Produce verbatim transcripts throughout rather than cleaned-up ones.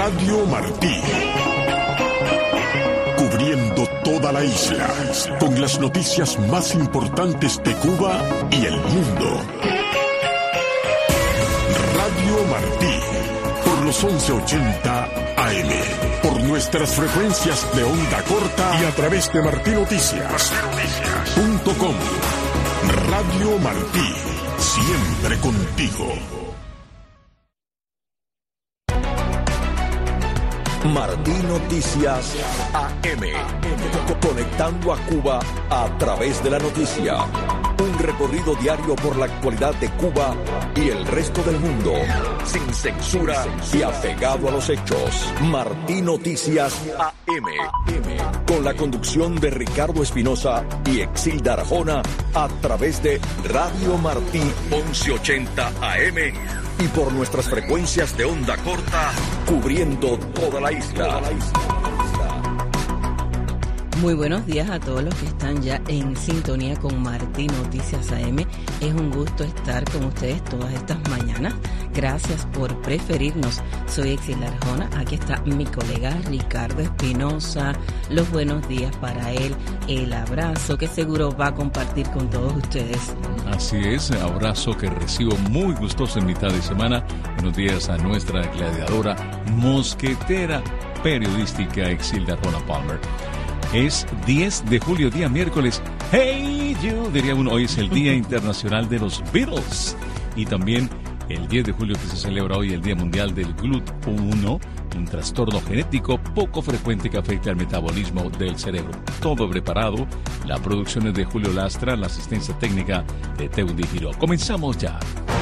Radio Martí. Cubriendo toda la isla, con las noticias más importantes de Cuba y el mundo. Radio Martí, por los once ochenta A M, por nuestras frecuencias de onda corta y a través de martí noticias punto com. Radio Martí, siempre contigo. Martí Noticias A M, conectando a Cuba a través de la noticia. Un recorrido diario por la actualidad de Cuba y el resto del mundo, sin censura y apegado a los hechos. Martí Noticias A M, con la conducción de Ricardo Espinosa y Exilda Arjona, a través de Radio Martí once ochenta A M y por nuestras frecuencias de onda corta, cubriendo toda la isla. Muy buenos días a todos los que están ya en sintonía con Martí Noticias A M. Es un gusto estar con ustedes todas estas mañanas. Gracias por preferirnos. Soy Exilda Arjona. Aquí está mi colega Ricardo Espinosa. Los buenos días para él. El abrazo que seguro va a compartir con todos ustedes. Así es, abrazo que recibo muy gustoso en mitad de semana. Buenos días a nuestra gladiadora, mosquetera periodística Exilda Arjona Palmer. Es diez de julio, día miércoles. Hey, you, diría uno, hoy es el Día Internacional de los Beatles. Y también el diez de julio que se celebra hoy el Día Mundial del G L U T uno, un trastorno genético poco frecuente que afecta al metabolismo del cerebro. Todo preparado. La producción es de Julio Lastra, la asistencia técnica de Teudy Giró. Comenzamos ya.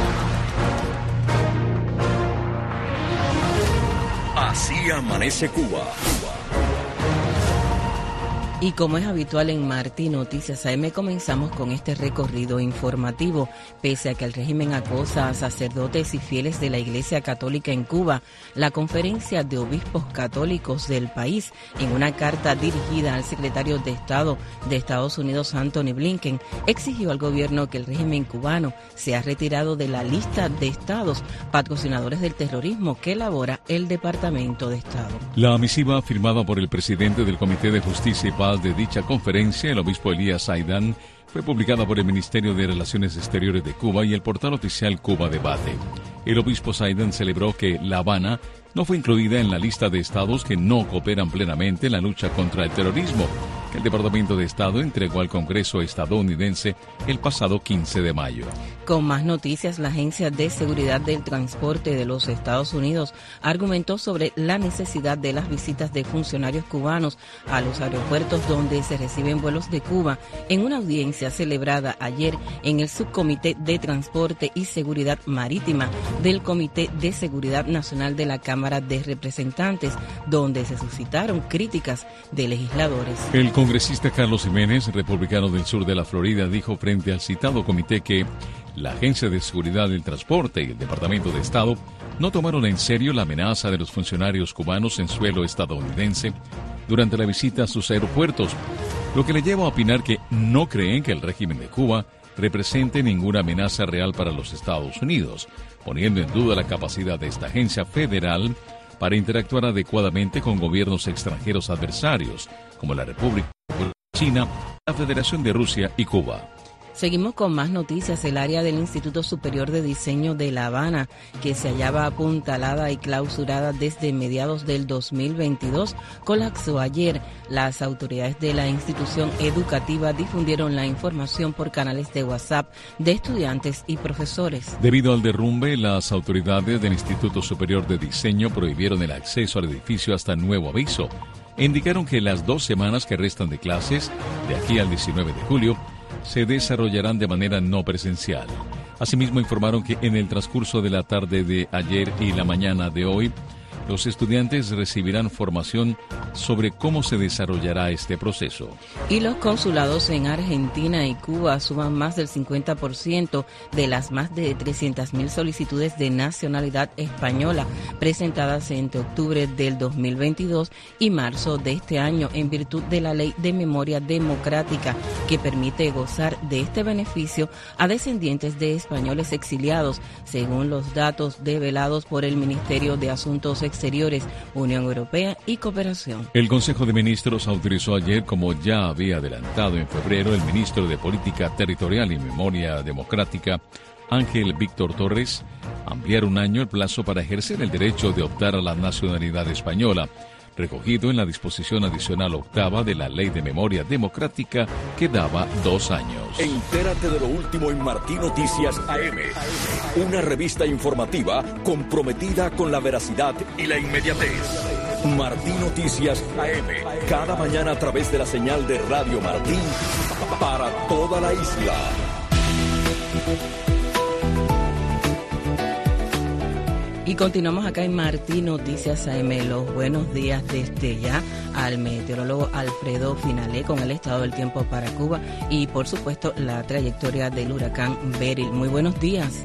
Así amanece Cuba. Y como es habitual en Martí Noticias A M, comenzamos con este recorrido informativo. Pese a que el régimen acosa a sacerdotes y fieles de la Iglesia Católica en Cuba, la Conferencia de Obispos Católicos del país, en una carta dirigida al secretario de Estado de Estados Unidos, Anthony Blinken, exigió al gobierno que el régimen cubano sea retirado de la lista de estados patrocinadores del terrorismo que elabora el Departamento de Estado. La misiva firmada por el presidente del Comité de Justicia y Paz de dicha conferencia, el obispo Elías Zaydan, fue publicada por el Ministerio de Relaciones Exteriores de Cuba y el portal oficial Cuba Debate. El obispo Zaydan celebró que La Habana no fue incluida en la lista de estados que no cooperan plenamente en la lucha contra el terrorismo, que el Departamento de Estado entregó al Congreso estadounidense el pasado quince de mayo. Con más noticias, la Agencia de Seguridad del Transporte de los Estados Unidos argumentó sobre la necesidad de las visitas de funcionarios cubanos a los aeropuertos donde se reciben vuelos de Cuba en una audiencia celebrada ayer en el Subcomité de Transporte y Seguridad Marítima del Comité de Seguridad Nacional de la Cámara de Representantes, donde se suscitaron críticas de legisladores. El congresista Carlos Jiménez, republicano del sur de la Florida, dijo frente al citado comité que la Agencia de Seguridad del Transporte y el Departamento de Estado no tomaron en serio la amenaza de los funcionarios cubanos en suelo estadounidense durante la visita a sus aeropuertos, lo que le lleva a opinar que no creen que el régimen de Cuba represente ninguna amenaza real para los Estados Unidos, poniendo en duda la capacidad de esta agencia federal para interactuar adecuadamente con gobiernos extranjeros adversarios, como la República China, la Federación de Rusia y Cuba. Seguimos con más noticias. El área del Instituto Superior de Diseño de La Habana, que se hallaba apuntalada y clausurada desde mediados del dos mil veintidós, colapsó ayer. Las autoridades de la institución educativa difundieron la información por canales de WhatsApp de estudiantes y profesores. Debido al derrumbe, las autoridades del Instituto Superior de Diseño prohibieron el acceso al edificio hasta nuevo aviso. E indicaron que las dos semanas que restan de clases, de aquí al diecinueve de julio, se desarrollarán de manera no presencial. Asimismo, informaron que en el transcurso de la tarde de ayer y la mañana de hoy, los estudiantes recibirán formación sobre cómo se desarrollará este proceso. Y los consulados en Argentina y Cuba suman más del cincuenta por ciento de las más de trescientas mil solicitudes de nacionalidad española presentadas entre octubre del dos mil veintidós y marzo de este año en virtud de la Ley de Memoria Democrática, que permite gozar de este beneficio a descendientes de españoles exiliados, según los datos develados por el Ministerio de Asuntos Exteriores Exteriores, Unión Europea y Cooperación. El Consejo de Ministros autorizó ayer, como ya había adelantado en febrero, el ministro de Política Territorial y Memoria Democrática, Ángel Víctor Torres, ampliar un año el plazo para ejercer el derecho de optar a la nacionalidad española, recogido en la disposición adicional octava de la Ley de Memoria Democrática, que daba dos años. Entérate de lo último en Martí Noticias A M, una revista informativa comprometida con la veracidad y la inmediatez. Martí Noticias A M, cada mañana a través de la señal de Radio Martí para toda la isla. Y continuamos acá en Martí Noticias A M. Los buenos días desde ya al meteorólogo Alfredo Finalé con el estado del tiempo para Cuba y, por supuesto, la trayectoria del huracán Beryl. Muy buenos días.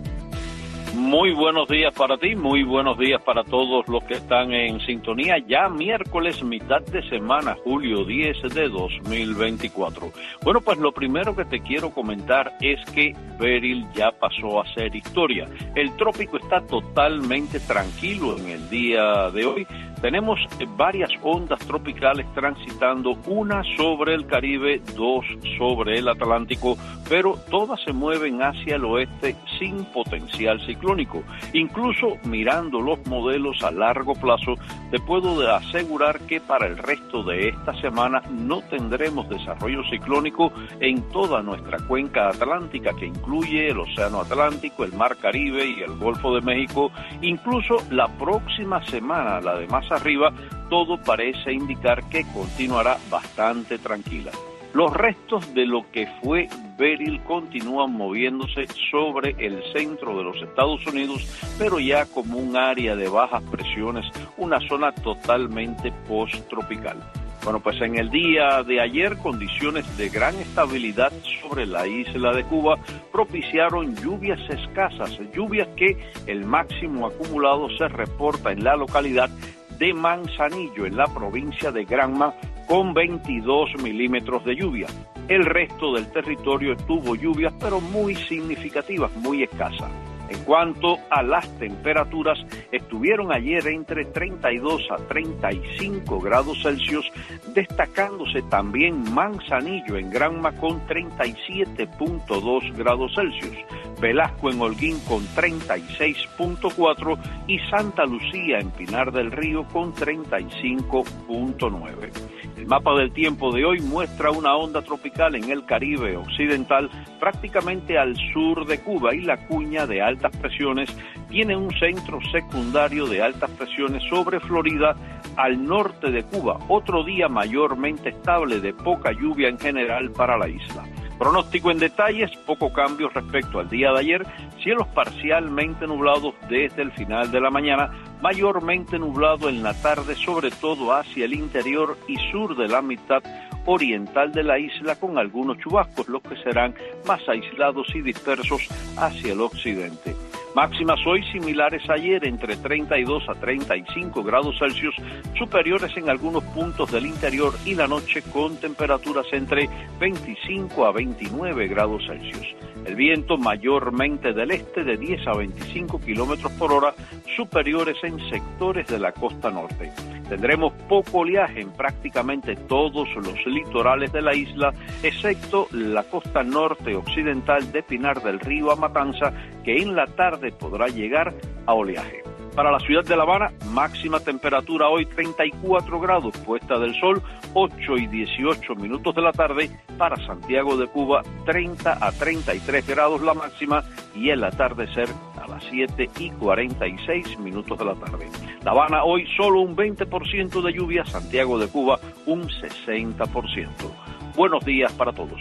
Muy buenos días para ti, muy buenos días para todos los que están en sintonía. Ya miércoles, mitad de semana, julio diez de dos mil veinticuatro. Bueno, pues lo primero que te quiero comentar es que Beryl ya pasó a ser historia. El trópico está totalmente tranquilo en el día de hoy. Tenemos varias ondas tropicales transitando, una sobre el Caribe, dos sobre el Atlántico, pero todas se mueven hacia el oeste sin potencial ciclónico. Incluso mirando los modelos a largo plazo, te puedo asegurar que para el resto de esta semana no tendremos desarrollo ciclónico en toda nuestra cuenca atlántica, que incluye el Océano Atlántico, el Mar Caribe y el Golfo de México. Incluso la próxima semana, la de más arriba, todo parece indicar que continuará bastante tranquila. Los restos de lo que fue Beryl continúan moviéndose sobre el centro de los Estados Unidos, pero ya como un área de bajas presiones, una zona totalmente post-tropical. Bueno, pues en el día de ayer, condiciones de gran estabilidad sobre la isla de Cuba propiciaron lluvias escasas, lluvias que el máximo acumulado se reporta en la localidad de Manzanillo, en la provincia de Granma, con veintidós milímetros de lluvia. El resto del territorio tuvo lluvias, pero muy significativas, muy escasas. En cuanto a las temperaturas, estuvieron ayer entre treinta y dos a treinta y cinco grados Celsius, destacándose también Manzanillo en Granma con treinta y siete punto dos grados Celsius, Velasco en Holguín con treinta y seis punto cuatro y Santa Lucía en Pinar del Río con treinta y cinco punto nueve. El mapa del tiempo de hoy muestra una onda tropical en el Caribe occidental, prácticamente al sur de Cuba, y la cuña de altas presiones tiene un centro secundario de altas presiones sobre Florida, al norte de Cuba. Otro día mayormente estable, de poca lluvia en general para la isla. Pronóstico en detalles, poco cambio respecto al día de ayer, cielos parcialmente nublados desde el final de la mañana, mayormente nublado en la tarde, sobre todo hacia el interior y sur de la mitad oriental de la isla, con algunos chubascos, los que serán más aislados y dispersos hacia el occidente. Máximas hoy similares a ayer, entre treinta y dos a treinta y cinco grados Celsius, superiores en algunos puntos del interior, y la noche con temperaturas entre veinticinco a veintinueve grados Celsius. El viento mayormente del este de diez a veinticinco kilómetros por hora, superiores en sectores de la costa norte. Tendremos poco oleaje en prácticamente todos los litorales de la isla, excepto la costa norte occidental de Pinar del Río a Matanza, que en la tarde podrá llegar a oleaje. Para la ciudad de La Habana, máxima temperatura hoy treinta y cuatro grados, puesta del sol ocho y dieciocho minutos de la tarde. Para Santiago de Cuba, treinta a treinta y tres grados la máxima, y el atardecer a las siete y cuarenta y seis minutos de la tarde. La Habana hoy solo un veinte por ciento de lluvia, Santiago de Cuba un sesenta por ciento. Buenos días para todos.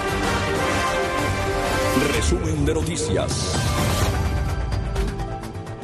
Resumen de noticias.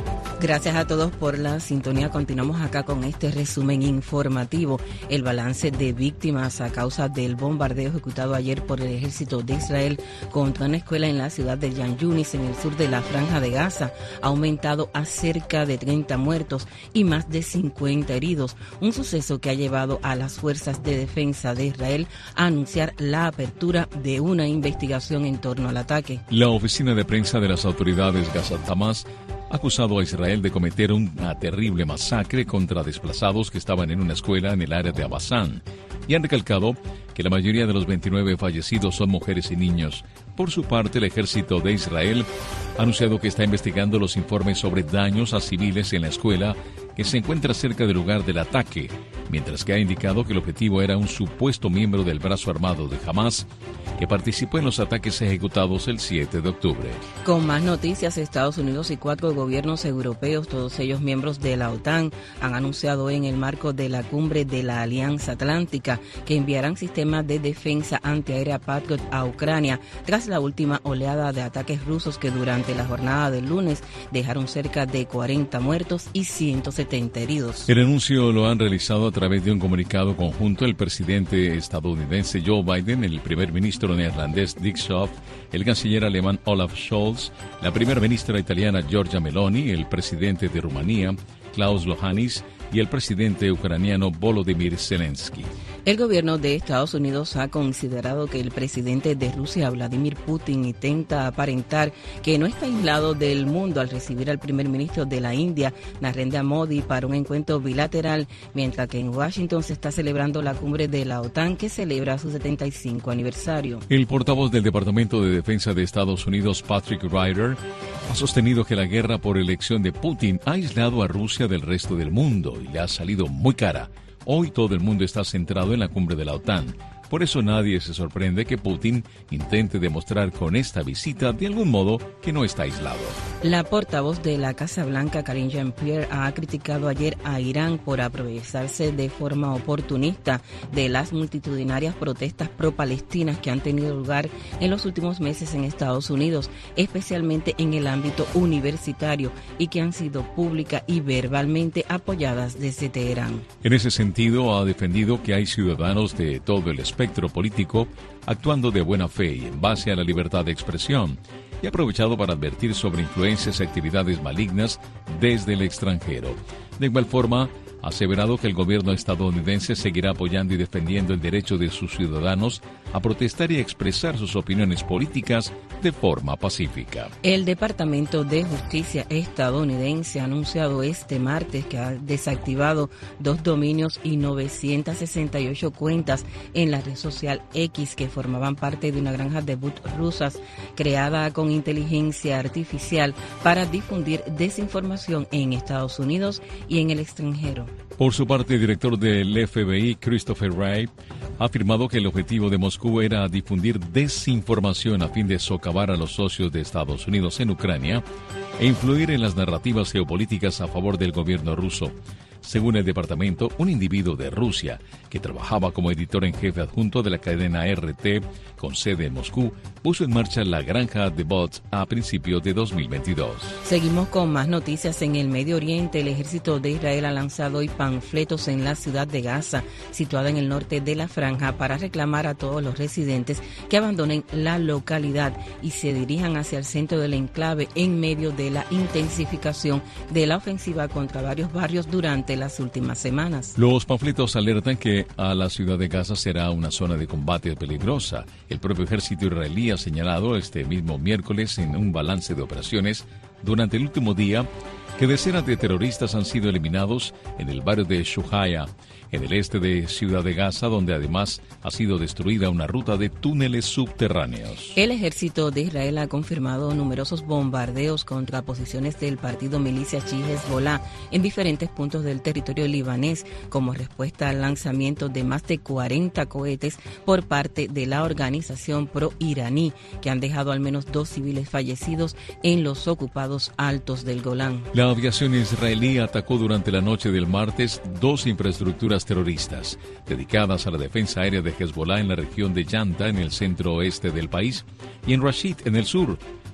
Gracias a todos por la sintonía. Continuamos acá con este resumen informativo. El balance de víctimas a causa del bombardeo ejecutado ayer por el ejército de Israel contra una escuela en la ciudad de Yan Yunis, en el sur de la Franja de Gaza, ha aumentado a cerca de treinta muertos y más de cincuenta heridos. Un suceso que ha llevado a las fuerzas de defensa de Israel a anunciar la apertura de una investigación en torno al ataque. La oficina de prensa de las autoridades Gaza Hamas ha acusado a Israel de cometer una terrible masacre contra desplazados que estaban en una escuela en el área de Abasán y han recalcado que la mayoría de los veintinueve fallecidos son mujeres y niños. Por su parte, el ejército de Israel ha anunciado que está investigando los informes sobre daños a civiles en la escuela que se encuentra cerca del lugar del ataque, mientras que ha indicado que el objetivo era un supuesto miembro del brazo armado de Hamas que participó en los ataques ejecutados el siete de octubre. Con más noticias, Estados Unidos y cuatro gobiernos europeos, todos ellos miembros de la OTAN, han anunciado en el marco de la cumbre de la Alianza Atlántica que enviarán sistemas de defensa antiaérea Patriot a Ucrania tras la última oleada de ataques rusos que durante la jornada del lunes dejaron cerca de cuarenta muertos y ciento setenta heridos. El anuncio lo han realizado a través de un comunicado conjunto el presidente estadounidense Joe Biden, el primer ministro neerlandés Dick Schoof, el canciller alemán Olaf Scholz, la primera ministra italiana Giorgia Meloni, el presidente de Rumanía Klaus Lohanis y el presidente ucraniano Volodymyr Zelensky. El gobierno de Estados Unidos ha considerado que el presidente de Rusia, Vladimir Putin, intenta aparentar que no está aislado del mundo al recibir al primer ministro de la India, Narendra Modi, para un encuentro bilateral, mientras que en Washington se está celebrando la cumbre de la OTAN que celebra su setenta y cinco aniversario. El portavoz del Departamento de Defensa de Estados Unidos, Patrick Ryder, ha sostenido que la guerra por elección de Putin ha aislado a Rusia del resto del mundo y le ha salido muy cara. Hoy todo el mundo está centrado en la cumbre de la OTAN. Por eso nadie se sorprende que Putin intente demostrar con esta visita de algún modo que no está aislado. La portavoz de la Casa Blanca, Karine Jean-Pierre, ha criticado ayer a Irán por aprovecharse de forma oportunista de las multitudinarias protestas pro-palestinas que han tenido lugar en los últimos meses en Estados Unidos, especialmente en el ámbito universitario, y que han sido pública y verbalmente apoyadas desde Teherán. En ese sentido, ha defendido que hay ciudadanos de todo el espectro político actuando de buena fe y en base a la libertad de expresión, y ha aprovechado para advertir sobre influencias y actividades malignas desde el extranjero. De igual forma, ha aseverado que el gobierno estadounidense seguirá apoyando y defendiendo el derecho de sus ciudadanos a protestar y a expresar sus opiniones políticas de forma pacífica. El Departamento de Justicia estadounidense ha anunciado este martes que ha desactivado dos dominios y novecientas sesenta y ocho cuentas en la red social X que formaban parte de una granja de bots rusas creada con inteligencia artificial para difundir desinformación en Estados Unidos y en el extranjero. Por su parte, el director del F B I, Christopher Wray, ha afirmado que el objetivo de Moscú era difundir desinformación a fin de socavar a los socios de Estados Unidos en Ucrania e influir en las narrativas geopolíticas a favor del gobierno ruso. Según el departamento, un individuo de Rusia que trabajaba como editor en jefe adjunto de la cadena R T con sede en Moscú puso en marcha la granja de bots a principios de dos mil veintidós. Seguimos con más noticias. En el Medio Oriente, el ejército de Israel ha lanzado hoy panfletos en la ciudad de Gaza, situada en el norte de la franja, para reclamar a todos los residentes que abandonen la localidad y se dirijan hacia el centro del enclave en medio de la intensificación de la ofensiva contra varios barrios durante las últimas semanas. Los panfletos alertan que a la ciudad de Gaza será una zona de combate peligrosa. El propio ejército israelí ha señalado este mismo miércoles en un balance de operaciones durante el último día que decenas de terroristas han sido eliminados en el barrio de Shuhaya, en el este de Ciudad de Gaza, donde además ha sido destruida una ruta de túneles subterráneos. El ejército de Israel ha confirmado numerosos bombardeos contra posiciones del partido milicia chií Hezbollah en diferentes puntos del territorio libanés, como respuesta al lanzamiento de más de cuarenta cohetes por parte de la organización pro-iraní, que han dejado al menos dos civiles fallecidos en los ocupados altos del Golán. La aviación israelí atacó durante la noche del martes dos infraestructuras terroristas dedicadas a la defensa aérea de Hezbollah en la región de Yanta, en el centro oeste del país, y en Rashid, en el sur,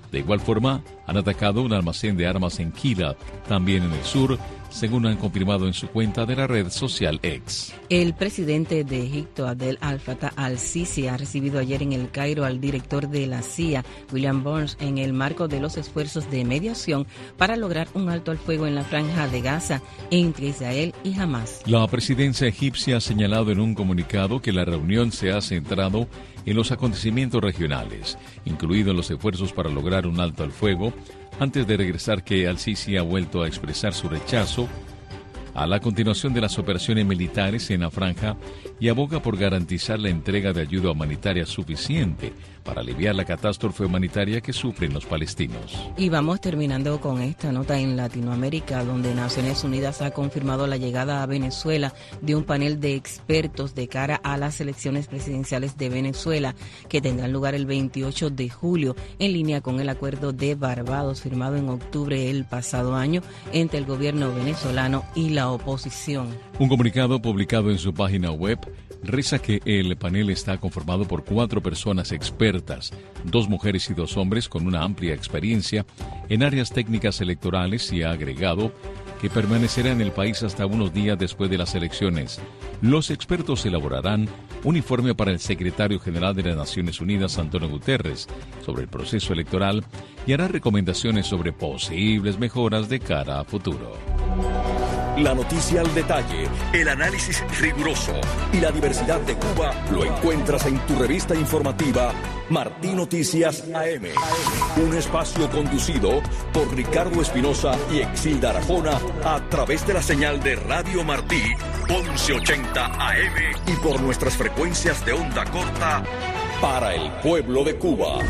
De igual forma, han atacado un almacén de armas en Kila, también en el sur, según han confirmado en su cuenta de la red social X. El presidente de Egipto, Abdel al-Fattah al-Sisi, ha recibido ayer en el Cairo al director de la C I A, William Burns, en el marco de los esfuerzos de mediación para lograr un alto al fuego en la franja de Gaza entre Israel y Hamas. La presidencia egipcia ha señalado en un comunicado que la reunión se ha centrado en los acontecimientos regionales, incluidos los esfuerzos para lograr un alto al fuego, antes de regresar que al-Sisi ha vuelto a expresar su rechazo a la continuación de las operaciones militares en la franja y aboga por garantizar la entrega de ayuda humanitaria suficiente para aliviar la catástrofe humanitaria que sufren los palestinos. Y vamos terminando con esta nota en Latinoamérica, donde Naciones Unidas ha confirmado la llegada a Venezuela de un panel de expertos de cara a las elecciones presidenciales de Venezuela, que tendrán lugar el veintiocho de julio, en línea con el acuerdo de Barbados firmado en octubre del pasado año entre el gobierno venezolano y la oposición. Un comunicado publicado en su página web reza que el panel está conformado por cuatro personas expertas, dos mujeres y dos hombres con una amplia experiencia en áreas técnicas electorales, y ha agregado que permanecerá en el país hasta unos días después de las elecciones. Los expertos elaborarán un informe para el secretario general de las Naciones Unidas, Antonio Guterres, sobre el proceso electoral y hará recomendaciones sobre posibles mejoras de cara a futuro. La noticia al detalle, el análisis riguroso y la diversidad de Cuba lo encuentras en tu revista informativa Martí Noticias A M. Un espacio conducido por Ricardo Espinosa y Exilda Arajona a través de la señal de Radio Martí once ochenta A M y por nuestras frecuencias de onda corta para el pueblo de Cuba.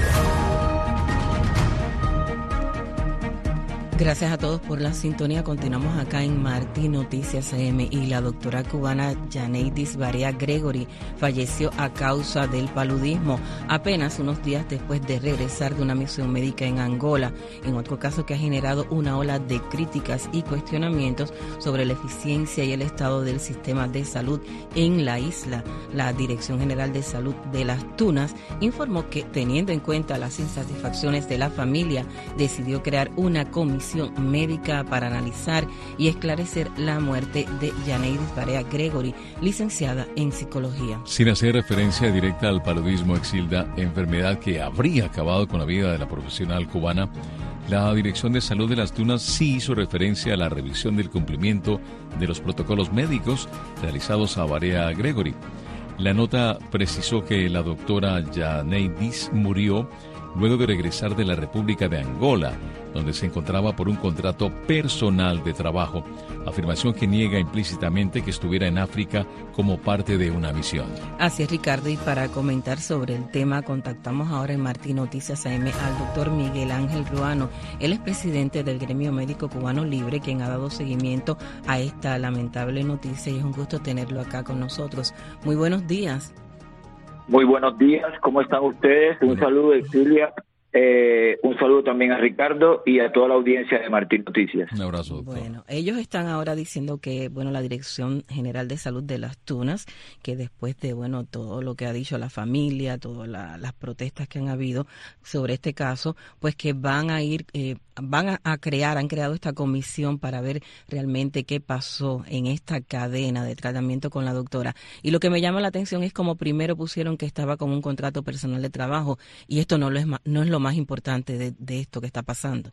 Gracias a todos por la sintonía. Continuamos acá en Martí Noticias A M, y la doctora cubana Yaneidis Barea Gregory falleció a causa del paludismo apenas unos días después de regresar de una misión médica en Angola, en otro caso que ha generado una ola de críticas y cuestionamientos sobre la eficiencia y el estado del sistema de salud en la isla. La Dirección General de Salud de Las Tunas informó que, teniendo en cuenta las insatisfacciones de la familia, decidió crear una comisión médica para analizar y esclarecer la muerte de Yaneidis Barea Gregory, licenciada en psicología. Sin hacer referencia directa al paludismo, Exilda, enfermedad que habría acabado con la vida de la profesional cubana, la Dirección de Salud de Las Tunas sí hizo referencia a la revisión del cumplimiento de los protocolos médicos realizados a Barea Gregory. La nota precisó que la doctora Yaneidis murió luego de regresar de la República de Angola, donde se encontraba por un contrato personal de trabajo, afirmación que niega implícitamente que estuviera en África como parte de una misión. Así es, Ricardo, y para comentar sobre el tema contactamos ahora en Martí Noticias A M al doctor Miguel Ángel Ruano. Él es presidente del Gremio Médico Cubano Libre, quien ha dado seguimiento a esta lamentable noticia, y es un gusto tenerlo acá con nosotros. Muy buenos días. Muy buenos días, ¿cómo están ustedes? Un saludo de Silvia, eh, un saludo también a Ricardo y a toda la audiencia de Martín Noticias. Un abrazo, doctor. Bueno, ellos están ahora diciendo que, bueno, la Dirección General de Salud de Las Tunas, que después de, bueno, todo lo que ha dicho la familia, todas la, las protestas que han habido sobre este caso, pues que van a ir, eh, van a, a crear, han creado esta comisión para ver realmente qué pasó en esta cadena de tratamiento con la doctora. Y lo que me llama la atención es como primero pusieron que estaba con un contrato personal de trabajo, y esto no lo es, no es lo más importante de, de esto que está pasando.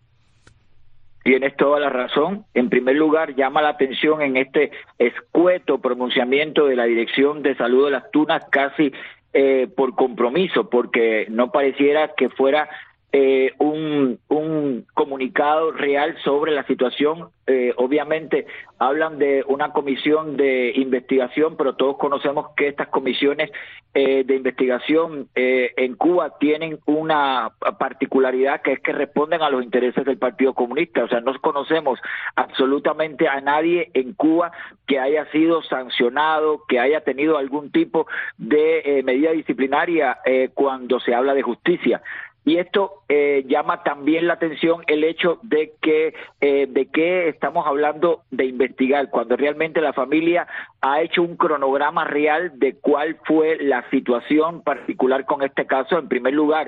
Tienes toda la razón. En primer lugar, llama la atención en este escueto pronunciamiento de la Dirección de Salud de Las Tunas, casi eh, por compromiso, porque no pareciera que fuera eh, un, un comunicado real sobre la situación. Eh, obviamente hablan de una comisión de investigación, pero todos conocemos que estas comisiones eh, de investigación eh, en Cuba tienen una particularidad, que es que responden a los intereses del Partido Comunista. O sea, no conocemos absolutamente a nadie en Cuba que haya sido sancionado, que haya tenido algún tipo de eh, medida disciplinaria eh, cuando se habla de justicia. Y esto eh, llama también la atención el hecho de que eh, de que estamos hablando de investigar, cuando realmente la familia ha hecho un cronograma real de cuál fue la situación particular con este caso. En primer lugar,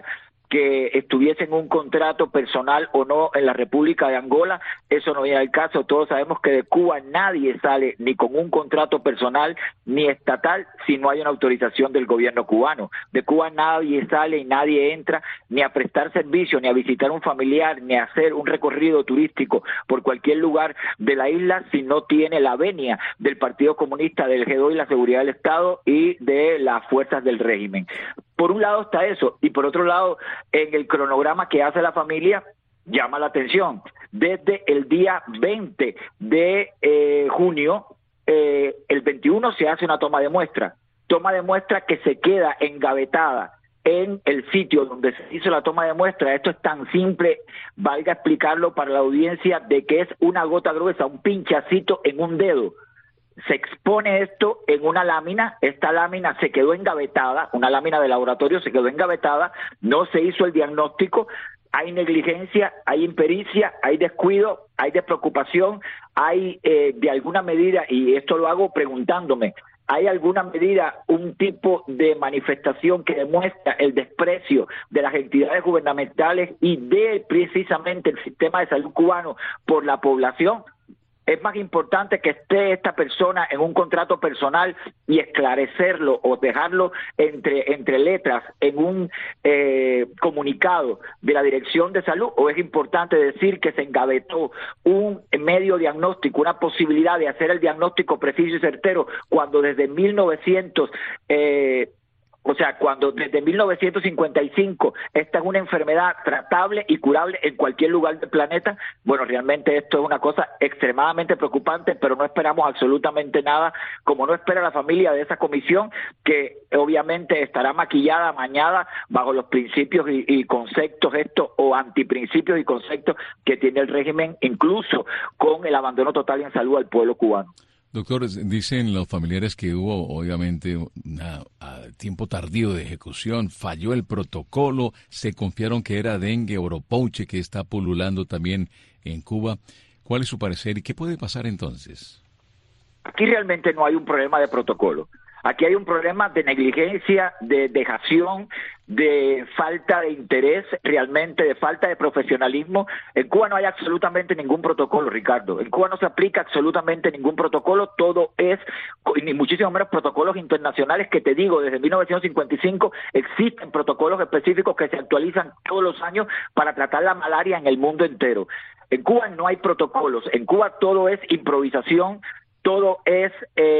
que estuviese en un contrato personal o no en la República de Angola, eso no viene al caso. Todos sabemos que de Cuba nadie sale ni con un contrato personal ni estatal si no hay una autorización del gobierno cubano. De Cuba nadie sale y nadie entra ni a prestar servicio, ni a visitar un familiar, ni a hacer un recorrido turístico por cualquier lugar de la isla si no tiene la venia del Partido Comunista, del G dos y la seguridad del Estado y de las fuerzas del régimen. Por un lado está eso, y por otro lado, en el cronograma que hace la familia, llama la atención. Desde el día veinte de eh, junio, eh, el veintiuno se hace una toma de muestra, toma de muestra que se queda engavetada en el sitio donde se hizo la toma de muestra. Esto es tan simple, valga explicarlo para la audiencia, de que es una gota gruesa, un pinchacito en un dedo. Se expone esto en una lámina, esta lámina se quedó engavetada, una lámina de laboratorio se quedó engavetada, no se hizo el diagnóstico, hay negligencia, hay impericia, hay descuido, hay despreocupación, hay eh, de alguna medida, y esto lo hago preguntándome, ¿hay alguna medida, un tipo de manifestación que demuestra el desprecio de las entidades gubernamentales y de precisamente el sistema de salud cubano por la población? Es más importante que esté esta persona en un contrato personal y esclarecerlo o dejarlo entre, entre letras en un eh, comunicado de la Dirección de Salud, o es importante decir que se engavetó un medio diagnóstico, una posibilidad de hacer el diagnóstico preciso y certero cuando desde mil novecientos... Eh, O sea, cuando desde mil novecientos cincuenta y cinco esta es una enfermedad tratable y curable en cualquier lugar del planeta. Bueno, realmente esto es una cosa extremadamente preocupante, pero no esperamos absolutamente nada, como no espera la familia de esa comisión, que obviamente estará maquillada, amañada, bajo los principios y, y conceptos estos, o antiprincipios y conceptos que tiene el régimen, incluso con el abandono total en salud al pueblo cubano. Doctor, dicen los familiares que hubo, obviamente, una, a tiempo tardío de ejecución, falló el protocolo, se confiaron que era dengue oropouche que está pululando también en Cuba. ¿Cuál es su parecer y qué puede pasar entonces? Aquí realmente no hay un problema de protocolo. Aquí hay un problema de negligencia, de dejación, de falta de interés, realmente de falta de profesionalismo. En Cuba no hay absolutamente ningún protocolo, Ricardo. En Cuba no se aplica absolutamente ningún protocolo. Todo es, ni muchísimo menos protocolos internacionales, que te digo, desde mil novecientos cincuenta y cinco existen protocolos específicos que se actualizan todos los años para tratar la malaria en el mundo entero. En Cuba no hay protocolos. En Cuba todo es improvisación, todo es...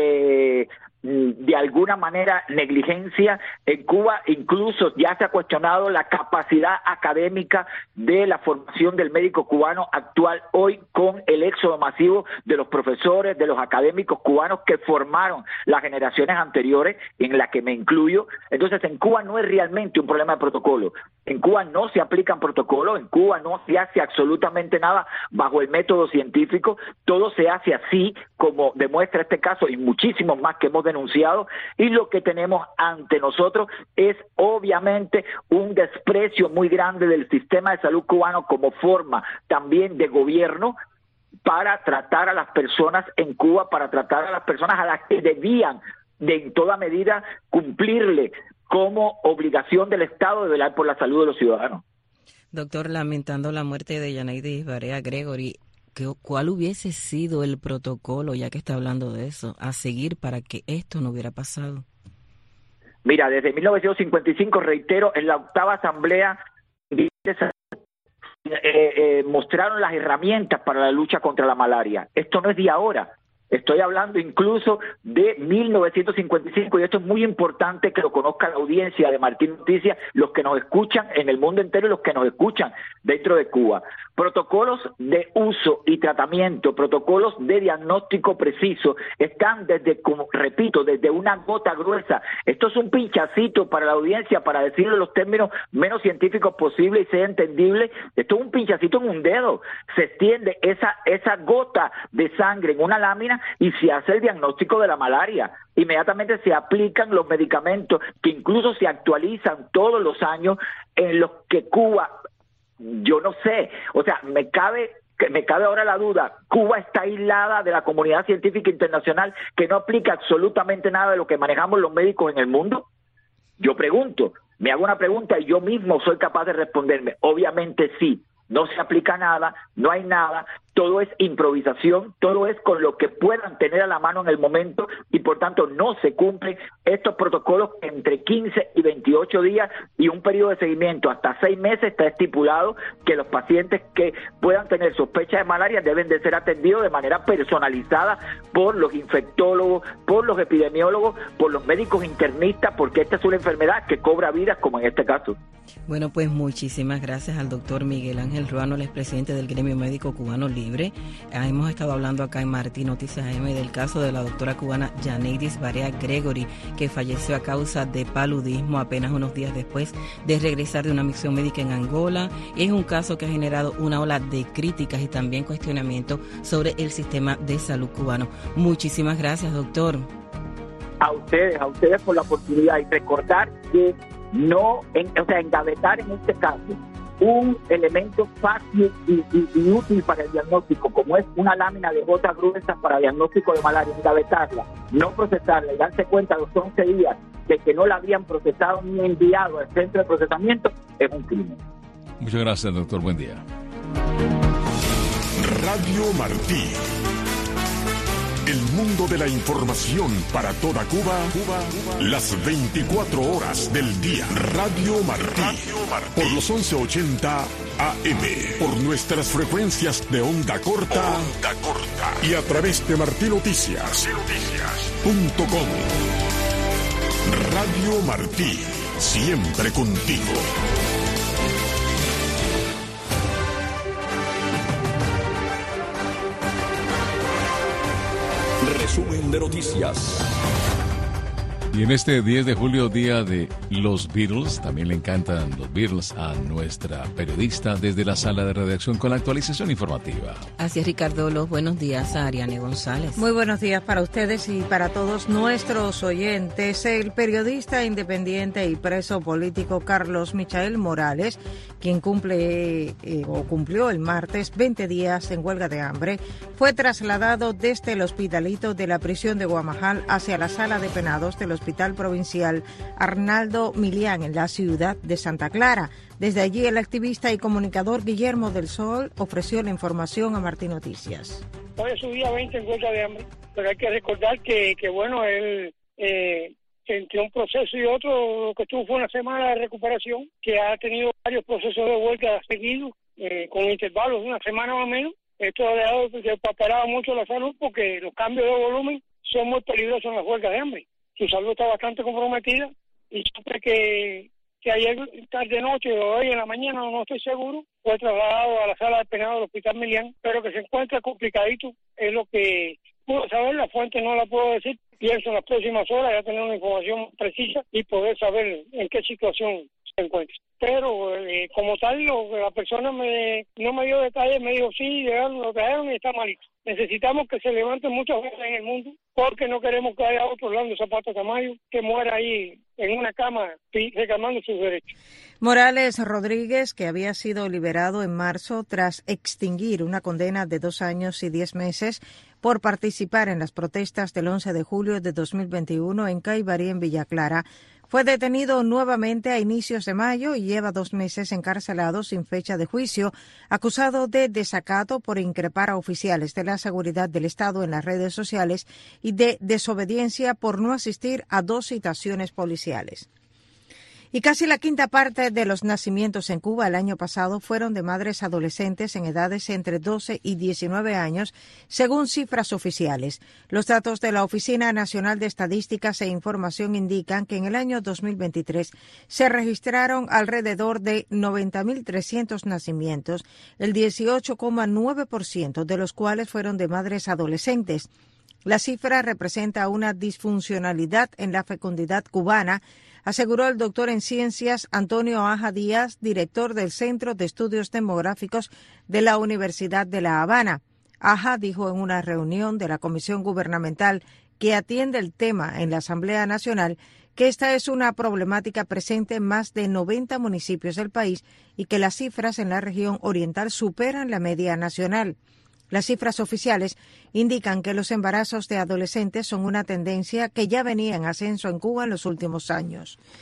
Eh, de alguna manera negligencia. En Cuba incluso ya se ha cuestionado la capacidad académica de la formación del médico cubano actual hoy, con el éxodo masivo de los profesores, de los académicos cubanos que formaron las generaciones anteriores, en la que me incluyo. Entonces en Cuba no es realmente un problema de protocolo. En Cuba no se aplican protocolos, en Cuba no se hace absolutamente nada bajo el método científico, todo se hace así como demuestra este caso y muchísimos más que hemos denunciado, y lo que tenemos ante nosotros es obviamente un desprecio muy grande del sistema de salud cubano como forma también de gobierno para tratar a las personas en Cuba, para tratar a las personas a las que debían de en toda medida cumplirle como obligación del Estado de velar por la salud de los ciudadanos. Doctor, lamentando la muerte de Yanaides Barea Gregory, ¿cuál hubiese sido el protocolo, ya que está hablando de eso, a seguir para que esto no hubiera pasado? Mira, desde mil novecientos cincuenta y cinco, reitero, en la octava asamblea eh, eh, mostraron las herramientas para la lucha contra la malaria. Esto no es de ahora. Estoy hablando incluso de mil novecientos cincuenta y cinco, y esto es muy importante que lo conozca la audiencia de Martín Noticias, los que nos escuchan en el mundo entero y los que nos escuchan dentro de Cuba. Protocolos de uso y tratamiento, protocolos de diagnóstico preciso, están desde, como repito, desde una gota gruesa. Esto es un pinchacito para la audiencia, para decirlo en los términos menos científicos posibles y sea entendible. Esto es un pinchacito en un dedo. Se extiende esa, esa gota de sangre en una lámina y se hace el diagnóstico de la malaria. Inmediatamente se aplican los medicamentos que incluso se actualizan todos los años, en los que Cuba, yo no sé, o sea, me cabe me cabe ahora la duda, Cuba está aislada de la comunidad científica internacional que no aplica absolutamente nada de lo que manejamos los médicos en el mundo. Yo pregunto, Me hago una pregunta y yo mismo soy capaz de responderme. Obviamente sí. No se aplica nada, no hay nada, todo es improvisación, todo es con lo que puedan tener a la mano en el momento y por tanto no se cumplen estos protocolos entre quince y veintiocho días y un periodo de seguimiento hasta seis meses. Está estipulado que los pacientes que puedan tener sospecha de malaria deben de ser atendidos de manera personalizada por los infectólogos, por los epidemiólogos, por los médicos internistas, porque esta es una enfermedad que cobra vidas como en este caso. Bueno, pues muchísimas gracias al doctor Miguel Ángel Ruano, el expresidente del Gremio Médico Cubano Libre. Ah, hemos estado hablando acá en Martín Noticias A M del caso de la doctora cubana Yaneidis Barea Gregory, que falleció a causa de paludismo apenas unos días después de regresar de una misión médica en Angola. Es un caso que ha generado una ola de críticas y también cuestionamiento sobre el sistema de salud cubano. Muchísimas gracias, doctor. A ustedes, a ustedes por la oportunidad y recordar que no, en, o sea, engavetar en este caso un elemento fácil y, y, y útil para el diagnóstico, como es una lámina de gotas gruesas para diagnóstico de malaria, engavetarla, no procesarla y darse cuenta a los once días de que no la habían procesado ni enviado al centro de procesamiento, es un crimen. Muchas gracias, doctor. Buen día. Radio Martí. El mundo de la información para toda Cuba, Cuba, Cuba, las veinticuatro horas del día. Radio Martí, Radio Martí. Por los once ochenta A M, por nuestras frecuencias de onda corta, onda corta. Y a través de Martí Noticias punto com. Radio Martí, siempre contigo. Resumen de noticias. Y en este diez de julio, día de los Beatles, también le encantan los Beatles a nuestra periodista desde la sala de redacción con la actualización informativa. Así es, Ricardo. Los buenos días a Ariane González. Muy buenos días para ustedes y para todos nuestros oyentes. El periodista independiente y preso político Carlos Michael Morales, quien cumple eh, o cumplió el martes veinte días en huelga de hambre, fue trasladado desde el hospitalito de la prisión de Guamajal hacia la sala de penados del Hospital Provincial Arnaldo Milián en la ciudad de Santa Clara. Desde allí, el activista y comunicador Guillermo del Sol ofreció la información a Martín Noticias. Hoy es su día veinte en huelga de hambre, pero hay que recordar que, que bueno, él eh, entre un proceso y otro, lo que estuvo fue una semana de recuperación, que ha tenido varios procesos de huelga seguidos, eh, con intervalos de una semana más o menos. Esto ha dejado que paparaba mucho la salud porque los cambios de volumen son muy peligrosos en las huelgas de hambre. Su salud está bastante comprometida y siempre que, que ayer tarde noche o hoy en la mañana, no estoy seguro, fue trasladado a la sala de penado del Hospital Milián, pero que se encuentra complicadito, es lo que puedo saber, la fuente no la puedo decir, pienso en las próximas horas ya tener una información precisa y poder saber en qué situación se encuentra. Pero eh, como tal, lo, la persona me no me dio detalles, me dijo sí, llegaron, lo trajeron y está malito. Necesitamos que se levanten muchas veces en el mundo porque no queremos que haya otro Orlando Zapata Tamayo que muera ahí en una cama reclamando sus derechos. Morales Rodríguez, que había sido liberado en marzo tras extinguir una condena de dos años y diez meses por participar en las protestas del once de julio de dos mil veintiuno en Caibarí, en Villa Clara, fue detenido nuevamente a inicios de mayo y lleva dos meses encarcelado sin fecha de juicio, acusado de desacato por increpar a oficiales de la seguridad del Estado en las redes sociales y de desobediencia por no asistir a dos citaciones policiales. Y casi la quinta parte de los nacimientos en Cuba el año pasado fueron de madres adolescentes en edades entre doce y diecinueve años, según cifras oficiales. Los datos de la Oficina Nacional de Estadísticas e Información indican que en el año dos mil veintitrés se registraron alrededor de noventa mil trescientos nacimientos, el dieciocho coma nueve por ciento de los cuales fueron de madres adolescentes. La cifra representa una disfuncionalidad en la fecundidad cubana, aseguró el doctor en ciencias Antonio Aja Díaz, director del Centro de Estudios Demográficos de la Universidad de La Habana. Aja dijo en una reunión de la Comisión Gubernamental que atiende el tema en la Asamblea Nacional que esta es una problemática presente en más de noventa municipios del país y que las cifras en la región oriental superan la media nacional. Las cifras oficiales indican que los embarazos de adolescentes son una tendencia que ya venía en ascenso en Cuba en los últimos años.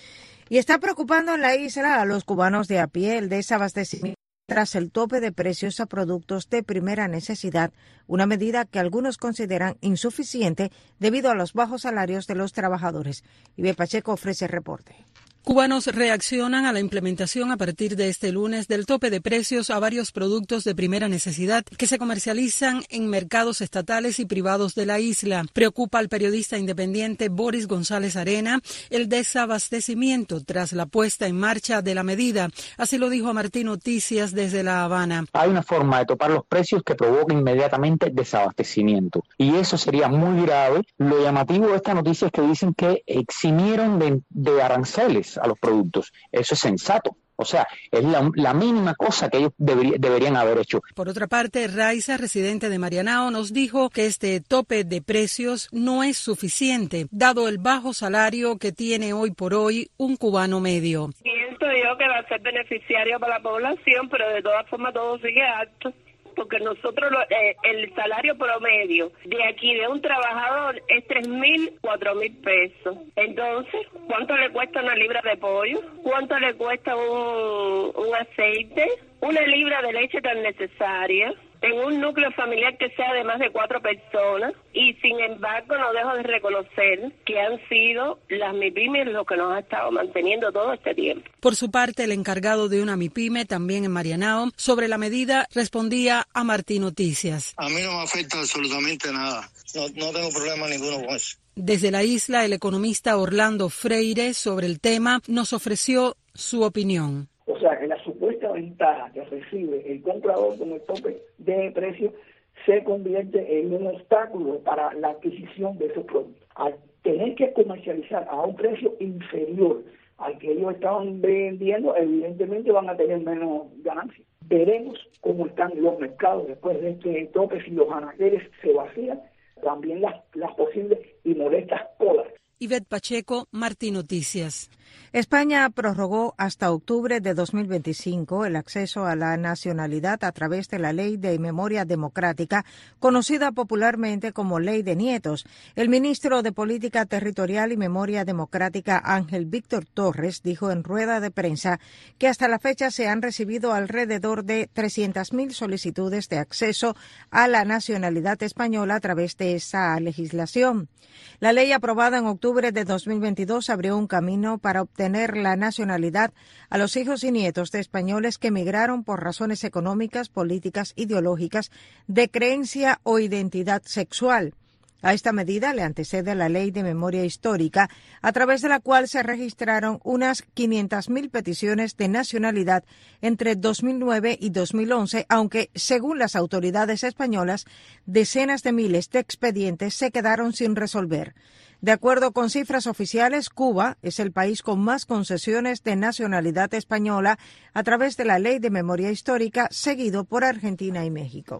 Y está preocupando en la isla a los cubanos de a pie el desabastecimiento tras el tope de precios a productos de primera necesidad, una medida que algunos consideran insuficiente debido a los bajos salarios de los trabajadores. Ibe Pacheco ofrece el reporte. Cubanos reaccionan a la implementación a partir de este lunes del tope de precios a varios productos de primera necesidad que se comercializan en mercados estatales y privados de la isla. Preocupa al periodista independiente Boris González Arena el desabastecimiento tras la puesta en marcha de la medida. Así lo dijo a Martín Noticias desde La Habana. Hay una forma de topar los precios que provoca inmediatamente desabastecimiento. Y eso sería muy grave. Lo llamativo de esta noticia es que dicen que eximieron de, de aranceles a los productos. Eso es sensato. O sea, es la, la mínima cosa que ellos debería, deberían haber hecho. Por otra parte, Raiza, residente de Marianao, nos dijo que este tope de precios no es suficiente, dado el bajo salario que tiene hoy por hoy un cubano medio. Pienso yo que va a ser beneficiario para la población, pero de todas formas todo sigue alto. Porque nosotros, eh, el salario promedio de aquí de un trabajador es tres mil, cuatro mil pesos. Entonces, ¿cuánto le cuesta una libra de pollo? ¿Cuánto le cuesta un, un aceite? Una libra de leche tan necesaria en un núcleo familiar que sea de más de cuatro personas, y sin embargo no dejo de reconocer que han sido las MIPYMES los que nos han estado manteniendo todo este tiempo. Por su parte, el encargado de una MIPYME, también en Marianao, sobre la medida respondía a Martín Noticias. A mí no me afecta absolutamente nada, no, no tengo problema ninguno con eso. Desde la isla, el economista Orlando Freire sobre el tema nos ofreció su opinión. O sea, que la supuesta ventaja que recibe el comprador con el tope de precio se convierte en un obstáculo para la adquisición de esos productos. Al tener que comercializar a un precio inferior al que ellos estaban vendiendo, evidentemente van a tener menos ganancias. Veremos cómo están los mercados después de este tope, si los anaqueles se vacían, también las, las posibles y molestas colas. Ivette Pacheco, Martín Noticias. España prorrogó hasta octubre de dos mil veinticinco el acceso a la nacionalidad a través de la Ley de Memoria Democrática, conocida popularmente como Ley de Nietos. El ministro de Política Territorial y Memoria Democrática, Ángel Víctor Torres, dijo en rueda de prensa que hasta la fecha se han recibido alrededor de trescientas mil solicitudes de acceso a la nacionalidad española a través de esa legislación. La ley aprobada en octubre de dos mil veintidós abrió un camino para obtener la nacionalidad a los hijos y nietos de españoles que emigraron por razones económicas, políticas, ideológicas, de creencia o identidad sexual. A esta medida le antecede la Ley de Memoria Histórica, a través de la cual se registraron unas quinientas mil peticiones de nacionalidad entre dos mil nueve y dos mil once, aunque, según las autoridades españolas, decenas de miles de expedientes se quedaron sin resolver. De acuerdo con cifras oficiales, Cuba es el país con más concesiones de nacionalidad española a través de la Ley de Memoria Histórica, seguido por Argentina y México.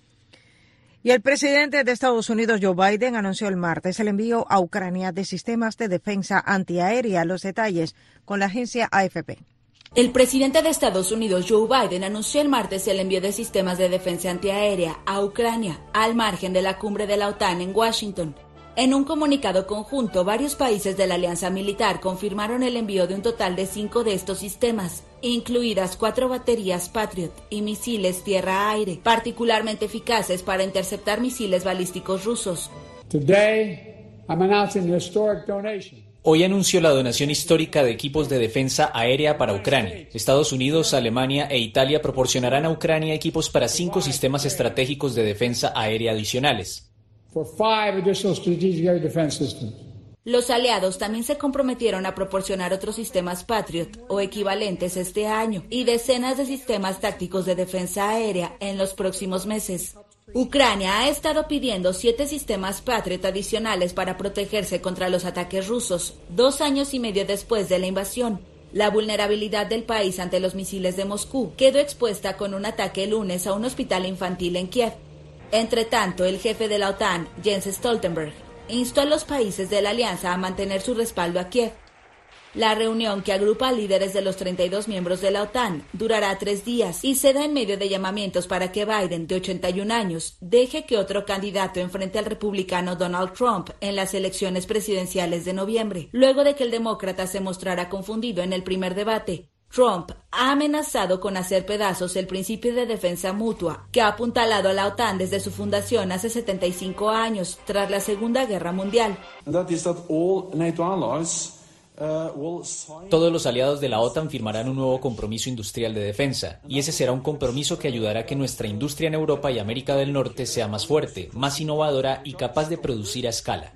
Y el presidente de Estados Unidos, Joe Biden, anunció el martes el envío a Ucrania de sistemas de defensa antiaérea. Los detalles con la agencia A F P. El presidente de Estados Unidos, Joe Biden, anunció el martes el envío de sistemas de defensa antiaérea a Ucrania, al margen de la cumbre de la OTAN en Washington. En un comunicado conjunto, varios países de la alianza militar confirmaron el envío de un total de cinco de estos sistemas, incluidas cuatro baterías Patriot y misiles tierra-aire, particularmente eficaces para interceptar misiles balísticos rusos. Hoy anuncio la donación histórica de equipos de defensa aérea para Ucrania. Estados Unidos, Alemania e Italia proporcionarán a Ucrania equipos para cinco sistemas estratégicos de defensa aérea adicionales. Los aliados también se comprometieron a proporcionar otros sistemas Patriot o equivalentes este año y decenas de sistemas tácticos de defensa aérea en los próximos meses. Ucrania ha estado pidiendo siete sistemas Patriot adicionales para protegerse contra los ataques rusos, dos años y medio después de la invasión. La vulnerabilidad del país ante los misiles de Moscú quedó expuesta con un ataque el lunes a un hospital infantil en Kiev. Entre tanto, el jefe de la OTAN, Jens Stoltenberg, instó a los países de la alianza a mantener su respaldo a Kiev. La reunión, que agrupa a líderes de los treinta y dos miembros de la OTAN, durará tres días y se da en medio de llamamientos para que Biden, de ochenta y un años, deje que otro candidato enfrente al republicano Donald Trump en las elecciones presidenciales de noviembre, luego de que el demócrata se mostrara confundido en el primer debate. Trump ha amenazado con hacer pedazos el principio de defensa mutua, que ha apuntalado a la OTAN desde su fundación hace setenta y cinco años, tras la Segunda Guerra Mundial. Todos los aliados de la OTAN firmarán un nuevo compromiso industrial de defensa, y ese será un compromiso que ayudará a que nuestra industria en Europa y América del Norte sea más fuerte, más innovadora y capaz de producir a escala.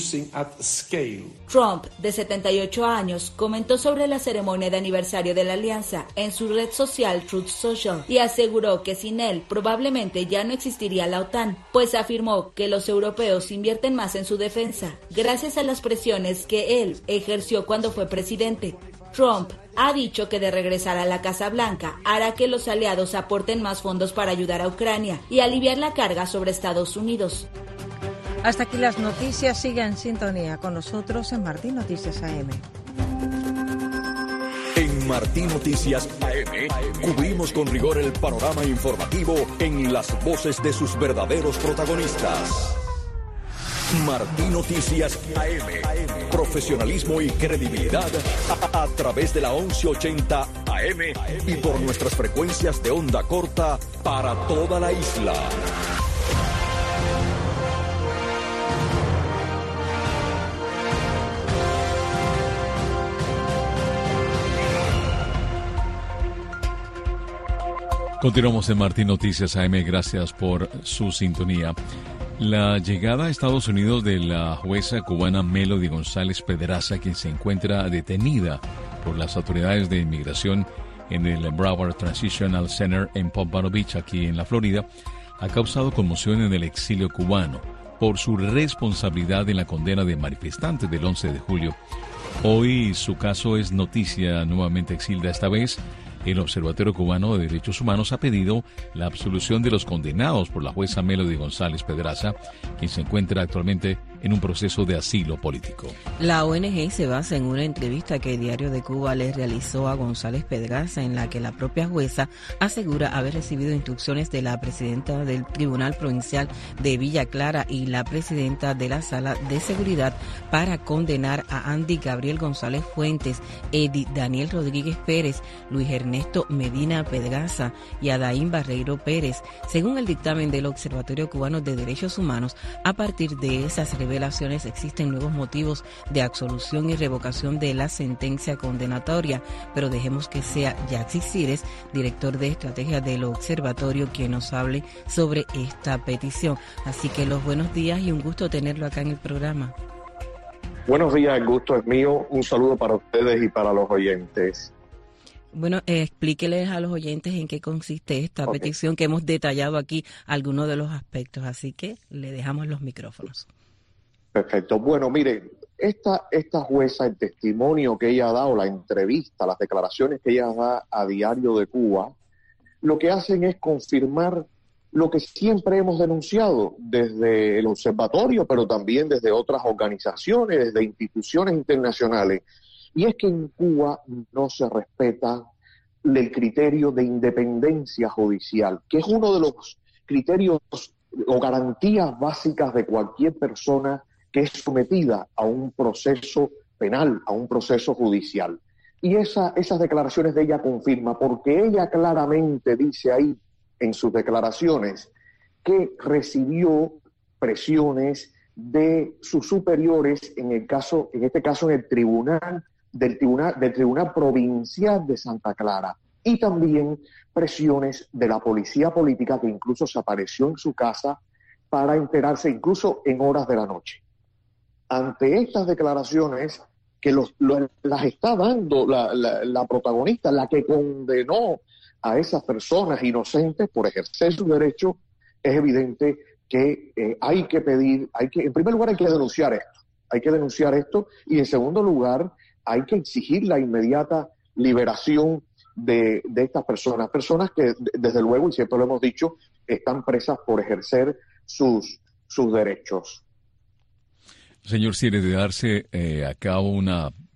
Trump, de setenta y ocho años, comentó sobre la ceremonia de aniversario de la alianza en su red social Truth Social y aseguró que sin él probablemente ya no existiría la OTAN, pues afirmó que los europeos invierten más en su defensa gracias a las presiones que él ejerció cuando fue presidente. Trump ha dicho que de regresar a la Casa Blanca hará que los aliados aporten más fondos para ayudar a Ucrania y aliviar la carga sobre Estados Unidos. Hasta aquí las noticias. Siga en sintonía con nosotros en Martín Noticias A M. En Martín Noticias A M cubrimos con rigor el panorama informativo en las voces de sus verdaderos protagonistas. Martín Noticias A M. Profesionalismo y credibilidad a, a través de la once ochenta A M y por nuestras frecuencias de onda corta para toda la isla. Continuamos en Martín Noticias A M. Gracias por su sintonía. La llegada a Estados Unidos de la jueza cubana Melody González Pedraza, quien se encuentra detenida por las autoridades de inmigración en el Broward Transitional Center en Pompano Beach, aquí en la Florida, ha causado conmoción en el exilio cubano por su responsabilidad en la condena de manifestantes del once de julio. Hoy su caso es noticia nuevamente, Exilda. Esta vez el Observatorio Cubano de Derechos Humanos ha pedido la absolución de los condenados por la jueza Melody González Pedraza, quien se encuentra actualmente en un proceso de asilo político. La O N G se basa en una entrevista que el Diario de Cuba le realizó a González Pedraza, en la que la propia jueza asegura haber recibido instrucciones de la presidenta del Tribunal Provincial de Villa Clara y la presidenta de la Sala de Seguridad para condenar a Andy Gabriel González Fuentes, Edith Daniel Rodríguez Pérez, Luis Ernesto Medina Pedraza y Adaín Barreiro Pérez, según el dictamen del Observatorio Cubano de Derechos Humanos. A partir de esas revelaciones existen nuevos motivos de absolución y revocación de la sentencia condenatoria, pero dejemos que sea Yaxi Cires, director de estrategia del observatorio, quien nos hable sobre esta petición. Así que los buenos días y un gusto tenerlo acá en el programa. Buenos días, el gusto es mío. Un saludo para ustedes y para los oyentes. Bueno, eh, explíqueles a los oyentes en qué consiste esta okay. petición, que hemos detallado aquí algunos de los aspectos, así que le dejamos los micrófonos. Perfecto. Bueno, mire, esta, esta jueza, el testimonio que ella ha dado, la entrevista, las declaraciones que ella da a Diario de Cuba, lo que hacen es confirmar lo que siempre hemos denunciado desde el observatorio, pero también desde otras organizaciones, desde instituciones internacionales. Y es que en Cuba no se respeta el criterio de independencia judicial, que es uno de los criterios o garantías básicas de cualquier persona que es sometida a un proceso penal, a un proceso judicial. Y esa, esas declaraciones de ella confirma, porque ella claramente dice ahí en sus declaraciones que recibió presiones de sus superiores, en el caso, en este caso en el tribunal, del tribunal, del Tribunal Provincial de Santa Clara, y también presiones de la policía política, que incluso se apareció en su casa para enterarse incluso en horas de la noche. Ante estas declaraciones que los, los, las está dando la, la, la protagonista, la que condenó a esas personas inocentes por ejercer su derecho, es evidente que eh, hay que pedir, hay que, en primer lugar hay que denunciar esto, hay que denunciar esto, y en segundo lugar hay que exigir la inmediata liberación de, de estas personas, personas que desde luego, y siempre lo hemos dicho, están presas por ejercer sus, sus derechos. Señor Cires, de darse eh, a cabo una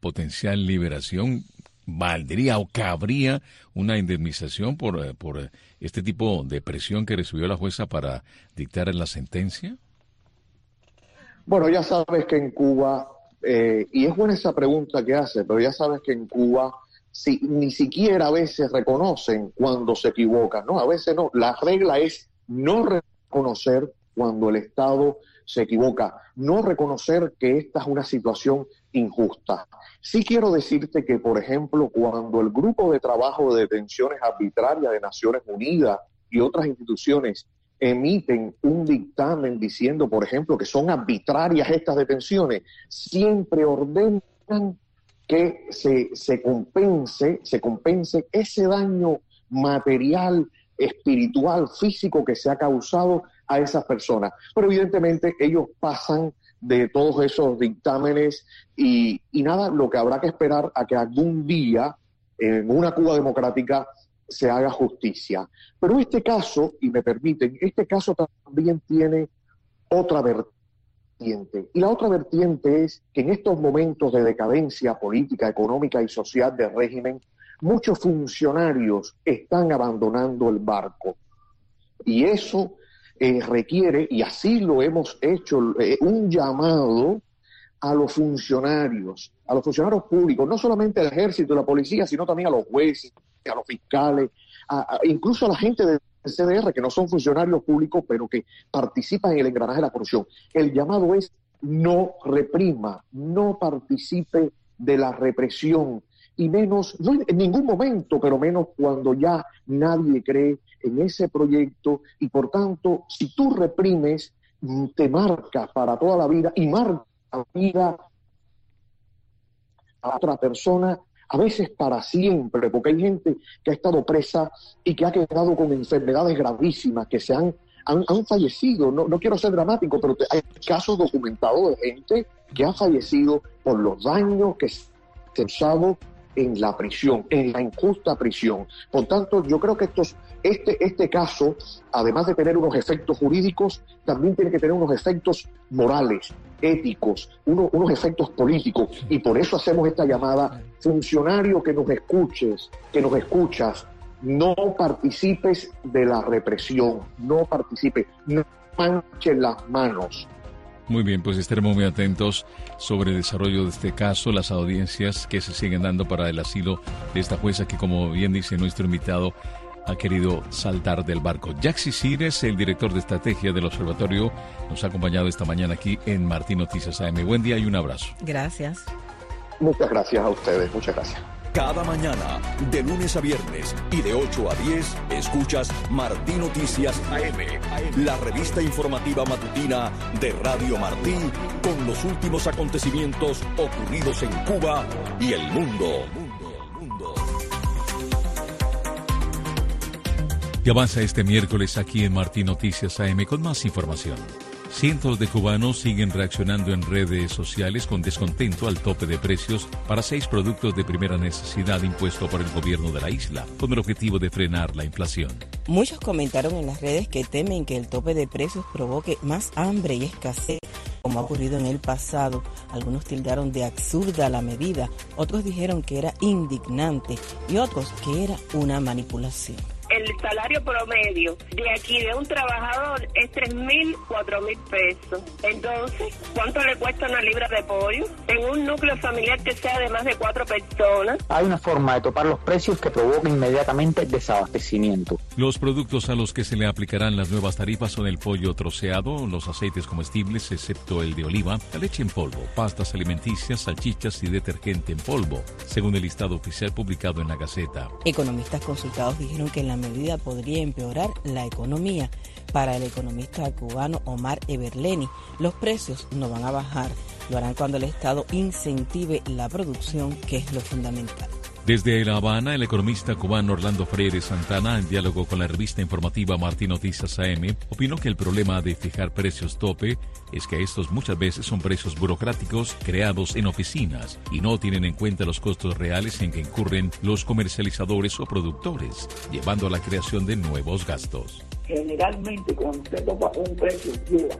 potencial liberación, ¿valdría o cabría una indemnización por, por este tipo de presión que recibió la jueza para dictar la sentencia? Bueno, ya sabes que en Cuba, eh, y es buena esa pregunta que hace, pero ya sabes que en Cuba si, ni siquiera a veces reconocen cuando se equivocan, ¿no? A veces no. La regla es no reconocer cuando el Estado se equivoca, no reconocer que esta es una situación injusta. Sí quiero decirte que, por ejemplo, cuando el Grupo de Trabajo de Detenciones Arbitrarias de Naciones Unidas y otras instituciones emiten un dictamen diciendo, por ejemplo, que son arbitrarias estas detenciones, siempre ordenan que se, se compense, se compense ese daño material, espiritual, físico que se ha causado a esas personas. Pero evidentemente ellos pasan de todos esos dictámenes y, y nada, lo que habrá que esperar a que algún día en una Cuba democrática se haga justicia. Pero este caso, y me permiten, este caso también tiene otra vertiente. Y la otra vertiente es que en estos momentos de decadencia política, económica y social del régimen, muchos funcionarios están abandonando el barco. Y eso eh, requiere, y así lo hemos hecho, eh, un llamado a los funcionarios, a los funcionarios públicos, no solamente al ejército y la policía, sino también a los jueces, a los fiscales, a, a, incluso a la gente del C D R, que no son funcionarios públicos, pero que participan en el engranaje de la corrupción. El llamado es no reprima, no participe de la represión, y menos, no en ningún momento, pero menos cuando ya nadie cree en ese proyecto, y por tanto, si tú reprimes, te marcas para toda la vida, y marca la vida a otra persona, a veces para siempre, porque hay gente que ha estado presa y que ha quedado con enfermedades gravísimas, que se han, han, han fallecido. No, no quiero ser dramático, pero hay casos documentados de gente que ha fallecido por los daños que se han causado en la prisión, en la injusta prisión. Por tanto, yo creo que estos, este, este caso, además de tener unos efectos jurídicos, también tiene que tener unos efectos morales, éticos, uno, unos efectos políticos, y por eso hacemos esta llamada: funcionario que nos escuches, que nos escuchas, no participes de la represión, no participes, no manches las manos. Muy bien, pues estaremos muy atentos sobre el desarrollo de este caso, las audiencias que se siguen dando para el asilo de esta jueza que, como bien dice nuestro invitado, ha querido saltar del barco. Yaxi Cires, el director de estrategia del observatorio, nos ha acompañado esta mañana aquí en Martín Noticias A M. Buen día y un abrazo. Gracias. Muchas gracias a ustedes, muchas gracias. Cada mañana, de lunes a viernes y de ocho a diez, escuchas Martín Noticias A M, la revista informativa matutina de Radio Martí, con los últimos acontecimientos ocurridos en Cuba y el mundo. Y avanza este miércoles aquí en Martín Noticias A M con más información. Cientos de cubanos siguen reaccionando en redes sociales con descontento al tope de precios para seis productos de primera necesidad impuesto por el gobierno de la isla, con el objetivo de frenar la inflación. Muchos comentaron en las redes que temen que el tope de precios provoque más hambre y escasez, como ha ocurrido en el pasado. Algunos tildaron de absurda la medida, otros dijeron que era indignante y otros que era una manipulación. El salario promedio de aquí de un trabajador es tres mil, cuatro mil pesos. Entonces, ¿cuánto le cuesta una libra de pollo? En un núcleo familiar que sea de más de cuatro personas. Hay una forma de topar los precios que provoca inmediatamente desabastecimiento. Los productos a los que se le aplicarán las nuevas tarifas son el pollo troceado, los aceites comestibles, excepto el de oliva, la leche en polvo, pastas alimenticias, salchichas y detergente en polvo, según el listado oficial publicado en la Gaceta. Economistas consultados dijeron que la medida podría empeorar la economía. Para el economista cubano Omar Everleni, los precios no van a bajar, lo harán cuando el Estado incentive la producción, que es lo fundamental. Desde La Habana, el economista cubano Orlando Freire Santana, en diálogo con la revista informativa Martín Noticias A M, opinó que el problema de fijar precios tope es que estos muchas veces son precios burocráticos creados en oficinas y no tienen en cuenta los costos reales en que incurren los comercializadores o productores, llevando a la creación de nuevos gastos. Generalmente, cuando usted topa un precio, lleva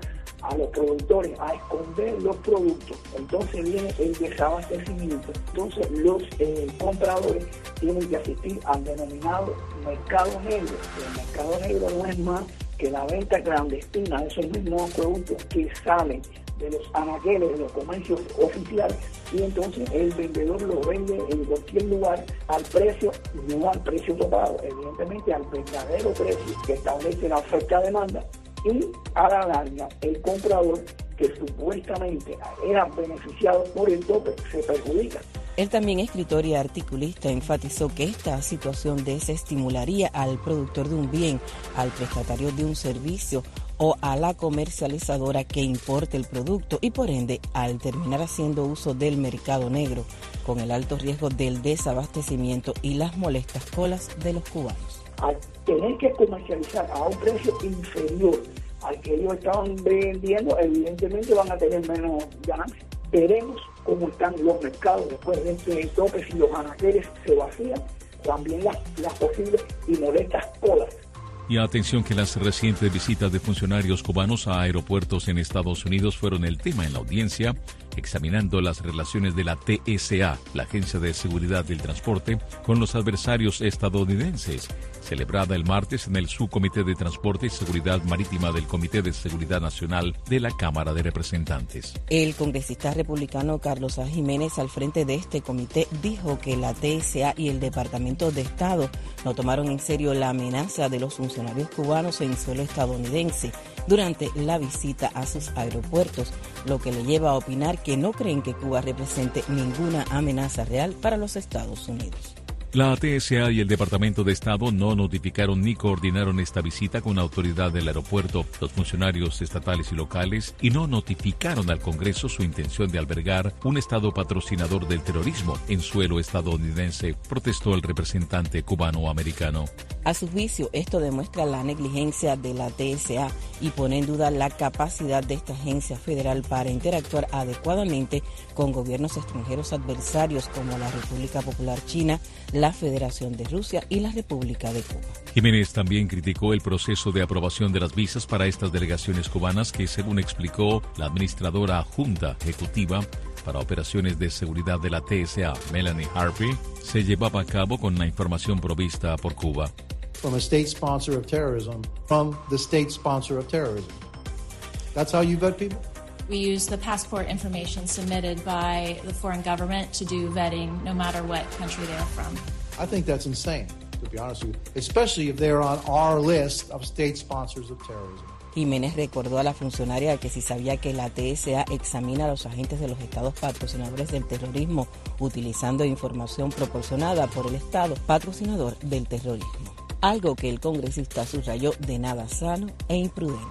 a los productores a esconder los productos, entonces viene el desabastecimiento. Entonces los eh, compradores tienen que asistir al denominado mercado negro. El mercado negro no es más que la venta clandestina de esos mismos productos que salen de los anaqueles, de los comercios oficiales, y entonces el vendedor lo vende en cualquier lugar al precio, no al precio topado, evidentemente al verdadero precio que establece la oferta-demanda, y a la larga el comprador, que supuestamente era beneficiado por el tope, se perjudica. El también escritor y articulista enfatizó que esta situación desestimularía al productor de un bien, al prestatario de un servicio o a la comercializadora que importe el producto y por ende al terminar haciendo uso del mercado negro, con el alto riesgo del desabastecimiento y las molestas colas de los cubanos. Al tener que comercializar a un precio inferior al que ellos estaban vendiendo, evidentemente van a tener menos ganancias. Veremos cómo están los mercados después de este tope, si los anaqueles se vacían, también las, las posibles y molestas colas. Y atención que las recientes visitas de funcionarios cubanos a aeropuertos en Estados Unidos fueron el tema en la audiencia, examinando las relaciones de la T S A, la Agencia de Seguridad del Transporte, con los adversarios estadounidenses, celebrada el martes en el Subcomité de Transporte y Seguridad Marítima del Comité de Seguridad Nacional de la Cámara de Representantes. El congresista republicano Carlos A. Jiménez, al frente de este comité, dijo que la T S A y el Departamento de Estado no tomaron en serio la amenaza de los funcionarios cubanos en suelo estadounidense durante la visita a sus aeropuertos, lo que le lleva a opinar que no creen que Cuba represente ninguna amenaza real para los Estados Unidos. La T S A y el Departamento de Estado no notificaron ni coordinaron esta visita con la autoridad del aeropuerto, los funcionarios estatales y locales, y no notificaron al Congreso su intención de albergar un Estado patrocinador del terrorismo en suelo estadounidense, protestó el representante cubano-americano. A su juicio, esto demuestra la negligencia de la T S A y pone en duda la capacidad de esta agencia federal para interactuar adecuadamente con gobiernos extranjeros adversarios como la República Popular China, la Federación de Rusia y la República de Cuba. Jiménez también criticó el proceso de aprobación de las visas para estas delegaciones cubanas que, según explicó la administradora adjunta ejecutiva para operaciones de seguridad de la T S A, Melanie Harvey, se llevaba a cabo con la información provista por Cuba. From a state sponsor of terrorism, from the state sponsor of terrorism. That's how you vet people? We use the passport information submitted by the foreign government to do vetting, no matter what country they are from. I think that's insane, to be honest with you, especially if they're on our list of state sponsors of terrorism. Jiménez recordó a la funcionaria que si sabía que la T S A examina a los agentes de los estados patrocinadores del terrorismo utilizando información proporcionada por el estado patrocinador del terrorismo, algo que el congresista subrayó de nada sano e imprudente.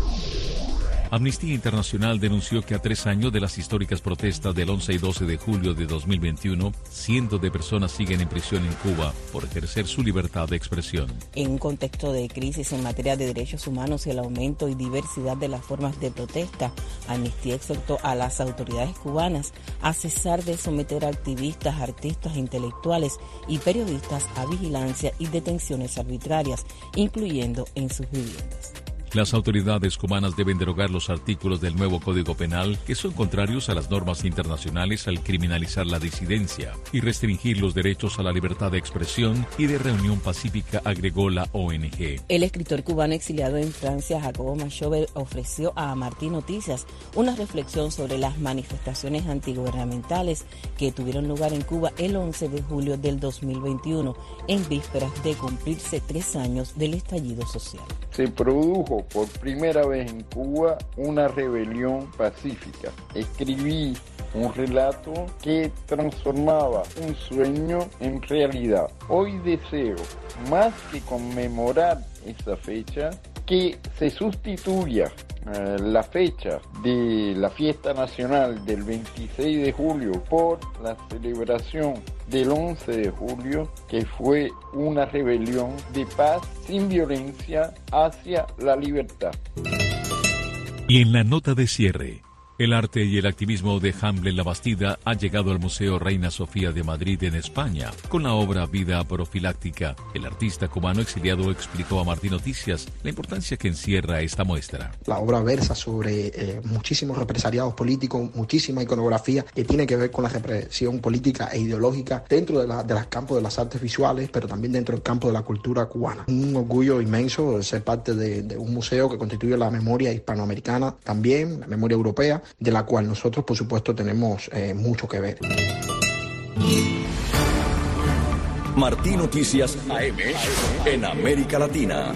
Amnistía Internacional denunció que a tres años de las históricas protestas del once y doce de julio de dos mil veintiuno, cientos de personas siguen en prisión en Cuba por ejercer su libertad de expresión. En un contexto de crisis en materia de derechos humanos y el aumento y diversidad de las formas de protesta, Amnistía exhortó a las autoridades cubanas a cesar de someter a activistas, artistas, intelectuales y periodistas a vigilancia y detenciones arbitrarias, incluyendo en sus viviendas. Las autoridades cubanas deben derogar los artículos del nuevo Código Penal que son contrarios a las normas internacionales al criminalizar la disidencia y restringir los derechos a la libertad de expresión y de reunión pacífica, agregó la O N G. El escritor cubano exiliado en Francia, Jacobo Machover, ofreció a Martín Noticias una reflexión sobre las manifestaciones antigubernamentales que tuvieron lugar en Cuba el once de julio del dos mil veintiuno, en vísperas de cumplirse tres años del estallido social. Se produjo por primera vez en Cuba una rebelión pacífica. Escribí un relato que transformaba un sueño en realidad. Hoy deseo, más que conmemorar esa fecha, que se sustituya eh, la fecha de la fiesta nacional del veintiséis de julio por la celebración del once de julio, que fue una rebelión de paz sin violencia hacia la libertad. Y en la nota de cierre, El arte y el activismo de Hamble Labastida ha llegado al Museo Reina Sofía de Madrid en España. Con la obra Vida Profiláctica, el artista cubano exiliado explicó a Martín Noticias la importancia que encierra esta muestra. La obra versa sobre eh, muchísimos represaliados políticos, muchísima iconografía que tiene que ver con la represión política e ideológica dentro de, la, de los campos de las artes visuales, pero también dentro del campo de la cultura cubana. Un orgullo inmenso ser parte de, de un museo que constituye la memoria hispanoamericana, también la memoria europea, de la cual nosotros, por supuesto, tenemos eh, mucho que ver. Martín Noticias A M en América Latina.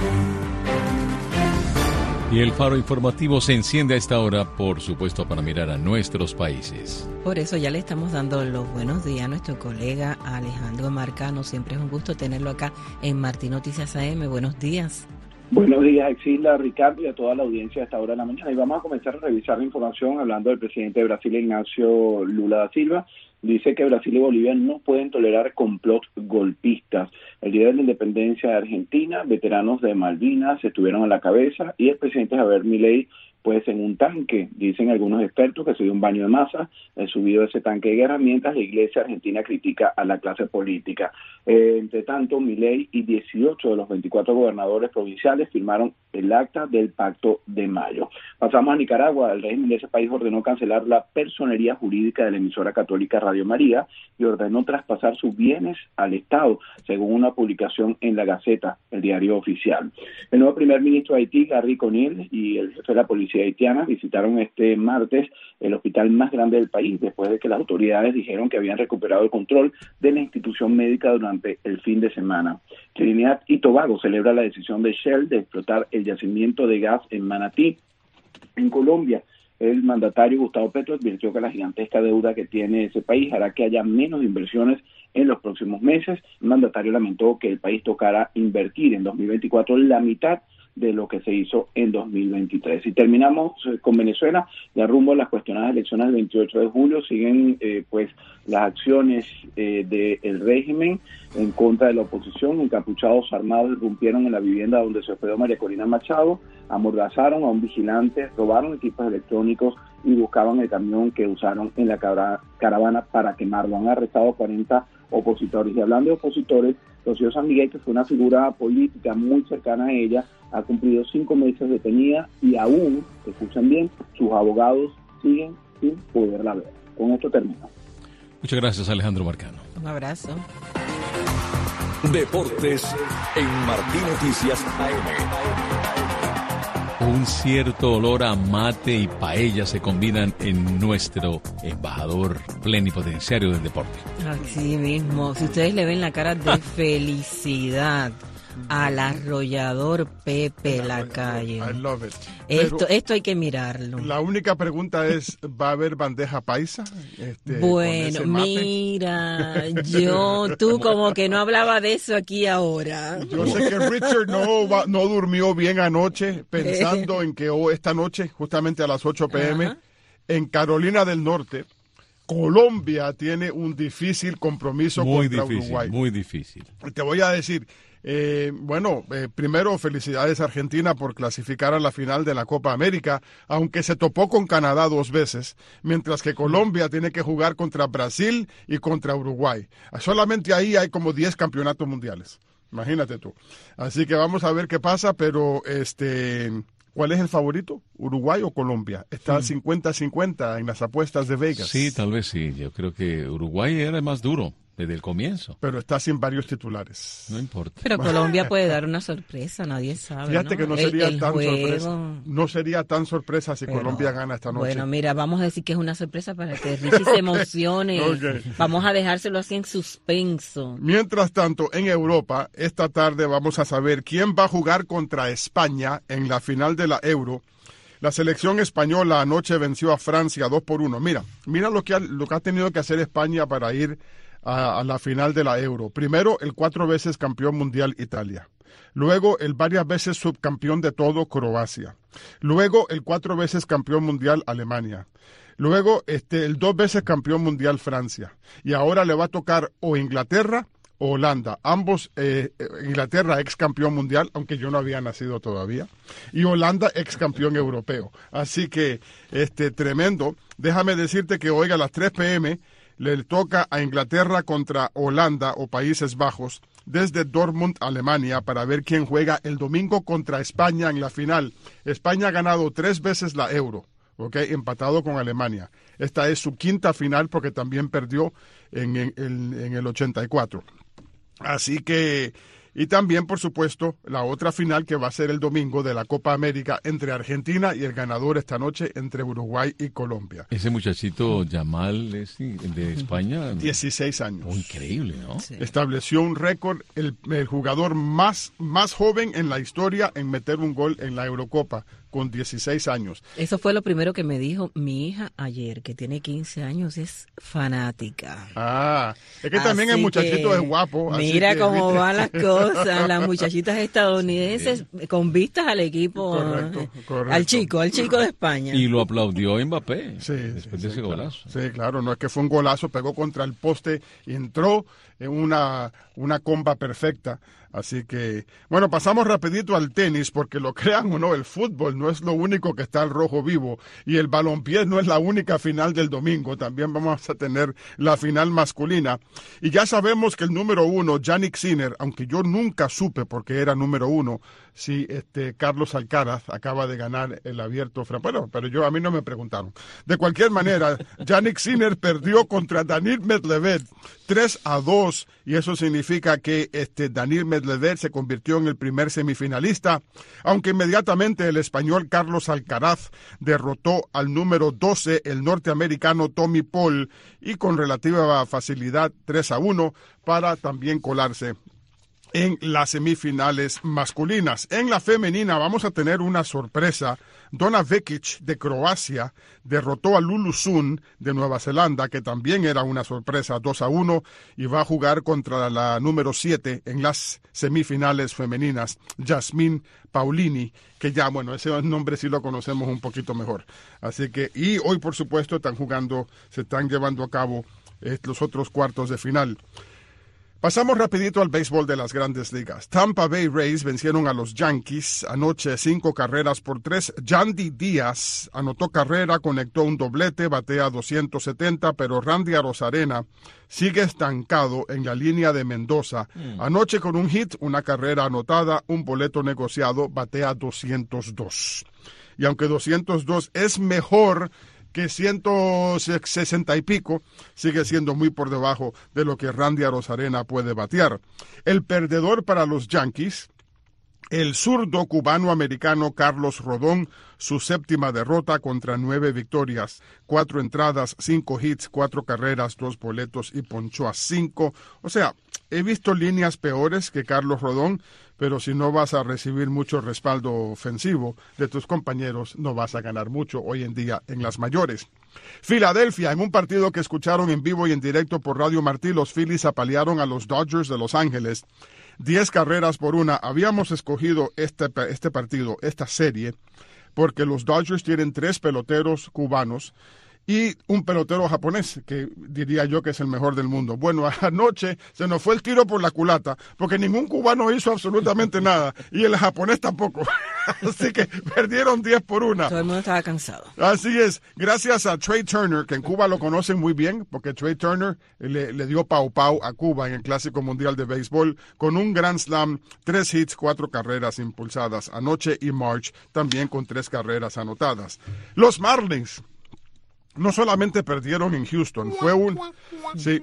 Y el faro informativo se enciende a esta hora, por supuesto, para mirar a nuestros países. Por eso ya le estamos dando los buenos días a nuestro colega Alejandro Marcano. Siempre es un gusto tenerlo acá en Martín Noticias A M. Buenos días. Buenos días, Exilda, Ricardo y a toda la audiencia a esta hora de la mañana. Y vamos a comenzar a revisar la información hablando del presidente de Brasil, Ignacio Lula da Silva. Dice que Brasil y Bolivia no pueden tolerar complots golpistas. El día de la independencia de Argentina, veteranos de Malvinas estuvieron a la cabeza y el presidente Javier Milei pues en un tanque, dicen algunos expertos que se dio un baño de masa, el subido de ese tanque de guerra, mientras la iglesia argentina critica a la clase política. Eh, entre tanto, Milei y dieciocho de los veinticuatro gobernadores provinciales firmaron el acta del Pacto de Mayo. Pasamos a Nicaragua. El régimen de ese país ordenó cancelar la personería jurídica de la emisora católica Radio María y ordenó traspasar sus bienes al Estado, según una publicación en la Gaceta, el diario oficial. El nuevo primer ministro de Haití, Gary Conille, y el jefe de la policía haitiana visitaron este martes el hospital más grande del país, después de que las autoridades dijeron que habían recuperado el control de la institución médica durante el fin de semana. Trinidad y Tobago celebra la decisión de Shell de explotar el yacimiento de gas en Manatí. En Colombia, el mandatario Gustavo Petro advirtió que la gigantesca deuda que tiene ese país hará que haya menos inversiones en los próximos meses. El mandatario lamentó que el país tocará invertir en dos mil veinticuatro la mitad de lo que se hizo en dos mil veintitrés. Y terminamos con Venezuela, ya rumbo a las cuestionadas elecciones del veintiocho de julio, siguen eh, pues las acciones eh, del régimen en contra de la oposición. Encapuchados armados irrumpieron en la vivienda donde se hospedó María Corina Machado, amordazaron a un vigilante, robaron equipos electrónicos y buscaban el camión que usaron en la caravana para quemarlo. Han arrestado cuarenta opositores. Y hablando de opositores, Rocío San Miguel, que fue una figura política muy cercana a ella, ha cumplido cinco meses detenida y aún, escuchan bien, sus abogados siguen sin poderla ver. Con esto termino. Muchas gracias, Alejandro Marcano. Un abrazo. Deportes en Martín Noticias A M. Un cierto olor a mate y paella se combinan en nuestro embajador plenipotenciario del deporte. Así mismo. Si ustedes le ven la cara de felicidad al arrollador Pepe Lacalle. I love it. Esto, esto hay que mirarlo. La única pregunta es, ¿va a haber bandeja paisa? Este, bueno, mira, yo, tú como que no hablaba de eso aquí ahora. Yo sé que Richard no, va, no durmió bien anoche pensando en que oh, esta noche, justamente a las ocho p m, ajá, en Carolina del Norte, Colombia tiene un difícil compromiso muy contra difícil, Uruguay. Muy difícil. Te voy a decir... Eh, bueno, eh, primero felicidades a Argentina por clasificar a la final de la Copa América, aunque se topó con Canadá dos veces, mientras que Colombia tiene que jugar contra Brasil y contra Uruguay. Solamente ahí hay como diez campeonatos mundiales, imagínate tú. Así que vamos a ver qué pasa, pero este... ¿cuál es el favorito? ¿Uruguay o Colombia? Está cincuenta cincuenta en las apuestas de Vegas. Sí, tal vez sí. Yo creo que Uruguay era el más duro desde el comienzo. Pero está sin varios titulares. No importa. Pero Colombia puede dar una sorpresa, nadie sabe. Fíjate, ¿no? que no sería el, el tan juego... sorpresa. No sería tan sorpresa si Pero, Colombia gana esta noche. Bueno, mira, vamos a decir que es una sorpresa para que Richie se emocione. Okay. Vamos a dejárselo así en suspenso. Mientras tanto, en Europa, esta tarde vamos a saber quién va a jugar contra España en la final de la Euro. La selección española anoche venció a Francia dos por uno. Mira, mira lo que ha, lo que ha tenido que hacer España para ir a, a la final de la Euro. Primero, el cuatro veces campeón mundial Italia. Luego, el varias veces subcampeón de todo Croacia. Luego, el cuatro veces campeón mundial Alemania. Luego, este, el dos veces campeón mundial Francia. Y ahora le va a tocar o Inglaterra Holanda. Ambos, eh, Inglaterra ex campeón mundial, aunque yo no había nacido todavía, y Holanda ex campeón europeo. Así que, este, tremendo. Déjame decirte que hoy a las tres pe eme le toca a Inglaterra contra Holanda o Países Bajos desde Dortmund, Alemania, para ver quién juega el domingo contra España en la final. España ha ganado tres veces la Euro, ¿okay? Empatado con Alemania. Esta es su quinta final porque también perdió en, en, en, en el ochenta y cuatro. Así que, y también, por supuesto, la otra final que va a ser el domingo de la Copa América entre Argentina y el ganador esta noche entre Uruguay y Colombia. Ese muchachito Yamal es de España. dieciséis años. Oh, increíble, ¿no? Sí. Estableció un récord, el, el jugador más, más joven en la historia en meter un gol en la Eurocopa, con dieciséis años. Eso fue lo primero que me dijo mi hija ayer, que tiene quince años, es fanática. Ah, es que también así el muchachito es guapo. Mira así que, cómo ¿viste? van las cosas, las muchachitas estadounidenses sí. con vistas al equipo, correcto, correcto. al chico, al chico de España. Y lo aplaudió Mbappé sí, después sí, de ese sí, golazo. Claro. Sí, claro, no es que fue un golazo, pegó contra el poste y entró en una, una comba perfecta. Así que, bueno, pasamos rapidito al tenis, porque lo crean o no, el fútbol no es lo único que está al rojo vivo, y el balompié no es la única final del domingo, también vamos a tener la final masculina. Y ya sabemos que el número uno, Jannik Sinner, aunque yo nunca supe por qué era número uno, si este Carlos Alcaraz acaba de ganar el abierto, bueno, pero yo a mí no me preguntaron. De cualquier manera, Jannik Sinner perdió contra Daniil Medvedev tres a dos, y eso significa que este Daniil Medvedev se convirtió en el primer semifinalista, aunque inmediatamente el español Carlos Alcaraz derrotó al número doce, el norteamericano Tommy Paul, y con relativa facilidad tres a uno para también colarse en las semifinales masculinas. En la femenina vamos a tener una sorpresa. Donna Vekic de Croacia derrotó a Lulu Sun de Nueva Zelanda, que también era una sorpresa, dos a uno, y va a jugar contra la número siete en las semifinales femeninas, Jasmine Paolini, que ya, bueno, ese nombre sí lo conocemos un poquito mejor. Así que, y hoy, por supuesto, están jugando, se están llevando a cabo eh, los otros cuartos de final. Pasamos rapidito al béisbol de las Grandes Ligas. Tampa Bay Rays vencieron a los Yankees anoche cinco carreras por tres. Yandy Díaz anotó carrera, conectó un doblete, batea doscientos setenta, pero Randy Arozarena sigue estancado en la línea de Mendoza. Mm. Anoche con un hit, una carrera anotada, un boleto negociado, batea doscientos dos. Y aunque doscientos dos es mejor que ciento sesenta y pico, sigue siendo muy por debajo de lo que Randy Arozarena puede batear. El perdedor para los Yankees, el zurdo cubano-americano Carlos Rodón, su séptima derrota contra nueve victorias, cuatro entradas, cinco hits, cuatro carreras, dos boletos y ponchó a cinco. O sea, he visto líneas peores que Carlos Rodón, pero si no vas a recibir mucho respaldo ofensivo de tus compañeros, no vas a ganar mucho hoy en día en las mayores. Filadelfia, en un partido que escucharon en vivo y en directo por Radio Martí, los Phillies apalearon a los Dodgers de Los Ángeles. Diez carreras por una. Habíamos escogido este, este partido, esta serie, porque los Dodgers tienen tres peloteros cubanos y un pelotero japonés, que diría yo que es el mejor del mundo. Bueno, anoche se nos fue el tiro por la culata, porque ningún cubano hizo absolutamente nada, y el japonés tampoco. Así que perdieron diez por una. Todo el mundo estaba cansado. Así es, gracias a Trey Turner, que en Cuba lo conocen muy bien, porque Trey Turner le, le dio pau pau a Cuba en el Clásico Mundial de Béisbol, con un Grand Slam, tres hits, cuatro carreras impulsadas. Anoche y March también con tres carreras anotadas. Los Marlins no solamente perdieron en Houston, fue un, sí,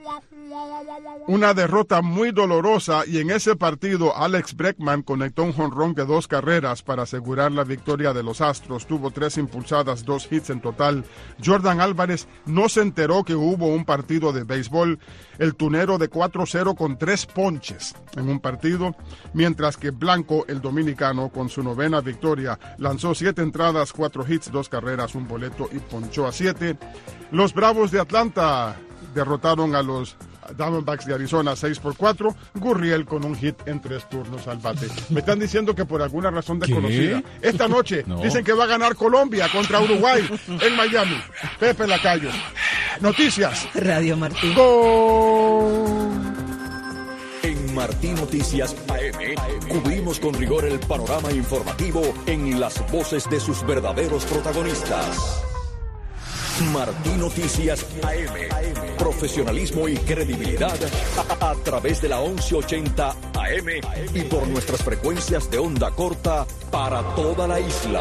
una derrota muy dolorosa, y en ese partido Alex Bregman conectó un jonrón de dos carreras para asegurar la victoria de los Astros. Tuvo tres impulsadas, dos hits en total. Jordan Álvarez no se enteró que hubo un partido de béisbol. El tunero de cuatro cero con tres ponches en un partido, mientras que Blanco, el dominicano, con su novena victoria, lanzó siete entradas, cuatro hits, dos carreras, un boleto y ponchó a siete. Los Bravos de Atlanta derrotaron a los Diamondbacks de Arizona seis por cuatro, Gurriel con un hit en tres turnos al bate. Me están diciendo que por alguna razón desconocida, ¿qué? Esta noche no. Dicen que va a ganar Colombia contra Uruguay en Miami. Pepe Lacayo. Noticias. Radio Martí. ¡Gol! En Martí Noticias A M, cubrimos con rigor el panorama informativo en las voces de sus verdaderos protagonistas. Martí Noticias A M, profesionalismo y credibilidad a, a través de la once ochenta A M y por nuestras frecuencias de onda corta para toda la isla.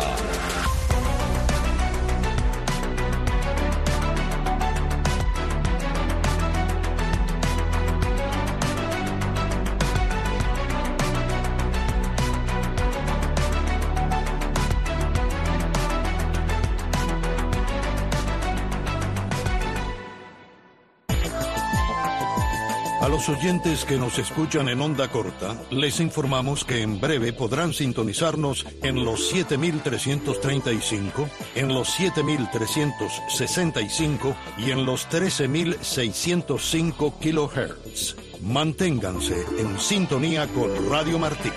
A los oyentes que nos escuchan en onda corta, les informamos que en breve podrán sintonizarnos en los siete mil trescientos treinta y cinco, en los siete mil trescientos sesenta y cinco y en los trece mil seiscientos cinco kilohertz. Manténganse en sintonía con Radio Martí.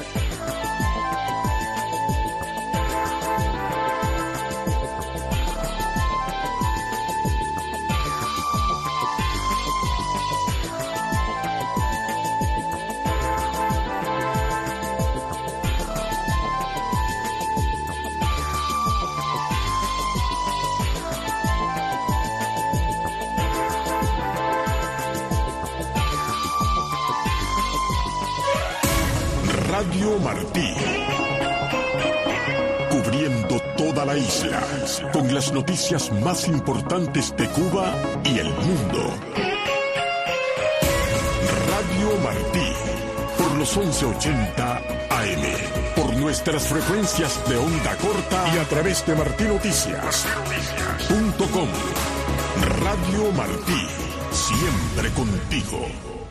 Radio Martí, cubriendo toda la isla, con las noticias más importantes de Cuba y el mundo. Radio Martí, por los once ochenta A M, por nuestras frecuencias de onda corta y a través de martí noticias punto com. Radio Martí, siempre contigo.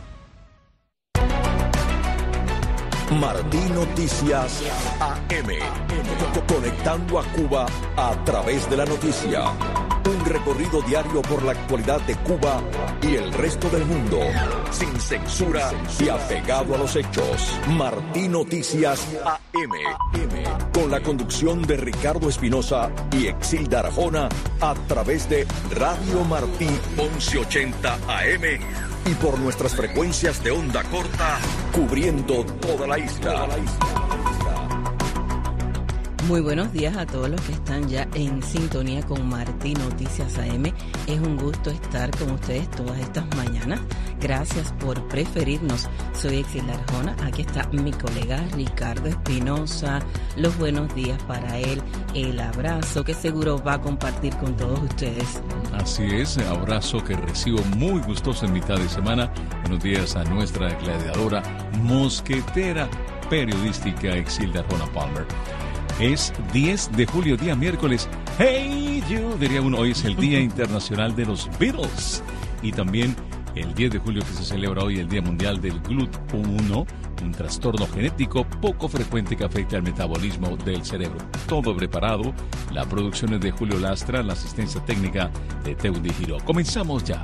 Martí Noticias A M, conectando a Cuba a través de la noticia. Un recorrido diario por la actualidad de Cuba y el resto del mundo, sin censura y apegado a los hechos. Martí Noticias A M, con la conducción de Ricardo Espinosa y Exilda Arjona a través de Radio Martí once ochenta A M y por nuestras frecuencias de onda corta, cubriendo toda la isla. Muy buenos días a todos los que están ya en sintonía con Martí Noticias A M. Es un gusto estar con ustedes todas estas mañanas. Gracias por preferirnos. Soy Exilda Arjona. Aquí está mi colega Ricardo Espinosa. Los buenos días para él. El abrazo que seguro va a compartir con todos ustedes. Así es, abrazo que recibo muy gustoso en mitad de semana. Buenos días a nuestra gladiadora, mosquetera periodística Exilda Arjona Palmer. Es diez de julio, día miércoles. Hey, you, diría uno, hoy es el Día Internacional de los Beatles. Y también el diez de julio que se celebra hoy el Día Mundial del G L U T uno, un trastorno genético poco frecuente que afecta al metabolismo del cerebro. Todo preparado. La producción es de Julio Lastra, la asistencia técnica de Teudy Giró. Comenzamos ya.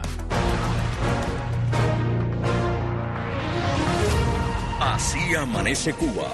Así amanece Cuba.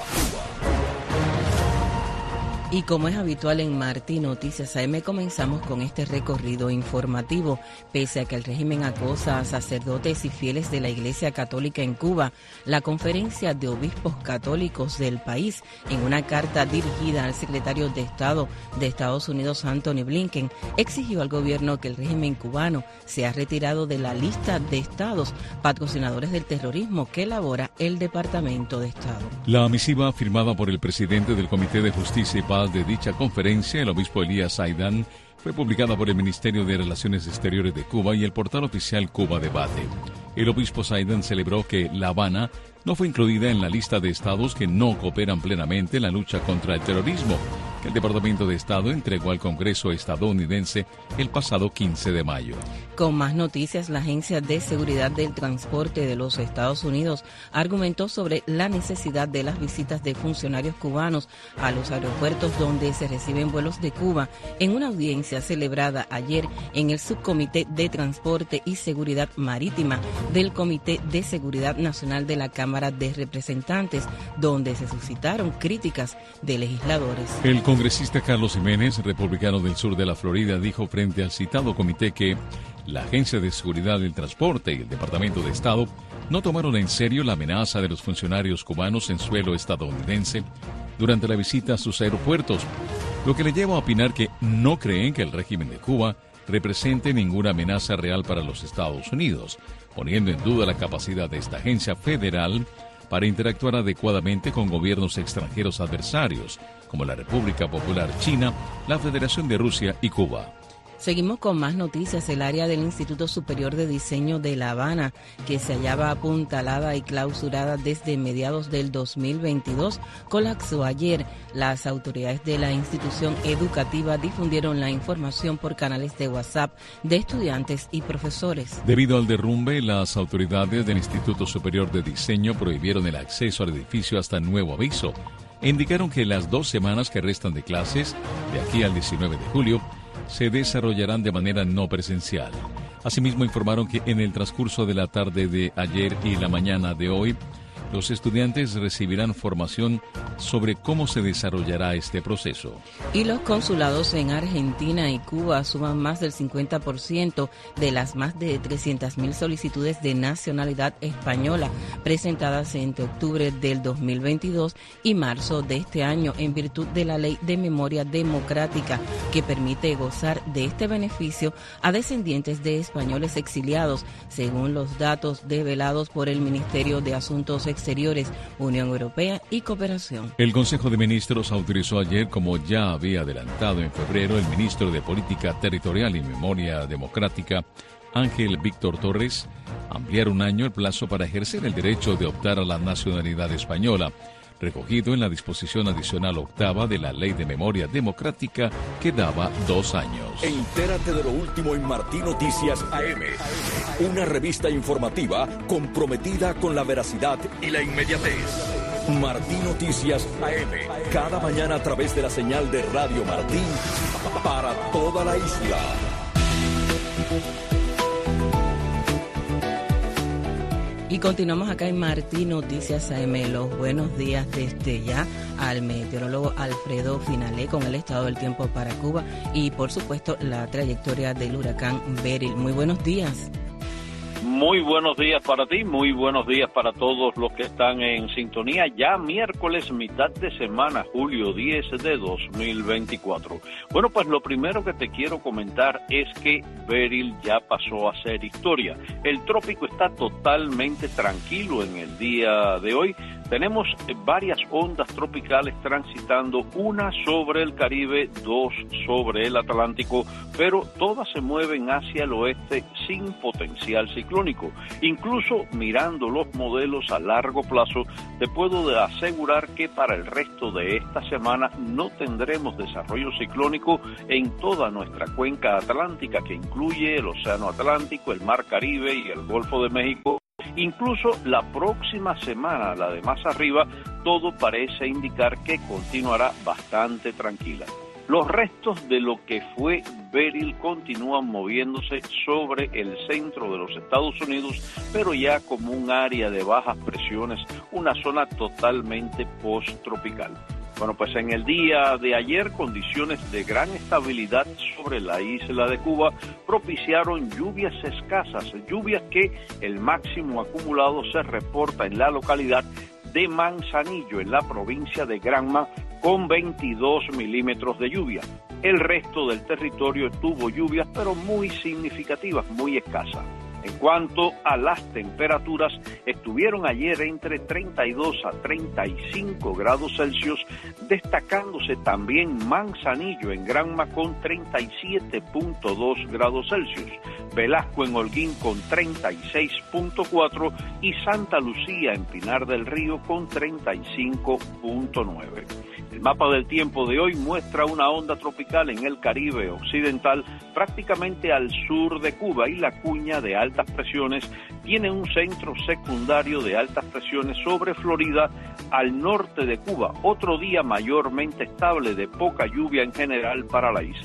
Y como es habitual en Martí Noticias A M, comenzamos con este recorrido informativo. Pese a que el régimen acosa a sacerdotes y fieles de la Iglesia Católica en Cuba, la Conferencia de Obispos Católicos del país, en una carta dirigida al secretario de Estado de Estados Unidos, Anthony Blinken, exigió al gobierno que el régimen cubano sea retirado de la lista de estados patrocinadores del terrorismo que elabora el Departamento de Estado. La misiva firmada por el presidente del Comité de Justicia y Paz de dicha conferencia, el obispo Elías Zaydan, fue publicada por el Ministerio de Relaciones Exteriores de Cuba y el portal oficial Cuba Debate. El obispo Zaydan celebró que La Habana no fue incluida en la lista de estados que no cooperan plenamente en la lucha contra el terrorismo, que el Departamento de Estado entregó al Congreso estadounidense el pasado quince de mayo. Con más noticias, la Agencia de Seguridad del Transporte de los Estados Unidos argumentó sobre la necesidad de las visitas de funcionarios cubanos a los aeropuertos donde se reciben vuelos de Cuba en una audiencia celebrada ayer en el Subcomité de Transporte y Seguridad Marítima del Comité de Seguridad Nacional de la Cámara de Representantes, donde se suscitaron críticas de legisladores. El congresista Carlos Jiménez, republicano del sur de la Florida, dijo frente al citado comité que la Agencia de Seguridad del Transporte y el Departamento de Estado no tomaron en serio la amenaza de los funcionarios cubanos en suelo estadounidense durante la visita a sus aeropuertos, lo que le lleva a opinar que no creen que el régimen de Cuba represente ninguna amenaza real para los Estados Unidos, poniendo en duda la capacidad de esta agencia federal para interactuar adecuadamente con gobiernos extranjeros adversarios, como la República Popular China, la Federación de Rusia y Cuba. Seguimos con más noticias. El área del Instituto Superior de Diseño de La Habana, que se hallaba apuntalada y clausurada desde mediados del dos mil veintidós, colapsó ayer. Las autoridades de la institución educativa difundieron la información por canales de WhatsApp de estudiantes y profesores. Debido al derrumbe, las autoridades del Instituto Superior de Diseño prohibieron el acceso al edificio hasta nuevo aviso e indicaron que las dos semanas que restan de clases, de aquí al diecinueve de julio, se desarrollarán de manera no presencial. Asimismo, informaron que en el transcurso de la tarde de ayer y la mañana de hoy, los estudiantes recibirán formación sobre cómo se desarrollará este proceso. Y los consulados en Argentina y Cuba suman más del cincuenta por ciento de las más de trescientas mil solicitudes de nacionalidad española presentadas entre octubre del dos mil veintidós y marzo de este año en virtud de la Ley de Memoria Democrática, que permite gozar de este beneficio a descendientes de españoles exiliados, según los datos develados por el Ministerio de Asuntos Exteriores Exteriores, Unión Europea y Cooperación. El Consejo de Ministros autorizó ayer, como ya había adelantado en febrero, el ministro de Política Territorial y Memoria Democrática, Ángel Víctor Torres, ampliar un año el plazo para ejercer el derecho de optar a la nacionalidad española, recogido en la disposición adicional octava de la Ley de Memoria Democrática, que daba dos años. Entérate de lo último en Martín Noticias A M, una revista informativa comprometida con la veracidad y la inmediatez. Martín Noticias A M, cada mañana a través de la señal de Radio Martín para toda la isla. Y continuamos acá en Martín Noticias A M. Los buenos días desde ya al meteorólogo Alfredo Finalé con el estado del tiempo para Cuba y, por supuesto, la trayectoria del huracán Beryl. Muy buenos días. Muy buenos días para ti, muy buenos días para todos los que están en sintonía. Ya miércoles, mitad de semana, julio diez de dos mil veinticuatro. Bueno, pues lo primero que te quiero comentar es que Beryl ya pasó a ser historia. El trópico está totalmente tranquilo en el día de hoy. Tenemos varias ondas tropicales transitando, una sobre el Caribe, dos sobre el Atlántico, pero todas se mueven hacia el oeste sin potencial ciclónico. Incluso mirando los modelos a largo plazo, te puedo asegurar que para el resto de esta semana no tendremos desarrollo ciclónico en toda nuestra cuenca atlántica, que incluye el Océano Atlántico, el Mar Caribe y el Golfo de México. Incluso la próxima semana, la de más arriba, todo parece indicar que continuará bastante tranquila. Los restos de lo que fue Beryl continúan moviéndose sobre el centro de los Estados Unidos, pero ya como un área de bajas presiones, una zona totalmente post-tropical. Bueno, pues en el día de ayer, condiciones de gran estabilidad sobre la isla de Cuba propiciaron lluvias escasas, lluvias que el máximo acumulado se reporta en la localidad de Manzanillo, en la provincia de Granma, con veintidós milímetros de lluvia. El resto del territorio tuvo lluvias, pero muy significativas, muy escasas. En cuanto a las temperaturas, estuvieron ayer entre treinta y dos a treinta y cinco grados Celsius, destacándose también Manzanillo en Granma con treinta y siete punto dos grados Celsius, Velasco en Holguín con treinta y seis punto cuatro y Santa Lucía en Pinar del Río con treinta y cinco punto nueve. El mapa del tiempo de hoy muestra una onda tropical en el Caribe occidental prácticamente al sur de Cuba, y la cuña de altas presiones tiene un centro secundario de altas presiones sobre Florida al norte de Cuba. Otro día mayormente estable de poca lluvia en general para la isla.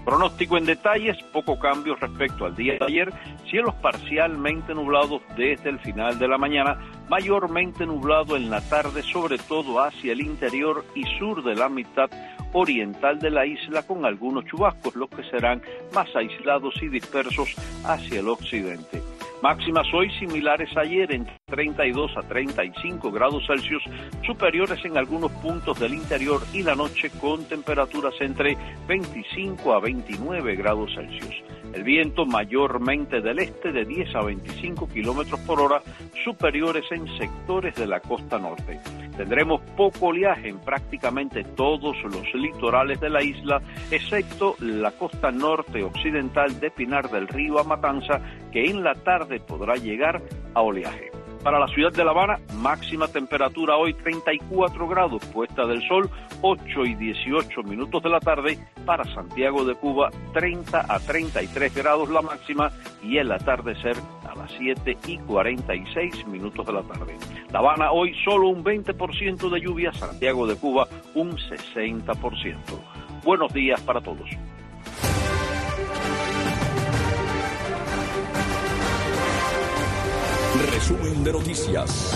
Pronóstico en detalles, poco cambio respecto al día de ayer, cielos parcialmente nublados desde el final de la mañana, mayormente nublado en la tarde, sobre todo hacia el interior y sur de la mitad oriental de la isla, con algunos chubascos, los que serán más aislados y dispersos hacia el occidente. Máximas hoy similares a ayer, entre treinta y dos a treinta y cinco grados Celsius, superiores en algunos puntos del interior, y la noche con temperaturas entre veinticinco a veintinueve grados Celsius. El viento mayormente del este de diez a veinticinco kilómetros por hora, superiores en sectores de la costa norte. Tendremos poco oleaje en prácticamente todos los litorales de la isla, excepto la costa norte occidental de Pinar del Río a Matanza, que en la tarde podrá llegar a oleaje. Para la ciudad de La Habana, máxima temperatura hoy treinta y cuatro grados, puesta del sol ocho y dieciocho minutos de la tarde. Para Santiago de Cuba, treinta a treinta y tres grados la máxima, y el atardecer a las siete y cuarenta y seis minutos de la tarde. La Habana hoy solo un veinte por ciento de lluvia, Santiago de Cuba un sesenta por ciento. Buenos días para todos. Resumen de noticias.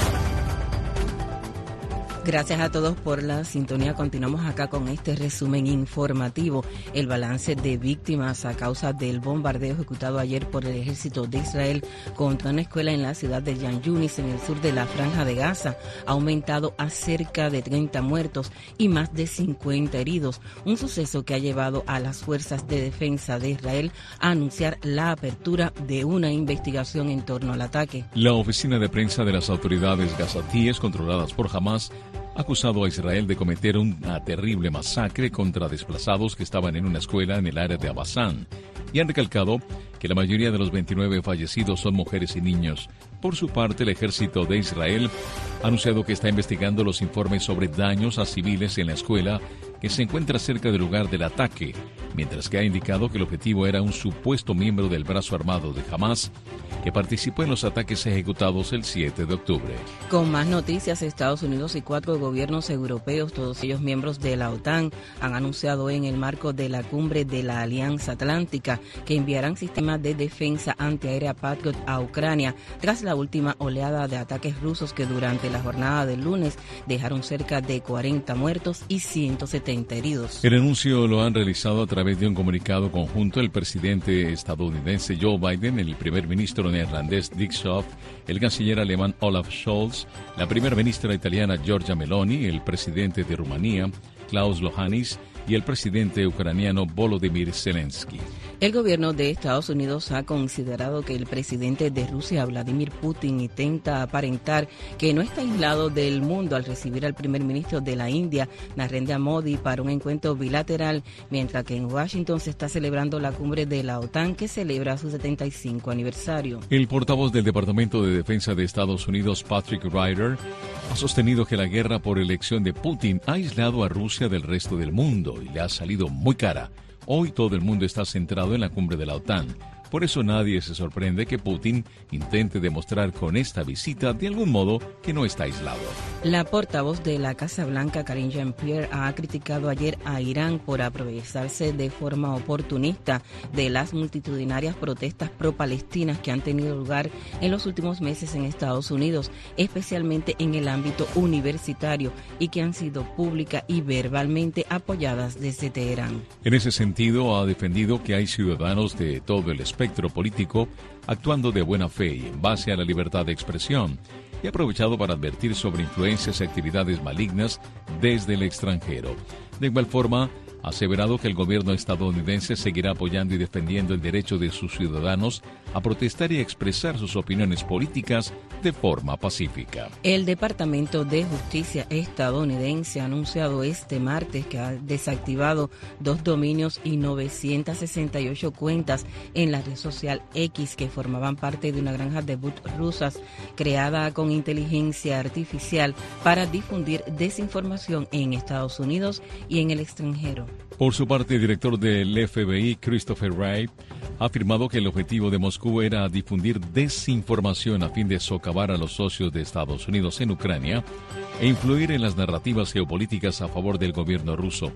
Gracias a todos por la sintonía. Continuamos acá con este resumen informativo. El balance de víctimas a causa del bombardeo ejecutado ayer por el ejército de Israel contra una escuela en la ciudad de Yan Yunis, en el sur de la Franja de Gaza, ha aumentado a cerca de treinta muertos y más de cincuenta heridos. Un suceso que ha llevado a las fuerzas de defensa de Israel a anunciar la apertura de una investigación en torno al ataque. La oficina de prensa de las autoridades gazatíes controladas por Hamas ha acusado a Israel de cometer una terrible masacre contra desplazados que estaban en una escuela en el área de Abasán, y han recalcado que la mayoría de los veintinueve fallecidos son mujeres y niños. Por su parte, el ejército de Israel ha anunciado que está investigando los informes sobre daños a civiles en la escuela que se encuentra cerca del lugar del ataque, mientras que ha indicado que el objetivo era un supuesto miembro del brazo armado de Hamas que participó en los ataques ejecutados el siete de octubre. Con más noticias, Estados Unidos y cuatro gobiernos europeos, todos ellos miembros de la OTAN, han anunciado en el marco de la cumbre de la Alianza Atlántica que enviarán sistemas de defensa antiaérea Patriot a Ucrania tras la última oleada de ataques rusos que durante la jornada del lunes dejaron cerca de cuarenta muertos y ciento setenta heridos. El anuncio lo han realizado a través de un comunicado conjunto el presidente estadounidense Joe Biden, el primer ministro neerlandés Dick Schoof, el canciller alemán Olaf Scholz, la primera ministra italiana Giorgia Meloni, el presidente de Rumanía Klaus Lohannis y el presidente ucraniano Volodymyr Zelensky. El gobierno de Estados Unidos ha considerado que el presidente de Rusia, Vladimir Putin, intenta aparentar que no está aislado del mundo al recibir al primer ministro de la India, Narendra Modi, para un encuentro bilateral, mientras que en Washington se está celebrando la cumbre de la OTAN, que celebra su setenta y cinco aniversario. El portavoz del Departamento de Defensa de Estados Unidos, Patrick Ryder, ha sostenido que la guerra por elección de Putin ha aislado a Rusia del resto del mundo y le ha salido muy cara. Hoy todo el mundo está centrado en la cumbre de la OTAN. Por eso nadie se sorprende que Putin intente demostrar con esta visita de algún modo que no está aislado. La portavoz de la Casa Blanca, Karine Jean-Pierre, ha criticado ayer a Irán por aprovecharse de forma oportunista de las multitudinarias protestas pro-palestinas que han tenido lugar en los últimos meses en Estados Unidos, especialmente en el ámbito universitario, y que han sido pública y verbalmente apoyadas desde Teherán. En ese sentido, ha defendido que hay ciudadanos de todo el espectro político actuando de buena fe y en base a la libertad de expresión, y ha aprovechado para advertir sobre influencias y actividades malignas desde el extranjero. De igual forma, ha aseverado que el gobierno estadounidense seguirá apoyando y defendiendo el derecho de sus ciudadanos a protestar y a expresar sus opiniones políticas de forma pacífica. El Departamento de Justicia estadounidense ha anunciado este martes que ha desactivado dos dominios y novecientas sesenta y ocho cuentas en la red social X que formaban parte de una granja de bots rusas creada con inteligencia artificial para difundir desinformación en Estados Unidos y en el extranjero. Por su parte, el director del F B I, Christopher Wray, ha afirmado que el objetivo de Moscú era difundir desinformación a fin de socavar a los socios de Estados Unidos en Ucrania e influir en las narrativas geopolíticas a favor del gobierno ruso.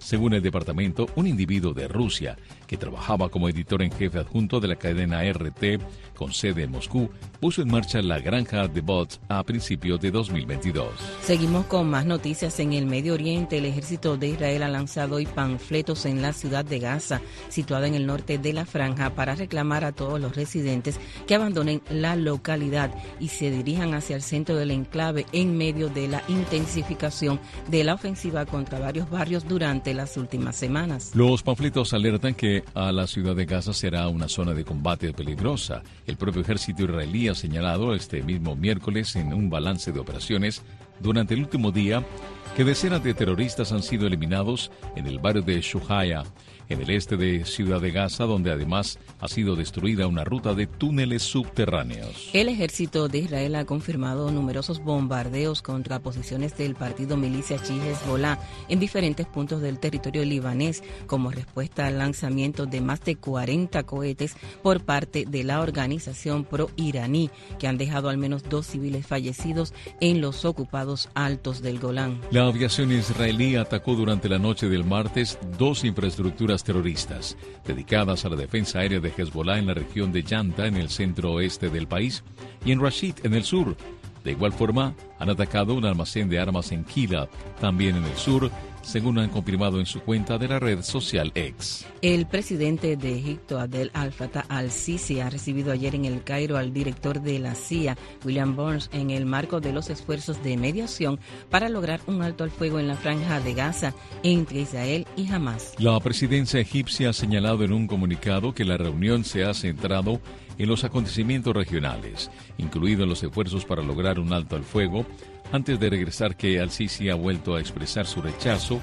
Según el departamento, un individuo de Rusia que trabajaba como editor en jefe adjunto de la cadena R T con sede en Moscú puso en marcha la granja de bots a principios de dos mil veintidós. Seguimos con más noticias en el Medio Oriente. El ejército de Israel ha lanzado hoy panfletos en la ciudad de Gaza, situada en el norte de la franja, para reclamar a todos los residentes que abandonen la localidad y se dirijan hacia el centro del enclave en medio de la intensificación de la ofensiva contra varios barrios durante las últimas semanas. Los panfletos alertan que a la ciudad de Gaza será una zona de combate peligrosa. El propio ejército israelí ha señalado este mismo miércoles en un balance de operaciones durante el último día que decenas de terroristas han sido eliminados en el barrio de Shuhaya, en el este de Ciudad de Gaza, donde además ha sido destruida una ruta de túneles subterráneos. El ejército de Israel ha confirmado numerosos bombardeos contra posiciones del partido milicia chií Hezbollah en diferentes puntos del territorio libanés, como respuesta al lanzamiento de más de cuarenta cohetes por parte de la organización pro-iraní, que han dejado al menos dos civiles fallecidos en los ocupados altos del Golán. La aviación israelí atacó durante la noche del martes dos infraestructuras terroristas dedicadas a la defensa aérea de Hezbollah en la región de Yanta, en el centro oeste del país, y en Rashid, en el sur. De igual forma, han atacado un almacén de armas en Kila, también en el sur, según han confirmado en su cuenta de la red social X. El presidente de Egipto, Abdel Al-Fattah al-Sisi, ha recibido ayer en el Cairo al director de la C I A, William Burns, en el marco de los esfuerzos de mediación para lograr un alto al fuego en la franja de Gaza entre Israel y Hamás. La presidencia egipcia ha señalado en un comunicado que la reunión se ha centrado en los acontecimientos regionales, incluidos los esfuerzos para lograr un alto al fuego, antes de regresar que al-Sisi ha vuelto a expresar su rechazo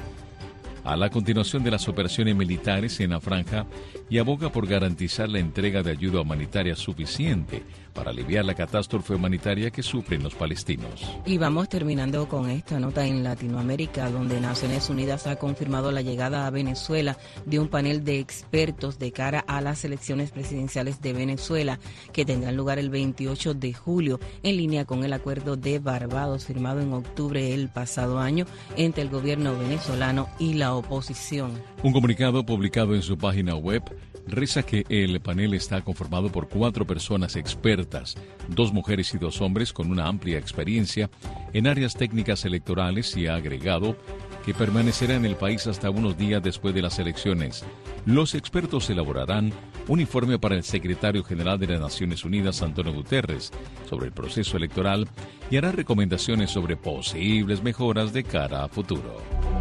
a la continuación de las operaciones militares en la franja y aboga por garantizar la entrega de ayuda humanitaria suficiente para aliviar la catástrofe humanitaria que sufren los palestinos. Y vamos terminando con esta nota en Latinoamérica, donde Naciones Unidas ha confirmado la llegada a Venezuela de un panel de expertos de cara a las elecciones presidenciales de Venezuela, que tendrán lugar el veintiocho de julio, en línea con el acuerdo de Barbados firmado en octubre del pasado año entre el gobierno venezolano y la oposición. Un comunicado publicado en su página web reza que el panel está conformado por cuatro personas expertas, dos mujeres y dos hombres con una amplia experiencia en áreas técnicas electorales, y ha agregado que permanecerá en el país hasta unos días después de las elecciones. Los expertos elaborarán un informe para el secretario general de las Naciones Unidas, Antonio Guterres, sobre el proceso electoral y hará recomendaciones sobre posibles mejoras de cara a futuro.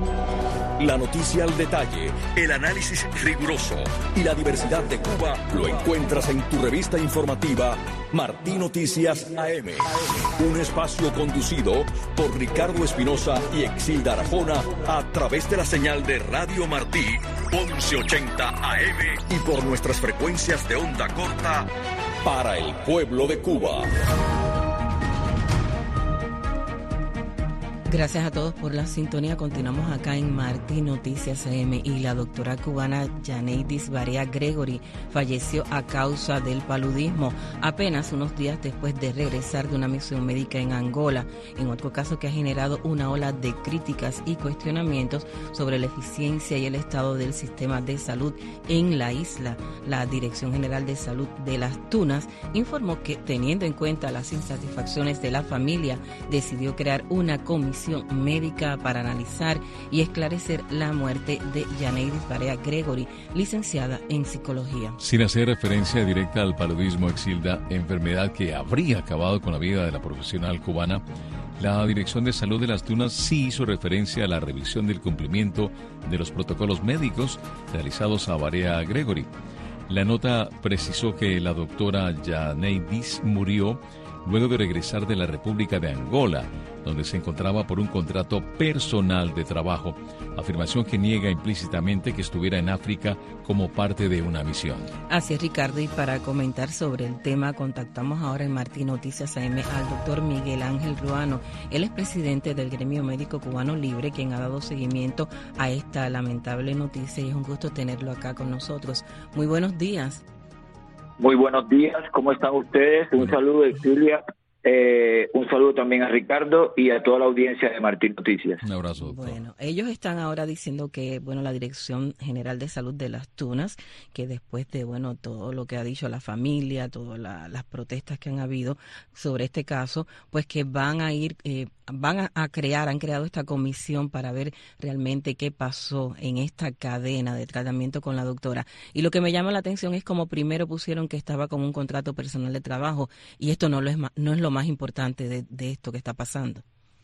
La noticia al detalle, el análisis riguroso y la diversidad de Cuba lo encuentras en tu revista informativa Martí Noticias A M. Un espacio conducido por Ricardo Espinosa y Exilda Arjona a través de la señal de Radio Martí once ochenta A M y por nuestras frecuencias de onda corta para el pueblo de Cuba. Gracias a todos por la sintonía. Continuamos acá en Martí Noticias A M, y la doctora cubana Yaneidis Barea Gregory falleció a causa del paludismo apenas unos días después de regresar de una misión médica en Angola, en otro caso que ha generado una ola de críticas y cuestionamientos sobre la eficiencia y el estado del sistema de salud en la isla. La Dirección General de Salud de las Tunas informó que, teniendo en cuenta las insatisfacciones de la familia, decidió crear una comisión médica para analizar y esclarecer la muerte de Yaneidis Barea Gregory, licenciada en psicología. Sin hacer referencia directa al paludismo, Exilda, enfermedad que habría acabado con la vida de la profesional cubana, la Dirección de Salud de las Tunas sí hizo referencia a la revisión del cumplimiento de los protocolos médicos realizados a Barea Gregory. La nota precisó que la doctora Yaneidis murió luego de regresar de la República de Angola, donde se encontraba por un contrato personal de trabajo, afirmación que niega implícitamente que estuviera en África como parte de una misión. Así es, Ricardo, y para comentar sobre el tema contactamos ahora en Martí Noticias A M al doctor Miguel Ángel Ruano. Él es presidente del Gremio Médico Cubano Libre, quien ha dado seguimiento a esta lamentable noticia, y es un gusto tenerlo acá con nosotros. Muy buenos días. Muy buenos días, ¿cómo están ustedes? Un saludo de Silvia Eh, un saludo también a Ricardo y a toda la audiencia de Martín Noticias. Un abrazo, doctor. Bueno, ellos están ahora diciendo que, bueno, la Dirección General de Salud de Las Tunas, que después de, bueno, todo lo que ha dicho la familia, todas la, las protestas que han habido sobre este caso, pues que van a ir, eh, van a, a crear, han creado esta comisión para ver realmente qué pasó en esta cadena de tratamiento con la doctora. Y lo que me llama la atención es como primero pusieron que estaba con un contrato personal de trabajo, y esto no lo es, no es lo más importante de, de esto que está pasando.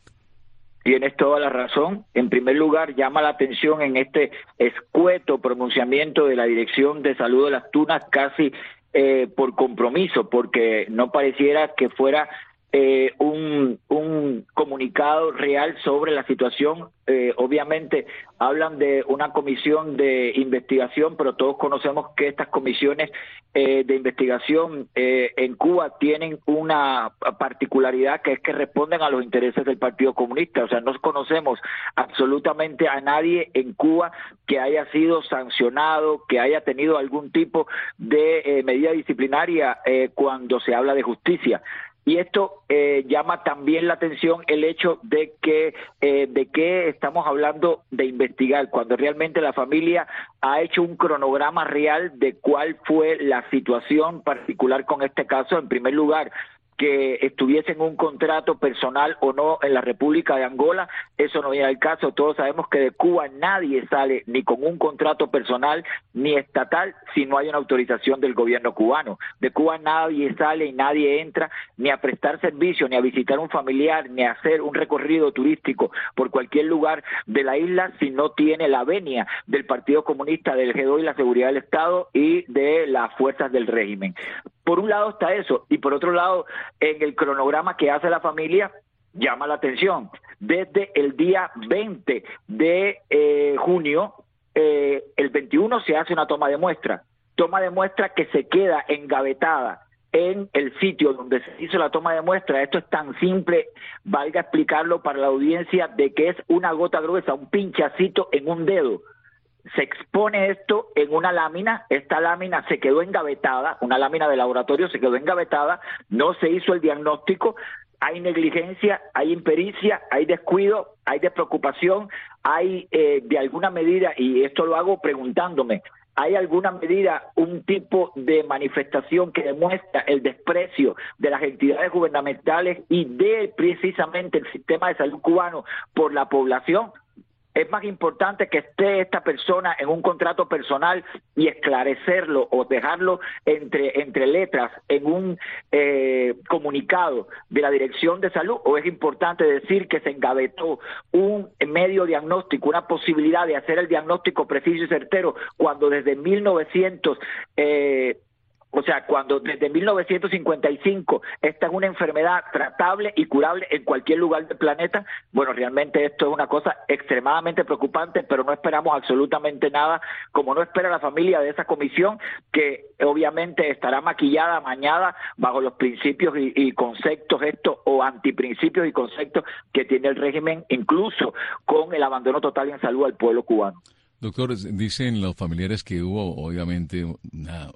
Tienes toda la razón. En primer lugar, llama la atención en este escueto pronunciamiento de la Dirección de Salud de Las Tunas, casi eh, por compromiso, porque no pareciera que fuera eh, un, un comunicado real sobre la situación. Eh, obviamente hablan de una comisión de investigación, pero todos conocemos que estas comisiones eh, de investigación eh, en Cuba tienen una particularidad, que es que responden a los intereses del Partido Comunista. O sea, no conocemos absolutamente a nadie en Cuba que haya sido sancionado, que haya tenido algún tipo de eh, medida disciplinaria eh, cuando se habla de justicia. Y esto eh, llama también la atención el hecho de que eh, de que estamos hablando de investigar, cuando realmente la familia ha hecho un cronograma real de cuál fue la situación particular con este caso. En primer lugar, que estuviesen un contrato personal o no en la República de Angola, eso no viene al caso. Todos sabemos que de Cuba nadie sale ni con un contrato personal ni estatal si no hay una autorización del gobierno cubano. De Cuba nadie sale y nadie entra ni a prestar servicio, ni a visitar un familiar, ni a hacer un recorrido turístico por cualquier lugar de la isla si no tiene la venia del Partido Comunista, del G dos y la seguridad del Estado y de las fuerzas del régimen. Por un lado está eso, y por otro lado, en el cronograma que hace la familia, llama la atención. Desde el día veinte de eh, junio, eh, el veintiuno se hace una toma de muestra, toma de muestra que se queda engavetada en el sitio donde se hizo la toma de muestra. Esto es tan simple, valga explicarlo para la audiencia, de que es una gota gruesa, un pinchacito en un dedo. Se expone esto en una lámina, esta lámina se quedó engavetada, una lámina de laboratorio se quedó engavetada, no se hizo el diagnóstico, hay negligencia, hay impericia, hay descuido, hay despreocupación, hay eh, de alguna medida, y esto lo hago preguntándome, ¿hay alguna medida, un tipo de manifestación que demuestra el desprecio de las entidades gubernamentales y de precisamente el sistema de salud cubano por la población? Es más importante que esté esta persona en un contrato personal y esclarecerlo o dejarlo entre entre letras en un eh, comunicado de la Dirección de Salud, o es importante decir que se engavetó un medio diagnóstico, una posibilidad de hacer el diagnóstico preciso y certero, cuando desde mil novecientos eh, O sea, cuando desde mil novecientos cincuenta y cinco esta es una enfermedad tratable y curable en cualquier lugar del planeta. Bueno, realmente esto es una cosa extremadamente preocupante, pero no esperamos absolutamente nada, como no espera la familia de esa comisión, que obviamente estará maquillada, amañada bajo los principios y, y conceptos estos, o antiprincipios y conceptos que tiene el régimen, incluso con el abandono total en salud al pueblo cubano. Doctor, dicen los familiares que hubo, obviamente, un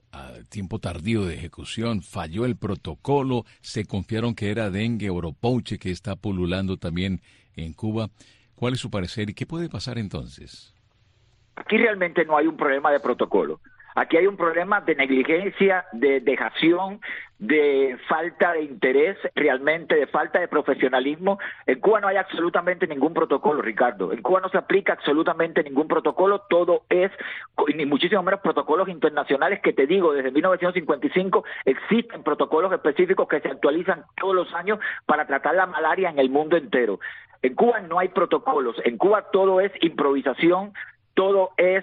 tiempo tardío de ejecución, falló el protocolo, se confiaron que era dengue oropouche, que está pululando también en Cuba. ¿Cuál es su parecer y qué puede pasar entonces? Aquí realmente no hay un problema de protocolo. Aquí hay un problema de negligencia, de dejación, de falta de interés, realmente de falta de profesionalismo. En Cuba no hay absolutamente ningún protocolo, Ricardo. En Cuba no se aplica absolutamente ningún protocolo. Todo es, ni muchísimo menos protocolos internacionales, que te digo, desde mil novecientos cincuenta y cinco existen protocolos específicos que se actualizan todos los años para tratar la malaria en el mundo entero. En Cuba no hay protocolos. En Cuba todo es improvisación, todo es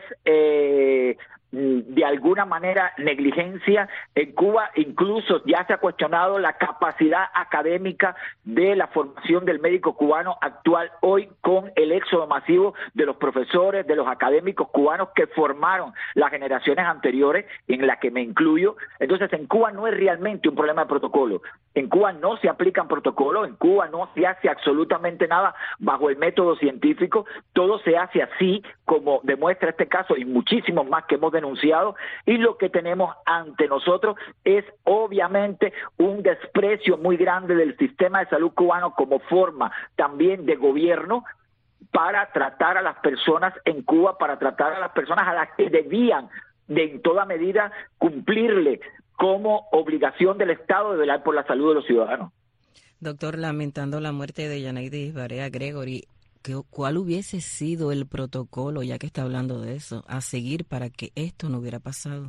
eh, de alguna manera negligencia. En Cuba incluso ya se ha cuestionado la capacidad académica de la formación del médico cubano actual hoy, con el éxodo masivo de los profesores, de los académicos cubanos que formaron las generaciones anteriores, en la que me incluyo. Entonces en Cuba no es realmente un problema de protocolo. En Cuba no se aplican protocolos, en Cuba no se hace absolutamente nada bajo el método científico, todo se hace así como demuestra este caso y muchísimos más que hemos denunciado, y lo que tenemos ante nosotros es obviamente un desprecio muy grande del sistema de salud cubano como forma también de gobierno para tratar a las personas en Cuba, para tratar a las personas a las que debían de en toda medida cumplirle como obligación del Estado de velar por la salud de los ciudadanos. Doctor, lamentando la muerte de Yaneidis Barea Gregory, ¿cuál hubiese sido el protocolo, ya que está hablando de eso, a seguir para que esto no hubiera pasado?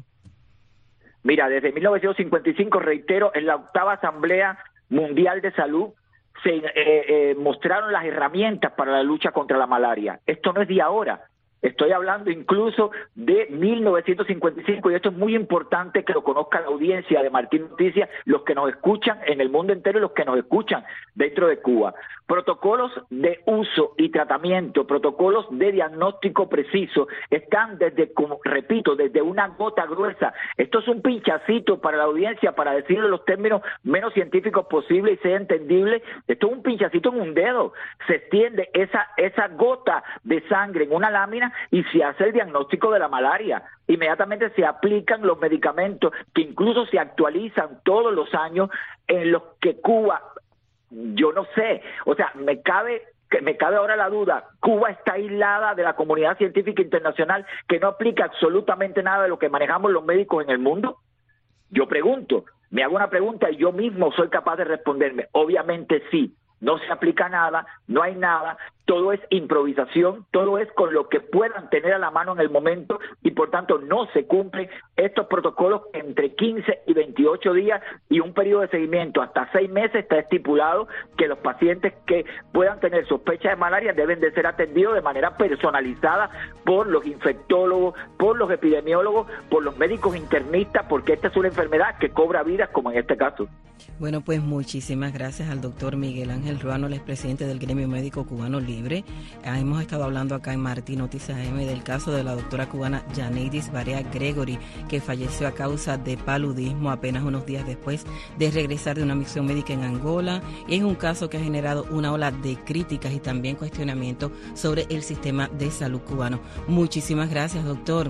Mira, desde mil novecientos cincuenta y cinco, reitero, en la octava Asamblea Mundial de Salud se eh, eh, mostraron las herramientas para la lucha contra la malaria. Esto no es de ahora. Estoy hablando incluso de mil novecientos cincuenta y cinco, y esto es muy importante que lo conozca la audiencia de Martín Noticias, los que nos escuchan en el mundo entero y los que nos escuchan dentro de Cuba. Protocolos de uso y tratamiento, protocolos de diagnóstico preciso, están desde, como repito, desde una gota gruesa. Esto es un pinchacito para la audiencia, para decirlo en los términos menos científicos posibles y sea entendible. Esto es un pinchacito en un dedo. Se extiende esa, esa gota de sangre en una lámina y se hace el diagnóstico de la malaria. Inmediatamente se aplican los medicamentos que incluso se actualizan todos los años, en los que Cuba, yo no sé, o sea, me cabe me cabe ahora la duda, Cuba está aislada de la comunidad científica internacional que no aplica absolutamente nada de lo que manejamos los médicos en el mundo. Yo pregunto, me hago una pregunta y yo mismo soy capaz de responderme, obviamente sí. No se aplica nada, no hay nada, todo es improvisación, todo es con lo que puedan tener a la mano en el momento, y por tanto no se cumplen estos protocolos entre quince y veintiocho días, y un periodo de seguimiento hasta seis meses. Está estipulado que los pacientes que puedan tener sospecha de malaria deben de ser atendidos de manera personalizada por los infectólogos, por los epidemiólogos, por los médicos internistas, porque esta es una enfermedad que cobra vidas, como en este caso. Bueno, pues muchísimas gracias al doctor Miguel Ángel Ruano, el expresidente del Gremio Médico Cubano Libre. Ah, hemos estado hablando acá en Martín Noticias A M del caso de la doctora cubana Yaneidis Barea Gregory, que falleció a causa de paludismo apenas unos días después de regresar de una misión médica en Angola. Y es un caso que ha generado una ola de críticas y también cuestionamientos sobre el sistema de salud cubano. Muchísimas gracias, doctor.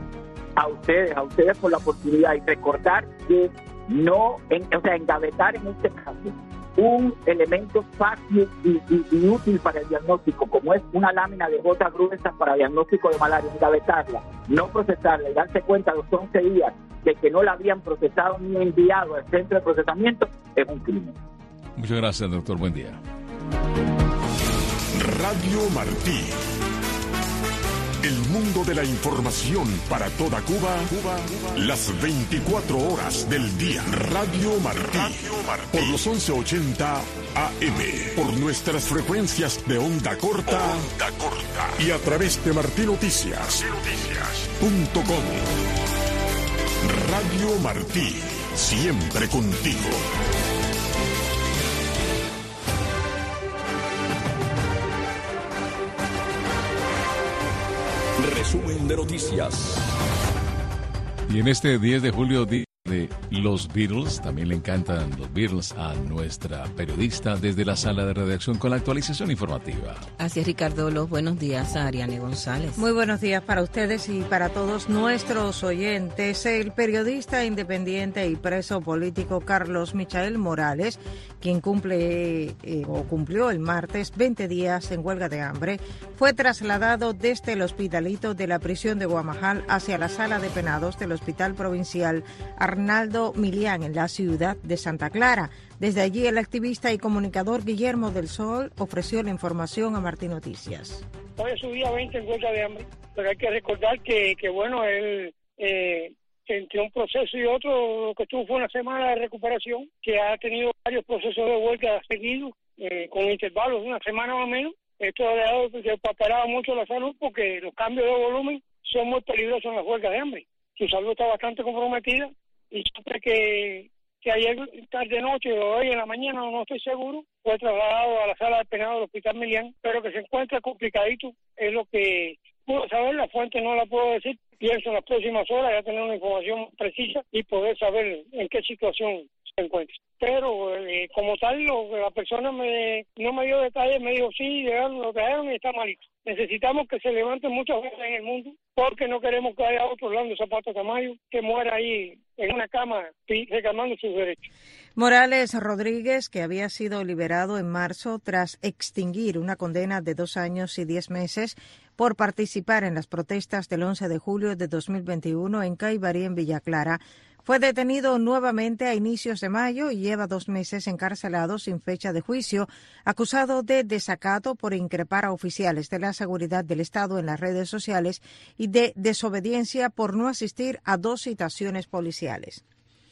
A ustedes, a ustedes por la oportunidad, y recordar que no, en, o sea, engavetar en este caso un elemento fácil y, y, y útil para el diagnóstico, como es una lámina de gota gruesa para diagnóstico de malaria, engavetarla, no procesarla y darse cuenta a los once días de que no la habían procesado ni enviado al centro de procesamiento, es un crimen. Muchas gracias, doctor. Buen día. Radio Martí. El mundo de la información para toda Cuba, Cuba, las veinticuatro horas del día. Radio Martí, Radio Martí. Por los once ochenta A M, por nuestras frecuencias de onda corta, onda corta. Y a través de martí noticias punto com. Radio Martí, siempre contigo. Resumen de noticias. Y en este diez de julio, día de los Beatles, también le encantan los Beatles a nuestra periodista desde la sala de redacción con la actualización informativa. Así es, Ricardo. Los buenos días a Ariane González. Muy buenos días para ustedes y para todos nuestros oyentes. El periodista independiente y preso político Carlos Michael Morales, quien cumple eh, o cumplió el martes veinte días en huelga de hambre, fue trasladado desde el hospitalito de la prisión de Guamajal hacia la sala de penados del Hospital Provincial Arnaldo Milián en la ciudad de Santa Clara. Desde allí, el activista y comunicador Guillermo del Sol ofreció la información a Martín Noticias. Hoy es su día veinte en huelga de hambre, pero hay que recordar que, que bueno, él eh, entre un proceso y otro, lo que estuvo fue una semana de recuperación, que ha tenido varios procesos de huelga seguidos, eh, con intervalos de una semana más o menos. Esto ha dejado que paparaba mucho la salud, porque los cambios de volumen son muy peligrosos en las huelgas de hambre. Su salud está bastante comprometida, y siempre que, que ayer tarde noche o hoy en la mañana, no estoy seguro, fue trasladado a la sala de penado del Hospital Milián, pero que se encuentra complicadito, es lo que puedo saber, la fuente no la puedo decir. Pienso en las próximas horas ya tener una información precisa y poder saber en qué situación se encuentre. Pero eh, como tal, lo, la persona me, no me dio detalles, me dijo sí, llegaron, lo trajeron y está malito. Necesitamos que se levanten muchas veces en el mundo porque no queremos que haya otro Orlando Zapata Tamayo que muera ahí en una cama reclamando sus derechos. Morales Rodríguez, que había sido liberado en marzo tras extinguir una condena de dos años y diez meses por participar en las protestas del once de julio de dos mil veintiuno en Caibarí, en Villa Clara, fue detenido nuevamente a inicios de mayo y lleva dos meses encarcelado sin fecha de juicio, acusado de desacato por increpar a oficiales de la seguridad del Estado en las redes sociales y de desobediencia por no asistir a dos citaciones policiales.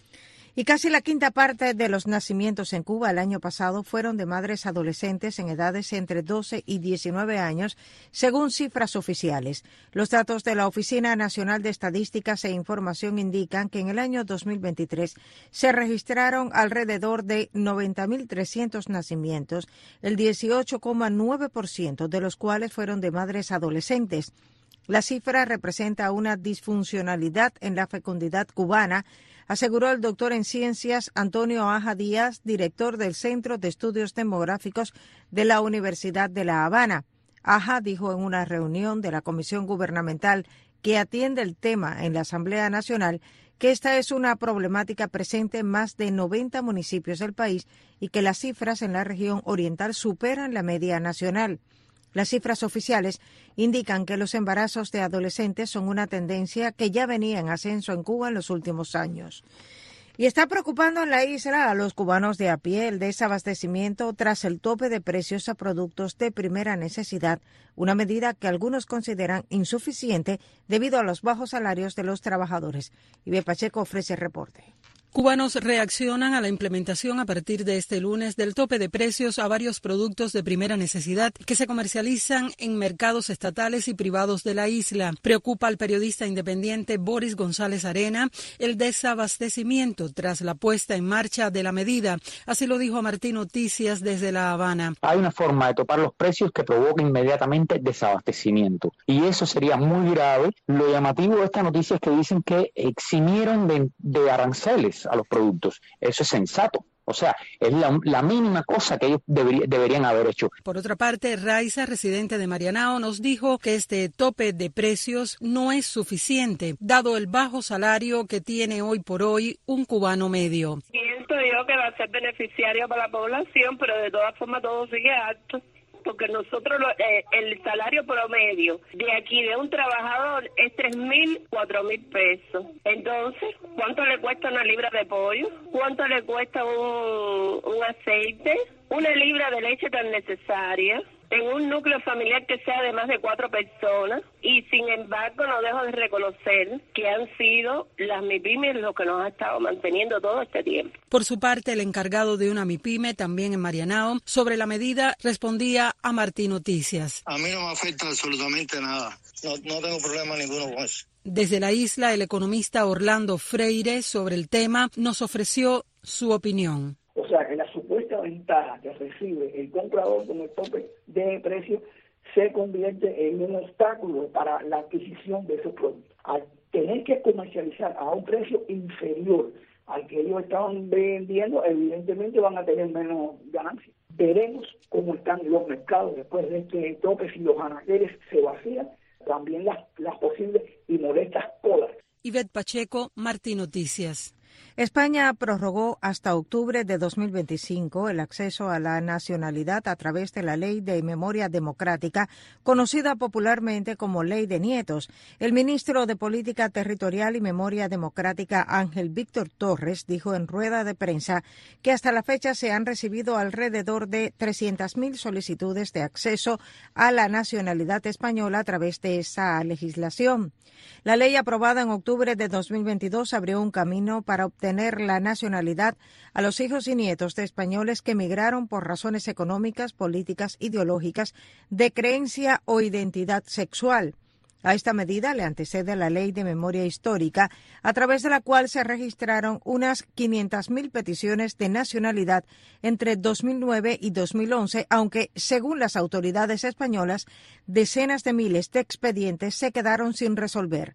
Y casi la quinta parte de los nacimientos en Cuba el año pasado fueron de madres adolescentes en edades entre doce y diecinueve años, según cifras oficiales. Los datos de la Oficina Nacional de Estadísticas e Información indican que en el año dos mil veintitrés se registraron alrededor de noventa mil trescientos nacimientos, el dieciocho coma nueve por ciento de los cuales fueron de madres adolescentes. La cifra representa una disfuncionalidad en la fecundidad cubana, aseguró el doctor en ciencias Antonio Aja Díaz, director del Centro de Estudios Demográficos de la Universidad de La Habana. Aja dijo en una reunión de la Comisión Gubernamental que atiende el tema en la Asamblea Nacional que esta es una problemática presente en más de noventa municipios del país y que las cifras en la región oriental superan la media nacional. Las cifras oficiales indican que los embarazos de adolescentes son una tendencia que ya venía en ascenso en Cuba en los últimos años. Y está preocupando en la isla a los cubanos de a pie el desabastecimiento tras el tope de precios a productos de primera necesidad, una medida que algunos consideran insuficiente debido a los bajos salarios de los trabajadores. Ibe Pacheco ofrece el reporte. Cubanos reaccionan a la implementación a partir de este lunes del tope de precios a varios productos de primera necesidad que se comercializan en mercados estatales y privados de la isla. Preocupa al periodista independiente Boris González Arena el desabastecimiento tras la puesta en marcha de la medida. Así lo dijo a Martín Noticias desde La Habana. Hay una forma de topar los precios que provoca inmediatamente desabastecimiento. Y eso sería muy grave. Lo llamativo de esta noticia es que dicen que eximieron de, de aranceles a los productos. Eso es sensato. O sea, es la, la mínima cosa que ellos debería, deberían haber hecho. Por otra parte, Raiza, residente de Marianao, nos dijo que este tope de precios no es suficiente, dado el bajo salario que tiene hoy por hoy un cubano medio. Siento yo que va a ser beneficiario para la población, pero de todas formas todo sigue alto. Porque nosotros, eh, el salario promedio de aquí de un trabajador es tres mil, cuatro mil pesos. Entonces, ¿cuánto le cuesta una libra de pollo? ¿Cuánto le cuesta un, un aceite? Una libra de leche tan necesaria en un núcleo familiar que sea de más de cuatro personas, y sin embargo no dejo de reconocer que han sido las MIPYMES los que nos han estado manteniendo todo este tiempo. Por su parte, el encargado de una MIPYME, también en Marianao, sobre la medida respondía a Martín Noticias. A mí no me afecta absolutamente nada, no, no tengo problema ninguno con eso. Desde la isla, el economista Orlando Freire, sobre el tema, nos ofreció su opinión. O sea, que la supuesta ventaja que recibe el comprador con el tope de precio se convierte en un obstáculo para la adquisición de esos productos. Al tener que comercializar a un precio inferior al que ellos estaban vendiendo, evidentemente van a tener menos ganancias. Veremos cómo están los mercados después de este tope, si los anaqueles se vacían, también las, las posibles y molestas colas. Ivette Pacheco, Martín Noticias. España prorrogó hasta octubre de dos mil veinticinco el acceso a la nacionalidad a través de la Ley de Memoria Democrática, conocida popularmente como Ley de Nietos. El ministro de Política Territorial y Memoria Democrática, Ángel Víctor Torres, dijo en rueda de prensa que hasta la fecha se han recibido alrededor de trescientas mil solicitudes de acceso a la nacionalidad española a través de esa legislación. La ley aprobada en octubre de dos mil veintidós abrió un camino para obtener la nacionalidad a los hijos y nietos de españoles que emigraron por razones económicas, políticas, ideológicas, de creencia o identidad sexual. A esta medida le antecede la Ley de Memoria Histórica, a través de la cual se registraron unas quinientas mil peticiones de nacionalidad entre dos mil nueve y dos mil once, aunque, según las autoridades españolas, decenas de miles de expedientes se quedaron sin resolver.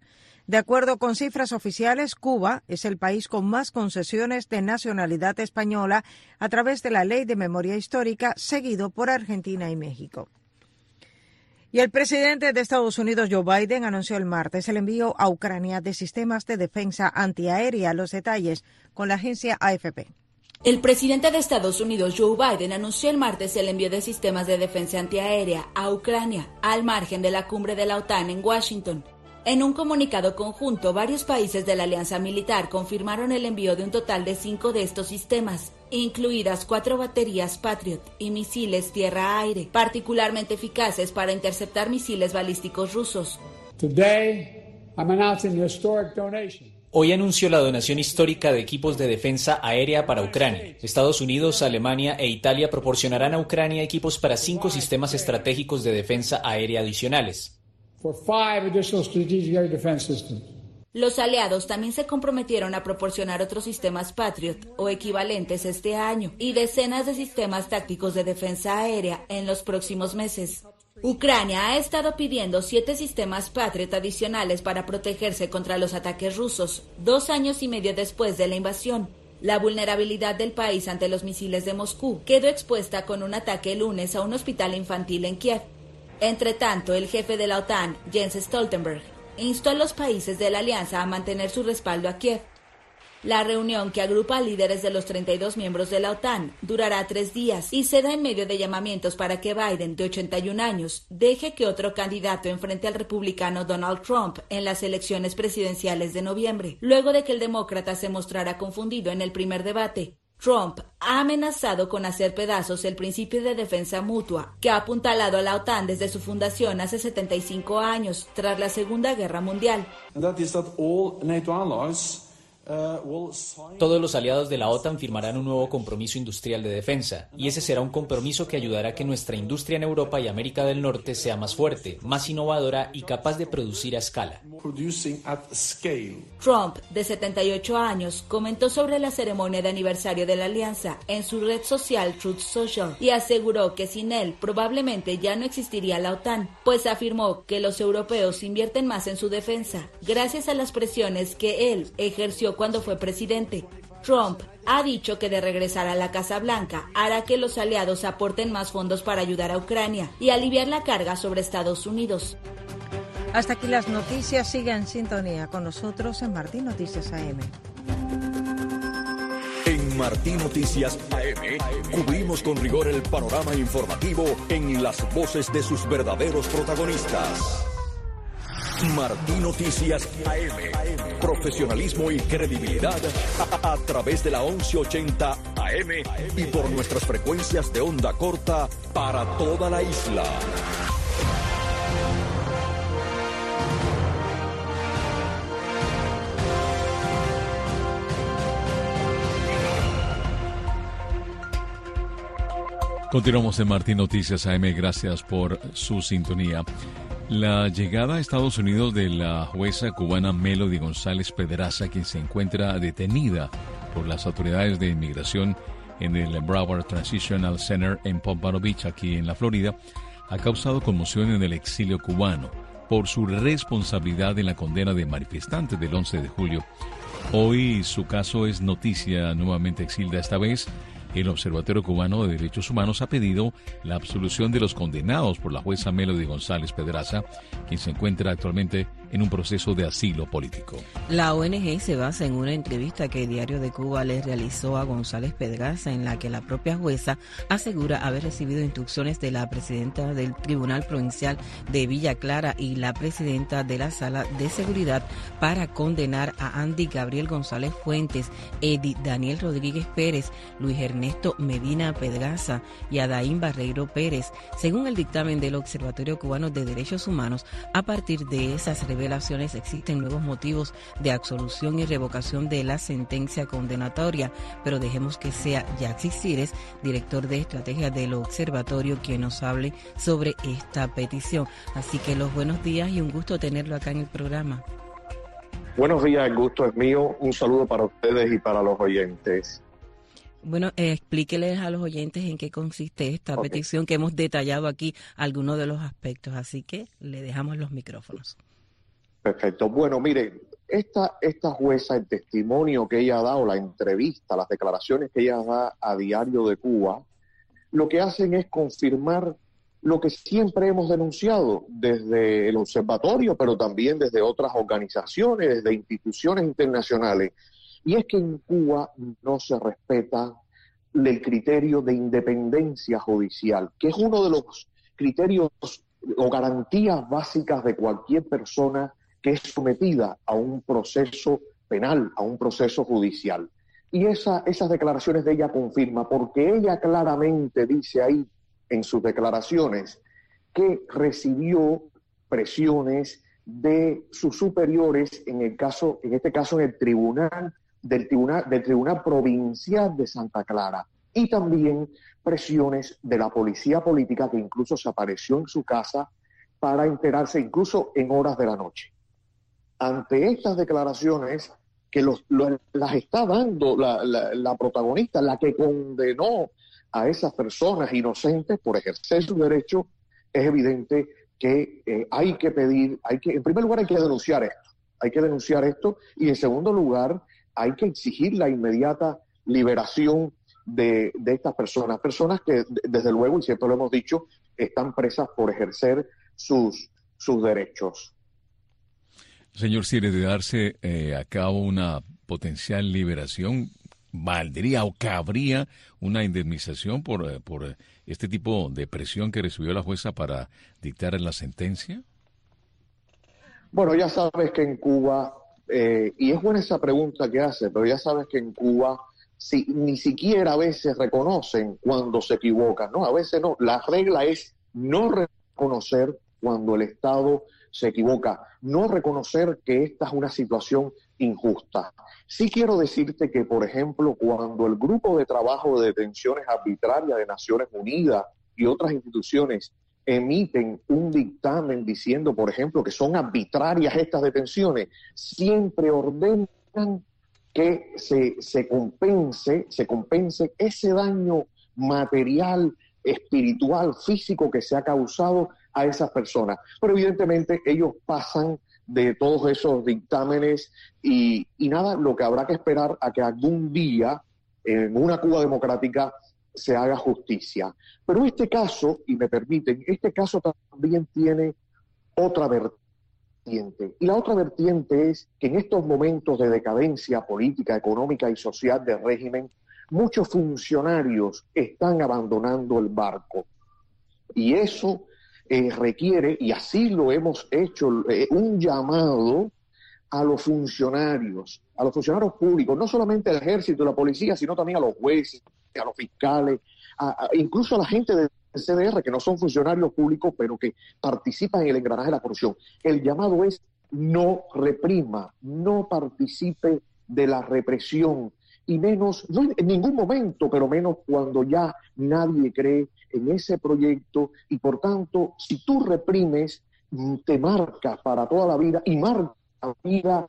De acuerdo con cifras oficiales, Cuba es el país con más concesiones de nacionalidad española a través de la Ley de Memoria Histórica, seguido por Argentina y México. Y el presidente de Estados Unidos, Joe Biden, anunció el martes el envío a Ucrania de sistemas de defensa antiaérea. Los detalles con la agencia A F P. El presidente de Estados Unidos, Joe Biden, anunció el martes el envío de sistemas de defensa antiaérea a Ucrania, al margen de la cumbre de la OTAN en Washington. En un comunicado conjunto, varios países de la alianza militar confirmaron el envío de un total de cinco de estos sistemas, incluidas cuatro baterías Patriot y misiles tierra-aire, particularmente eficaces para interceptar misiles balísticos rusos. Today, I'm announcing the historic donation. Hoy anunció la donación histórica de equipos de defensa aérea para Ucrania. Estados Unidos, Alemania e Italia proporcionarán a Ucrania equipos para cinco sistemas estratégicos de defensa aérea adicionales. For five additional strategic air defense systems. Los aliados también se comprometieron a proporcionar otros sistemas Patriot o equivalentes este año y decenas de sistemas tácticos de defensa aérea en los próximos meses. Ucrania ha estado pidiendo siete sistemas Patriot adicionales para protegerse contra los ataques rusos, dos años y medio después de la invasión. La vulnerabilidad del país ante los misiles de Moscú quedó expuesta con un ataque el lunes a un hospital infantil en Kiev. Entre tanto, el jefe de la OTAN, Jens Stoltenberg, instó a los países de la alianza a mantener su respaldo a Kiev. La reunión, que agrupa a líderes de los treinta y dos miembros de la OTAN, durará tres días y se da en medio de llamamientos para que Biden, de ochenta y un años, deje que otro candidato enfrente al republicano Donald Trump en las elecciones presidenciales de noviembre, luego de que el demócrata se mostrara confundido en el primer debate. Trump ha amenazado con hacer pedazos el principio de defensa mutua, que ha apuntalado a la OTAN desde su fundación hace setenta y cinco años, tras la Segunda Guerra Mundial. Todos los aliados de la OTAN firmarán un nuevo compromiso industrial de defensa, y ese será un compromiso que ayudará a que nuestra industria en Europa y América del Norte sea más fuerte, más innovadora y capaz de producir a escala. Trump, de setenta y ocho años, comentó sobre la ceremonia de aniversario de la alianza en su red social Truth Social y aseguró que sin él probablemente ya no existiría la OTAN, pues afirmó que los europeos invierten más en su defensa, gracias a las presiones que él ejerció cuando fue presidente. Trump ha dicho que de regresar a la Casa Blanca hará que los aliados aporten más fondos para ayudar a Ucrania y aliviar la carga sobre Estados Unidos. Hasta aquí las noticias. Siga en sintonía con nosotros en Martín Noticias A M. En Martín Noticias A M cubrimos con rigor el panorama informativo en las voces de sus verdaderos protagonistas. Martín Noticias A M. Profesionalismo y credibilidad a, a través de la once ochenta A M y por nuestras frecuencias de onda corta para toda la isla. Continuamos en Martín Noticias A M. Gracias por su sintonía. La llegada a Estados Unidos de la jueza cubana Melody González Pedraza, quien se encuentra detenida por las autoridades de inmigración en el Broward Transitional Center en Pompano Beach, aquí en la Florida, ha causado conmoción en el exilio cubano por su responsabilidad en la condena de manifestantes del once de julio. Hoy su caso es noticia nuevamente, Exilda. Esta vez el Observatorio Cubano de Derechos Humanos ha pedido la absolución de los condenados por la jueza Melody González Pedraza, quien se encuentra actualmente en un proceso de asilo político. La O N G se basa en una entrevista que el Diario de Cuba le realizó a González Pedraza, en la que la propia jueza asegura haber recibido instrucciones de la presidenta del Tribunal Provincial de Villa Clara y la presidenta de la Sala de Seguridad para condenar a Andy Gabriel González Fuentes, Eddie Daniel Rodríguez Pérez, Luis Ernesto Medina Pedraza y a Daín Barreiro Pérez, según el dictamen del Observatorio Cubano de Derechos Humanos. A partir de esas revelaciones existen nuevos motivos de absolución y revocación de la sentencia condenatoria, pero dejemos que sea Yaxi Cires, director de estrategia del observatorio, quien nos hable sobre esta petición. Así que los buenos días y un gusto tenerlo acá en el programa. Buenos días, el gusto es mío. Un saludo para ustedes y para los oyentes. Bueno, eh, explíqueles a los oyentes en qué consiste esta okay. petición, que hemos detallado aquí algunos de los aspectos, así que le dejamos los micrófonos. Perfecto. Bueno, mire, esta, esta jueza, el testimonio que ella ha dado, la entrevista, las declaraciones que ella da a Diario de Cuba, lo que hacen es confirmar lo que siempre hemos denunciado desde el observatorio, pero también desde otras organizaciones, desde instituciones internacionales. Y es que en Cuba no se respeta el criterio de independencia judicial, que es uno de los criterios o garantías básicas de cualquier persona que es sometida a un proceso penal, a un proceso judicial. Y esa, esas declaraciones de ella confirma, porque ella claramente dice ahí en sus declaraciones que recibió presiones de sus superiores, en el caso, en este caso en el tribunal del tribunal del Tribunal Provincial de Santa Clara, y también presiones de la policía política, que incluso se apareció en su casa para enterarse incluso en horas de la noche. Ante estas declaraciones que los, los, las está dando la, la, la protagonista, la que condenó a esas personas inocentes por ejercer su derecho, es evidente que eh, hay que pedir, hay que, en primer lugar hay que denunciar esto, hay que denunciar esto, y en segundo lugar hay que exigir la inmediata liberación de, de estas personas, personas que desde luego, y siempre lo hemos dicho, están presas por ejercer sus, sus derechos. Señor Sire, de darse eh, a cabo una potencial liberación, ¿valdría o cabría una indemnización por, eh, por este tipo de presión que recibió la jueza para dictar la sentencia? Bueno, ya sabes que en Cuba, eh, y es buena esa pregunta que hace, pero ya sabes que en Cuba si, ni siquiera a veces reconocen cuando se equivocan, ¿no? A veces no. La regla es no reconocer cuando el Estado se equivoca, no reconocer que esta es una situación injusta. Sí quiero decirte que, por ejemplo, cuando el Grupo de Trabajo de Detenciones Arbitrarias de Naciones Unidas y otras instituciones emiten un dictamen diciendo, por ejemplo, que son arbitrarias estas detenciones, siempre ordenan que se, se compense, se compense ese daño material, espiritual, físico que se ha causado a esas personas. Pero evidentemente ellos pasan de todos esos dictámenes y, y nada, lo que habrá que esperar a que algún día en una Cuba democrática se haga justicia. Pero este caso, y me permiten, este caso también tiene otra vertiente. Y la otra vertiente es que en estos momentos de decadencia política, económica y social del régimen, muchos funcionarios están abandonando el barco. Y eso eh, requiere, y así lo hemos hecho, eh, un llamado a los funcionarios, a los funcionarios públicos, no solamente al ejército y la policía, sino también a los jueces, a los fiscales, a, a, incluso a la gente del C D R, que no son funcionarios públicos, pero que participan en el engranaje de la corrupción. El llamado es no reprima, no participe de la represión, y menos, no en ningún momento, pero menos cuando ya nadie cree en ese proyecto, y por tanto, si tú reprimes, te marcas para toda la vida, y marca la vida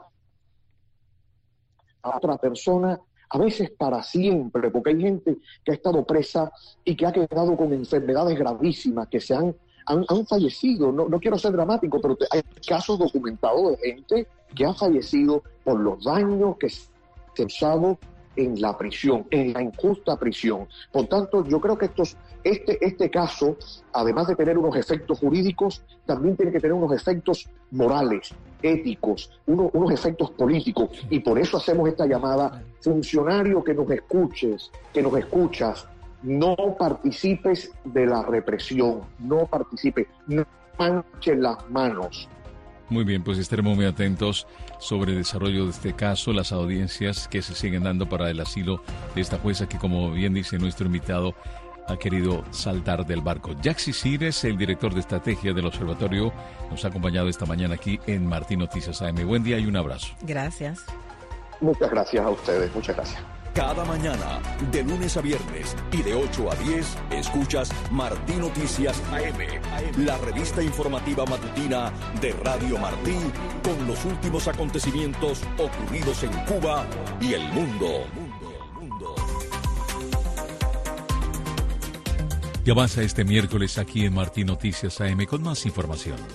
a otra persona, a veces para siempre, porque hay gente que ha estado presa y que ha quedado con enfermedades gravísimas, que se han, han, han fallecido. No, no quiero ser dramático, pero te, hay casos documentados de gente que ha fallecido por los daños que se han causado en la prisión, en la injusta prisión. Por tanto, yo creo que estos, este, este caso, además de tener unos efectos jurídicos, también tiene que tener unos efectos morales, éticos, uno, unos efectos políticos, y por eso hacemos esta llamada: funcionario que nos escuches, que nos escuchas, no participes de la represión, no participes, no manches las manos. Muy bien, pues estaremos muy atentos sobre el desarrollo de este caso, las audiencias que se siguen dando para el asilo de esta jueza que, como bien dice nuestro invitado, ha querido saltar del barco. Yaxi Cires, el director de estrategia del observatorio, nos ha acompañado esta mañana aquí en Martín Noticias A M. Buen día y un abrazo. Gracias. Muchas gracias a ustedes, muchas gracias. Cada mañana, de lunes a viernes y de ocho a diez, escuchas Martín Noticias A M, la revista informativa matutina de Radio Martí, con los últimos acontecimientos ocurridos en Cuba y el mundo. Y avanza este miércoles aquí en Martín Noticias A M con más información.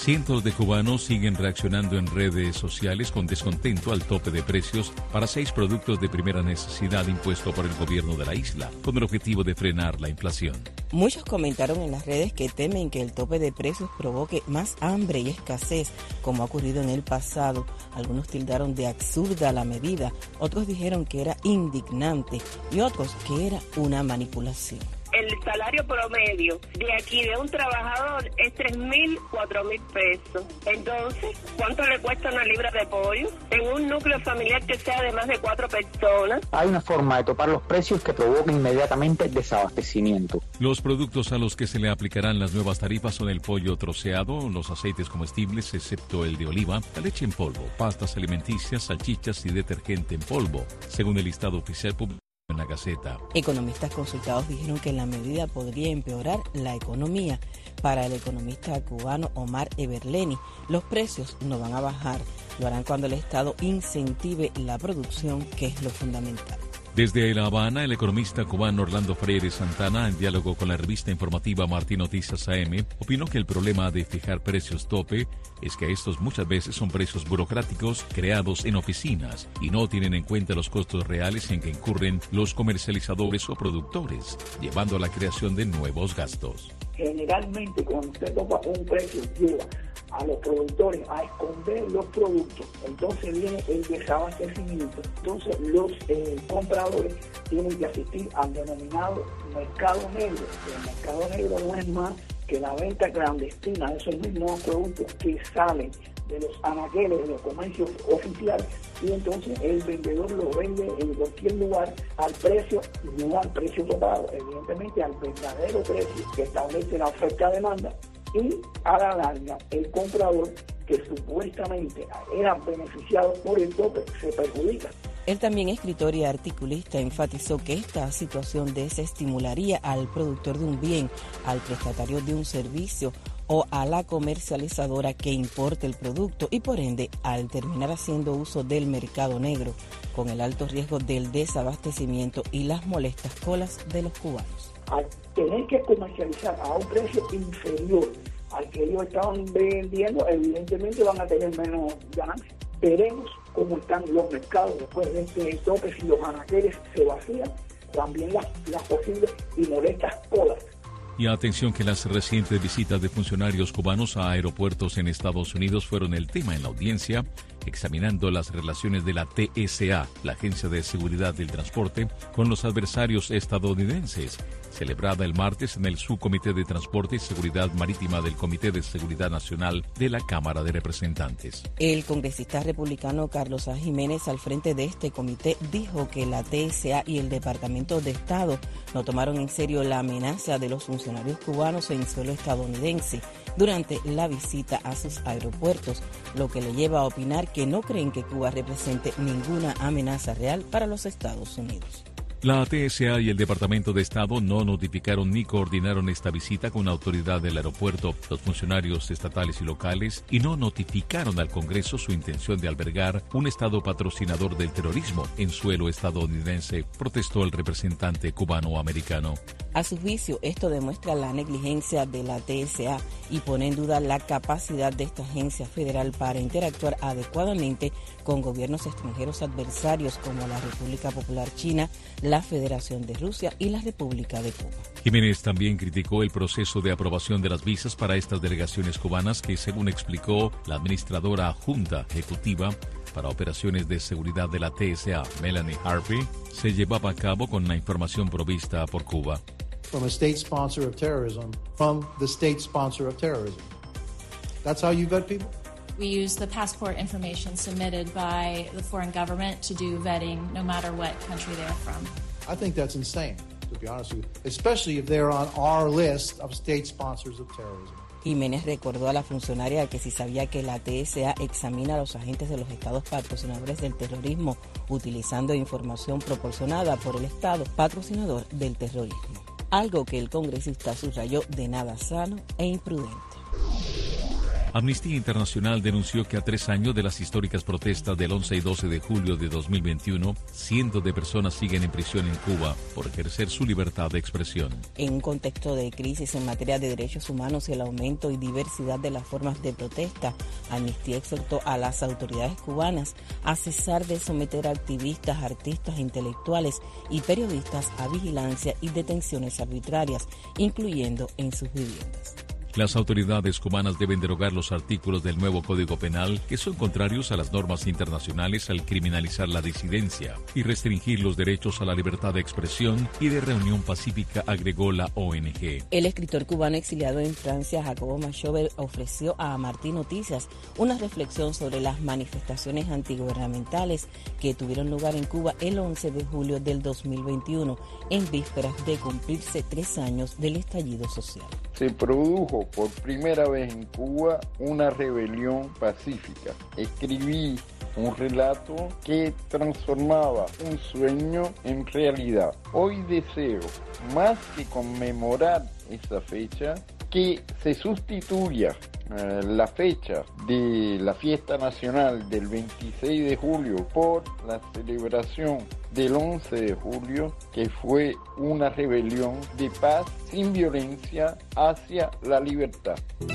Cientos de cubanos siguen reaccionando en redes sociales con descontento al tope de precios para seis productos de primera necesidad impuesto por el gobierno de la isla, con el objetivo de frenar la inflación. Muchos comentaron en las redes que temen que el tope de precios provoque más hambre y escasez, como ha ocurrido en el pasado. Algunos tildaron de absurda la medida, otros dijeron que era indignante y otros que era una manipulación. El salario promedio de aquí de un trabajador es tres mil, cuatro mil pesos. Entonces, ¿cuánto le cuesta una libra de pollo? En un núcleo familiar que sea de más de cuatro personas. Hay una forma de topar los precios que provoca inmediatamente desabastecimiento. Los productos a los que se le aplicarán las nuevas tarifas son el pollo troceado, los aceites comestibles, excepto el de oliva, la leche en polvo, pastas alimenticias, salchichas y detergente en polvo, según el listado oficial publicado en la Gaceta. Economistas consultados dijeron que la medida podría empeorar la economía. Para el economista cubano Omar Everleni, los precios no van a bajar, lo harán cuando el Estado incentive la producción, que es lo fundamental. Desde La Habana, el economista cubano Orlando Freire Santana, en diálogo con la revista informativa Martín Noticias A M, opinó que el problema de fijar precios tope es que estos muchas veces son precios burocráticos creados en oficinas y no tienen en cuenta los costos reales en que incurren los comercializadores o productores, llevando a la creación de nuevos gastos. Generalmente, cuando usted topa un precio, lleva a los productores a esconder los productos, entonces viene el desabastecimiento. Entonces los eh, compradores tienen que asistir al denominado mercado negro. El mercado negro no es más que la venta clandestina de esos mismos productos que salen de los anaqueles de los comercios oficiales, y entonces el vendedor lo vende en cualquier lugar al precio, no al precio topado, evidentemente al verdadero precio que establece la oferta-demanda, y a la larga el comprador, que supuestamente era beneficiado por el tope, se perjudica. Él también, escritor y articulista, enfatizó que esta situación desestimularía al productor de un bien, al prestatario de un servicio o a la comercializadora que importe el producto y por ende al terminar haciendo uso del mercado negro, con el alto riesgo del desabastecimiento y las molestas colas de los cubanos. Al tener que comercializar a un precio inferior al que ellos estaban vendiendo, evidentemente van a tener menos ganancias. Veremos cómo están los mercados después de este tope, si los anaqueles se vacían, también las, las posibles y molestas colas. Y atención que las recientes visitas de funcionarios cubanos a aeropuertos en Estados Unidos fueron el tema en la audiencia, examinando las relaciones de la T S A, la Agencia de Seguridad del Transporte, con los adversarios estadounidenses, celebrada el martes en el Subcomité de Transporte y Seguridad Marítima del Comité de Seguridad Nacional de la Cámara de Representantes. El congresista republicano Carlos A. Jiménez, al frente de este comité, dijo que la T S A y el Departamento de Estado no tomaron en serio la amenaza de los funcionarios cubanos en suelo estadounidense durante la visita a sus aeropuertos, lo que le lleva a opinar que no creen que Cuba represente ninguna amenaza real para los Estados Unidos. La T S A y el Departamento de Estado no notificaron ni coordinaron esta visita con la autoridad del aeropuerto, los funcionarios estatales y locales, y no notificaron al Congreso su intención de albergar un Estado patrocinador del terrorismo en suelo estadounidense, protestó el representante cubano-americano. A su juicio, esto demuestra la negligencia de la T S A y pone en duda la capacidad de esta agencia federal para interactuar adecuadamente con gobiernos extranjeros adversarios como la República Popular China, la Federación de Rusia y la República de Cuba. Jiménez también criticó el proceso de aprobación de las visas para estas delegaciones cubanas que, según explicó la administradora adjunta ejecutiva para operaciones de seguridad de la T S A, Melanie Harvey, se llevaba a cabo con la información provista por Cuba. From a state sponsor of terrorism, from the state sponsor of terrorism. That's how you vet people? We use the passport information submitted by the foreign government to do vetting, no matter what country they're from. I think that's insane, to be honest with you, especially if they're on our list of state sponsors of terrorism. Jiménez recordó a la funcionaria que si sabía que la T S A examina a los agentes de los estados patrocinadores del terrorismo utilizando información proporcionada por el estado patrocinador del terrorismo, algo que el congresista subrayó de nada sano e imprudente. Amnistía Internacional denunció que a tres años de las históricas protestas del once y doce de julio de dos mil veintiuno, cientos de personas siguen en prisión en Cuba por ejercer su libertad de expresión. En un contexto de crisis en materia de derechos humanos y el aumento y diversidad de las formas de protesta, Amnistía exhortó a las autoridades cubanas a cesar de someter a activistas, artistas, intelectuales y periodistas a vigilancia y detenciones arbitrarias, incluyendo en sus viviendas. Las autoridades cubanas deben derogar los artículos del nuevo Código Penal que son contrarios a las normas internacionales al criminalizar la disidencia y restringir los derechos a la libertad de expresión y de reunión pacífica, agregó la O N G. El escritor cubano exiliado en Francia, Jacobo Machover, ofreció a Martín Noticias una reflexión sobre las manifestaciones antigubernamentales que tuvieron lugar en Cuba el once de julio del dos mil veintiuno, en vísperas de cumplirse tres años del estallido social. Se produjo por primera vez en Cuba una rebelión pacífica. Escribí un relato que transformaba un sueño en realidad. Hoy deseo, más que conmemorar esa fecha, que se sustituya eh, la fecha de la fiesta nacional del veintiséis de julio por la celebración del once de julio, que fue una rebelión de paz sin violencia hacia la libertad.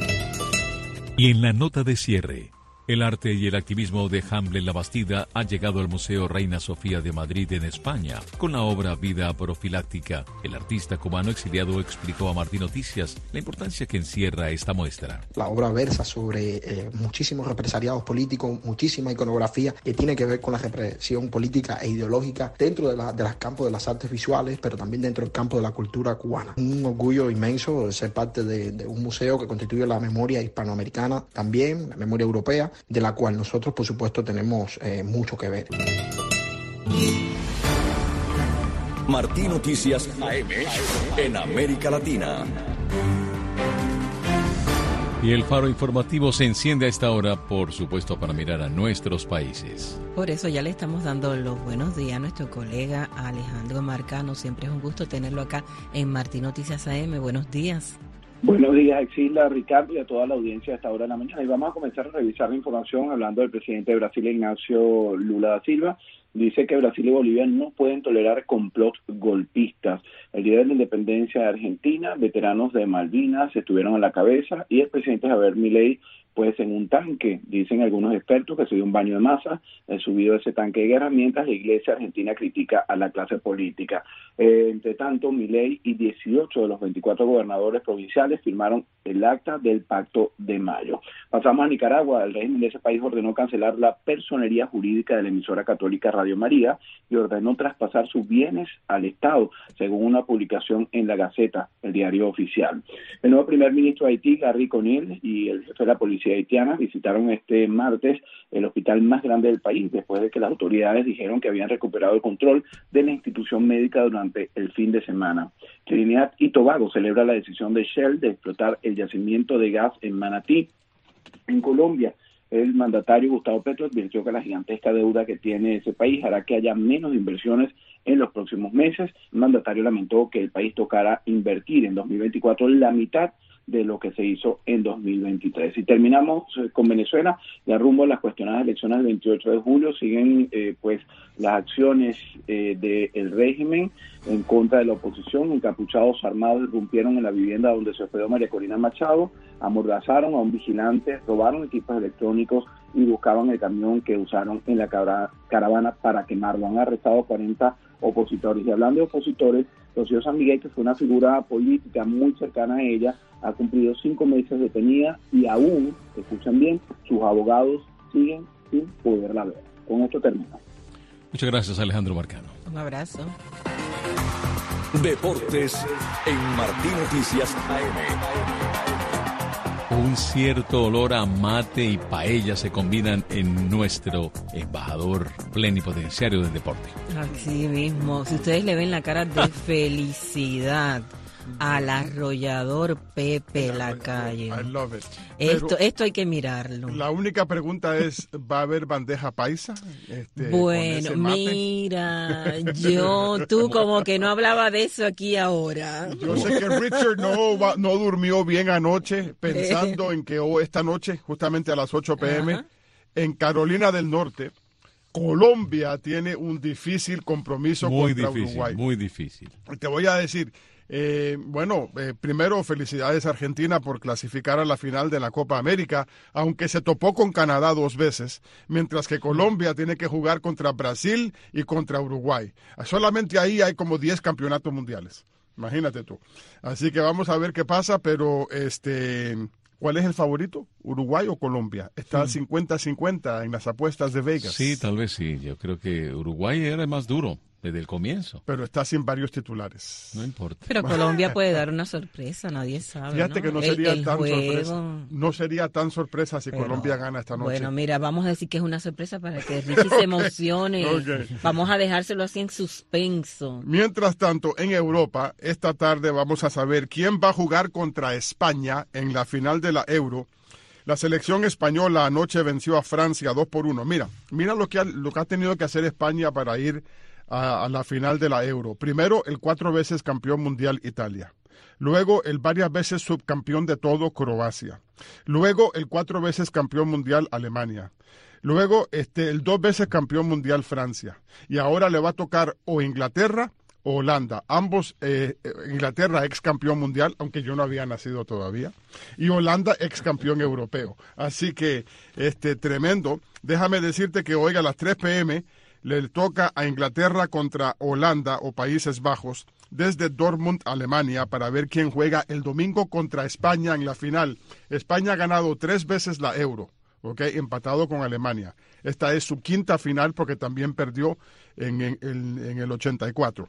Y en la nota de cierre, el arte y el activismo de Hamlet Labastida ha llegado al Museo Reina Sofía de Madrid, en España, con la obra Vida Profiláctica. El artista cubano exiliado explicó a Martín Noticias la importancia que encierra esta muestra. La obra versa sobre eh, muchísimos represaliados políticos, muchísima iconografía que tiene que ver con la represión política e ideológica dentro de, la, de los campos de las artes visuales, pero también dentro del campo de la cultura cubana. Un orgullo inmenso de ser parte de, de un museo que constituye la memoria hispanoamericana, también la memoria europea, de la cual nosotros, por supuesto, tenemos eh, mucho que ver. Martín Noticias A M en América Latina. Y el faro informativo se enciende a esta hora, por supuesto, para mirar a nuestros países. Por eso ya le estamos dando los buenos días a nuestro colega Alejandro Marcano. Siempre es un gusto tenerlo acá en Martín Noticias A M. Buenos días. Buenos días, Exilda, Ricardo y a toda la audiencia a esta hora de la mañana. Y vamos a comenzar a revisar la información hablando del presidente de Brasil, Ignacio Lula da Silva. Dice que Brasil y Bolivia no pueden tolerar complots golpistas. El día de la independencia de Argentina, veteranos de Malvinas estuvieron a la cabeza y el presidente Javier Milei, pues en un tanque, dicen algunos expertos que se dio un baño de masa, el subido de ese tanque de guerra, mientras la iglesia argentina critica a la clase política. Eh, entre tanto, Milei y dieciocho de los veinticuatro gobernadores provinciales firmaron el acta del Pacto de Mayo. Pasamos a Nicaragua. El régimen de ese país ordenó cancelar la personería jurídica de la emisora católica Radio María y ordenó traspasar sus bienes al Estado, según una publicación en la Gaceta, el diario oficial. El nuevo primer ministro de Haití, Gary Conil, y el jefe de la policía haitiana visitaron este martes el hospital más grande del país, después de que las autoridades dijeron que habían recuperado el control de la institución médica durante el fin de semana. Trinidad y Tobago celebra la decisión de Shell de explotar el yacimiento de gas en Manatí. En Colombia, el mandatario Gustavo Petro advirtió que la gigantesca deuda que tiene ese país hará que haya menos inversiones en los próximos meses. El mandatario lamentó que el país tocará invertir en dos mil veinticuatro la mitad de lo que se hizo en dos mil veintitrés. Y terminamos con Venezuela, ya rumbo a las cuestionadas elecciones del veintiocho de julio, siguen eh, pues las acciones eh, del régimen en contra de la oposición. Encapuchados armados irrumpieron en la vivienda donde se hospedó María Corina Machado, amordazaron a un vigilante, robaron equipos electrónicos y buscaban el camión que usaron en la caravana para quemarlo. Han arrestado cuarenta opositores. Y hablando de opositores, Rocío San Miguel, que fue una figura política muy cercana a ella, ha cumplido cinco meses detenida y aún, escuchan bien, sus abogados siguen sin poderla ver. Con esto termino. Muchas gracias, Alejandro Marcano. Un abrazo. Deportes en Martín Noticias A M. Un cierto olor a mate y paella se combinan en nuestro embajador plenipotenciario del deporte. Así mismo. Si ustedes le ven la cara de felicidad al arrollador Pepe Lacayo. I love it. Esto, esto hay que mirarlo. La única pregunta es, ¿va a haber bandeja paisa? Este, bueno, mira, yo, tú como que no hablaba de eso aquí ahora. Yo sé que Richard no, va, no durmió bien anoche pensando en que oh, esta noche, justamente a las ocho p m, ajá, en Carolina del Norte, Colombia tiene un difícil compromiso muy contra difícil, Uruguay. Muy difícil. Te voy a decir, eh, bueno, eh, primero felicidades a Argentina por clasificar a la final de la Copa América, aunque se topó con Canadá dos veces, mientras que Colombia tiene que jugar contra Brasil y contra Uruguay. Solamente ahí hay como diez campeonatos mundiales. Imagínate tú. Así que vamos a ver qué pasa, pero este... ¿cuál es el favorito? ¿Uruguay o Colombia? Está cincuenta cincuenta en las apuestas de Vegas. Sí, tal vez sí. Yo creo que Uruguay era el más duro desde el comienzo. Pero está sin varios titulares. No importa. Pero Colombia puede dar una sorpresa, nadie sabe. Fíjate ¿no? que no sería el, el tan juego... sorpresa. No sería tan sorpresa si Pero, Colombia gana esta noche. Bueno, mira, vamos a decir que es una sorpresa para que Ricky se emocione. Okay. Vamos a dejárselo así en suspenso. Mientras tanto, en Europa, esta tarde vamos a saber quién va a jugar contra España en la final de la Euro. La selección española anoche venció a Francia dos por uno. Mira, mira lo que ha, lo que ha tenido que hacer España para ir a, a la final de la Euro. Primero, el cuatro veces campeón mundial Italia. Luego, el varias veces subcampeón de todo Croacia. Luego, el cuatro veces campeón mundial Alemania. Luego, este, el dos veces campeón mundial Francia. Y ahora le va a tocar o Inglaterra o Holanda, ambos, eh, Inglaterra ex campeón mundial, aunque yo no había nacido todavía, y Holanda ex campeón europeo. Así que, este, tremendo. Déjame decirte que hoy a las tres p m le toca a Inglaterra contra Holanda o Países Bajos, desde Dortmund, Alemania, para ver quién juega el domingo contra España en la final. España ha ganado tres veces la Euro. Okay, empatado con Alemania. Esta es su quinta final porque también perdió en, en, en, en el ochenta y cuatro.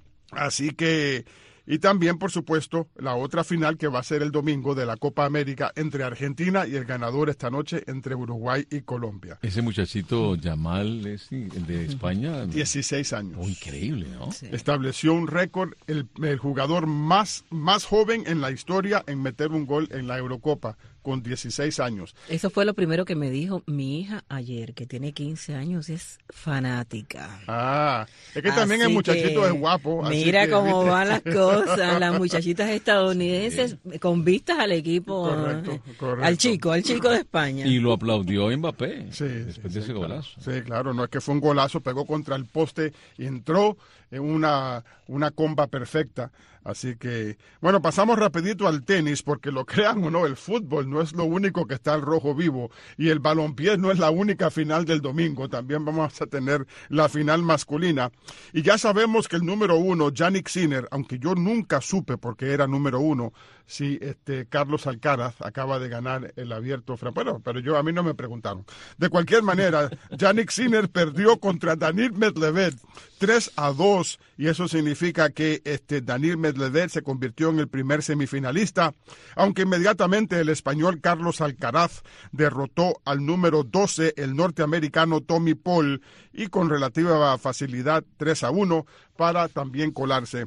Así que, y también, por supuesto, la otra final que va a ser el domingo de la Copa América entre Argentina y el ganador esta noche entre Uruguay y Colombia. Ese muchachito Yamal, el de España. dieciséis años. Oh, increíble, ¿no? Sí. Estableció un récord, el, el jugador más, más joven en la historia en meter un gol en la Eurocopa, con dieciséis años. Eso fue lo primero que me dijo mi hija ayer, que tiene quince años y es fanática. Ah, es que también así el muchachito es guapo. Mira así que, cómo ¿viste? van las cosas, las muchachitas estadounidenses sí. con vistas al equipo, correcto, correcto. al chico, al chico de España. Y lo aplaudió Mbappé sí, después sí, de ese sí, golazo. Claro. Sí, claro, no es que fue un golazo, pegó contra el poste y entró en una, una comba perfecta. Así que, bueno, pasamos rapidito al tenis, porque lo crean o no, el fútbol no es lo único que está al rojo vivo, y el balompié no es la única final del domingo, también vamos a tener la final masculina. Y ya sabemos que el número uno, Jannik Sinner, aunque yo nunca supe por qué era número uno, si este Carlos Alcaraz acaba de ganar el abierto, bueno, pero yo a mí no me preguntaron. De cualquier manera, Jannik Sinner perdió contra Daniil Medvedev tres a dos, y eso significa que este Daniil Medvedev se convirtió en el primer semifinalista, aunque inmediatamente el español Carlos Alcaraz derrotó al número doce, el norteamericano Tommy Paul, y con relativa facilidad tres a uno para también colarse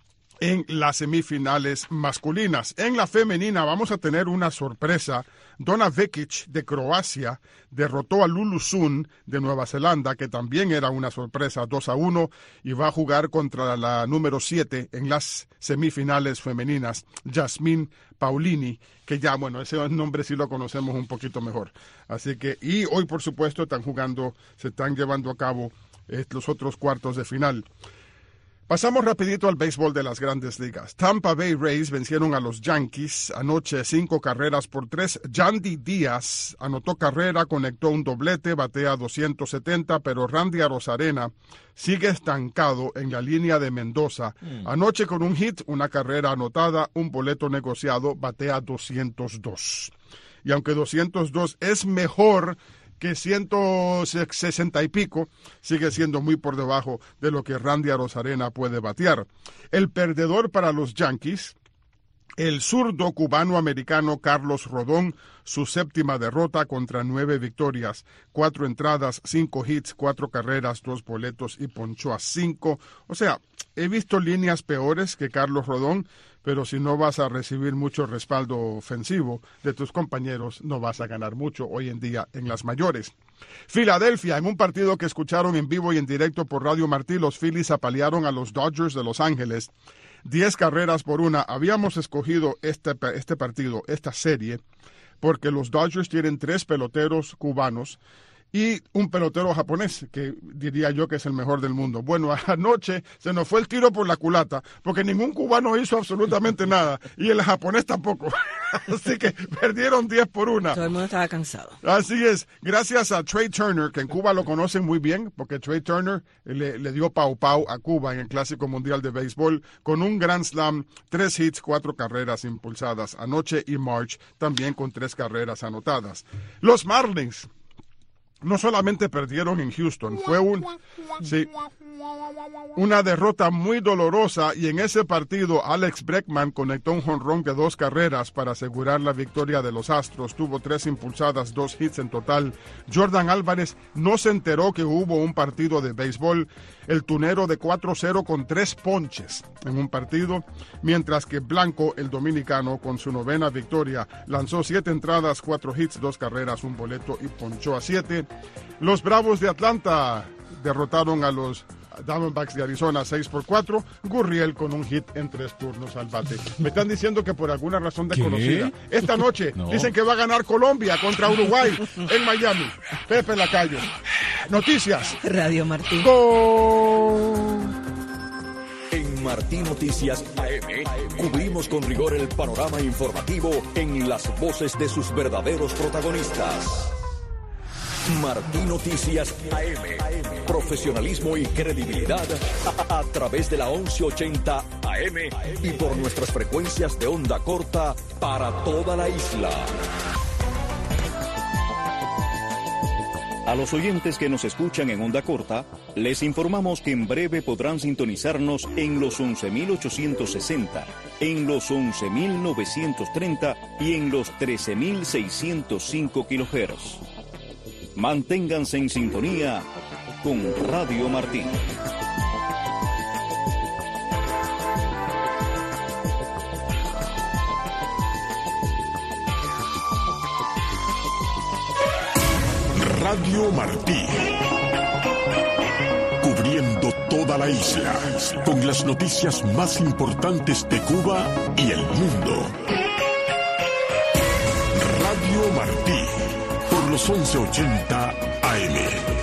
en las semifinales masculinas. En la femenina vamos a tener una sorpresa. Donna Vekic de Croacia derrotó a Lulu Sun de Nueva Zelanda, que también era una sorpresa, dos a uno, y va a jugar contra la número siete en las semifinales femeninas, Jasmine Paolini, que ya, bueno, ese nombre sí lo conocemos un poquito mejor. Así que, y hoy, por supuesto, están jugando, se están llevando a cabo eh, los otros cuartos de final. Pasamos rapidito al béisbol de las Grandes Ligas. Tampa Bay Rays vencieron a los Yankees anoche cinco carreras por tres. Yandy Díaz anotó carrera, conectó un doblete, batea doscientos setenta, pero Randy Arozarena sigue estancado en la línea de Mendoza. Mm. Anoche con un hit, una carrera anotada, un boleto negociado, batea doscientos dos. Y aunque doscientos dos es mejor que ciento sesenta y pico, sigue siendo muy por debajo de lo que Randy Arozarena puede batear. El perdedor para los Yankees, el zurdo cubano-americano Carlos Rodón, su séptima derrota contra nueve victorias, cuatro entradas, cinco hits, cuatro carreras, dos boletos y ponchó a cinco. O sea, he visto líneas peores que Carlos Rodón, pero si no vas a recibir mucho respaldo ofensivo de tus compañeros, no vas a ganar mucho hoy en día en las mayores. Filadelfia, en un partido que escucharon en vivo y en directo por Radio Martí, los Phillies apalearon a los Dodgers de Los Ángeles. Diez carreras por una. Habíamos escogido este, este partido, esta serie, porque los Dodgers tienen tres peloteros cubanos y un pelotero japonés, que diría yo que es el mejor del mundo. Bueno, anoche se nos fue el tiro por la culata, porque ningún cubano hizo absolutamente nada, y el japonés tampoco. Así que perdieron diez por una. Todo el mundo estaba cansado. Así es, gracias a Trey Turner, que en Cuba lo conocen muy bien, porque Trey Turner le, le dio pau pau a Cuba en el Clásico Mundial de Béisbol, con un Grand Slam, tres hits, cuatro carreras impulsadas anoche, y March también con tres carreras anotadas. Los Marlins no solamente perdieron en Houston, fue un, sí, una derrota muy dolorosa, y en ese partido Alex Bregman conectó un jonrón de dos carreras para asegurar la victoria de los Astros. Tuvo tres impulsadas, dos hits en total. Jordan Álvarez no se enteró que hubo un partido de béisbol. El tunero de cuatro cero con tres ponches en un partido, mientras que Blanco, el dominicano, con su novena victoria, lanzó siete entradas, cuatro hits, dos carreras, un boleto y ponchó a siete. Los Bravos de Atlanta derrotaron a los Diamondbacks de Arizona seis por cuatro, Gurriel con un hit en tres turnos al bate. Me están diciendo que por alguna razón desconocida, ¿qué? Esta noche no. Dicen que va a ganar Colombia contra Uruguay en Miami. Pepe Lacayo. Noticias. Radio Martí. ¡Gol! En Martí Noticias A M cubrimos con rigor el panorama informativo en las voces de sus verdaderos protagonistas. Martí Noticias A M. Profesionalismo y credibilidad a, a través de la once ochenta A M y por nuestras frecuencias de onda corta para toda la isla. A los oyentes que nos escuchan en onda corta, les informamos que en breve podrán sintonizarnos en los once mil ochocientos sesenta, en los once mil novecientos treinta y en los trece mil seiscientos cinco kilohertz. Manténganse en sintonía con Radio Martí. Radio Martí. Cubriendo toda la isla con las noticias más importantes de Cuba y el mundo. Radio Martí. Por los once ochenta A M.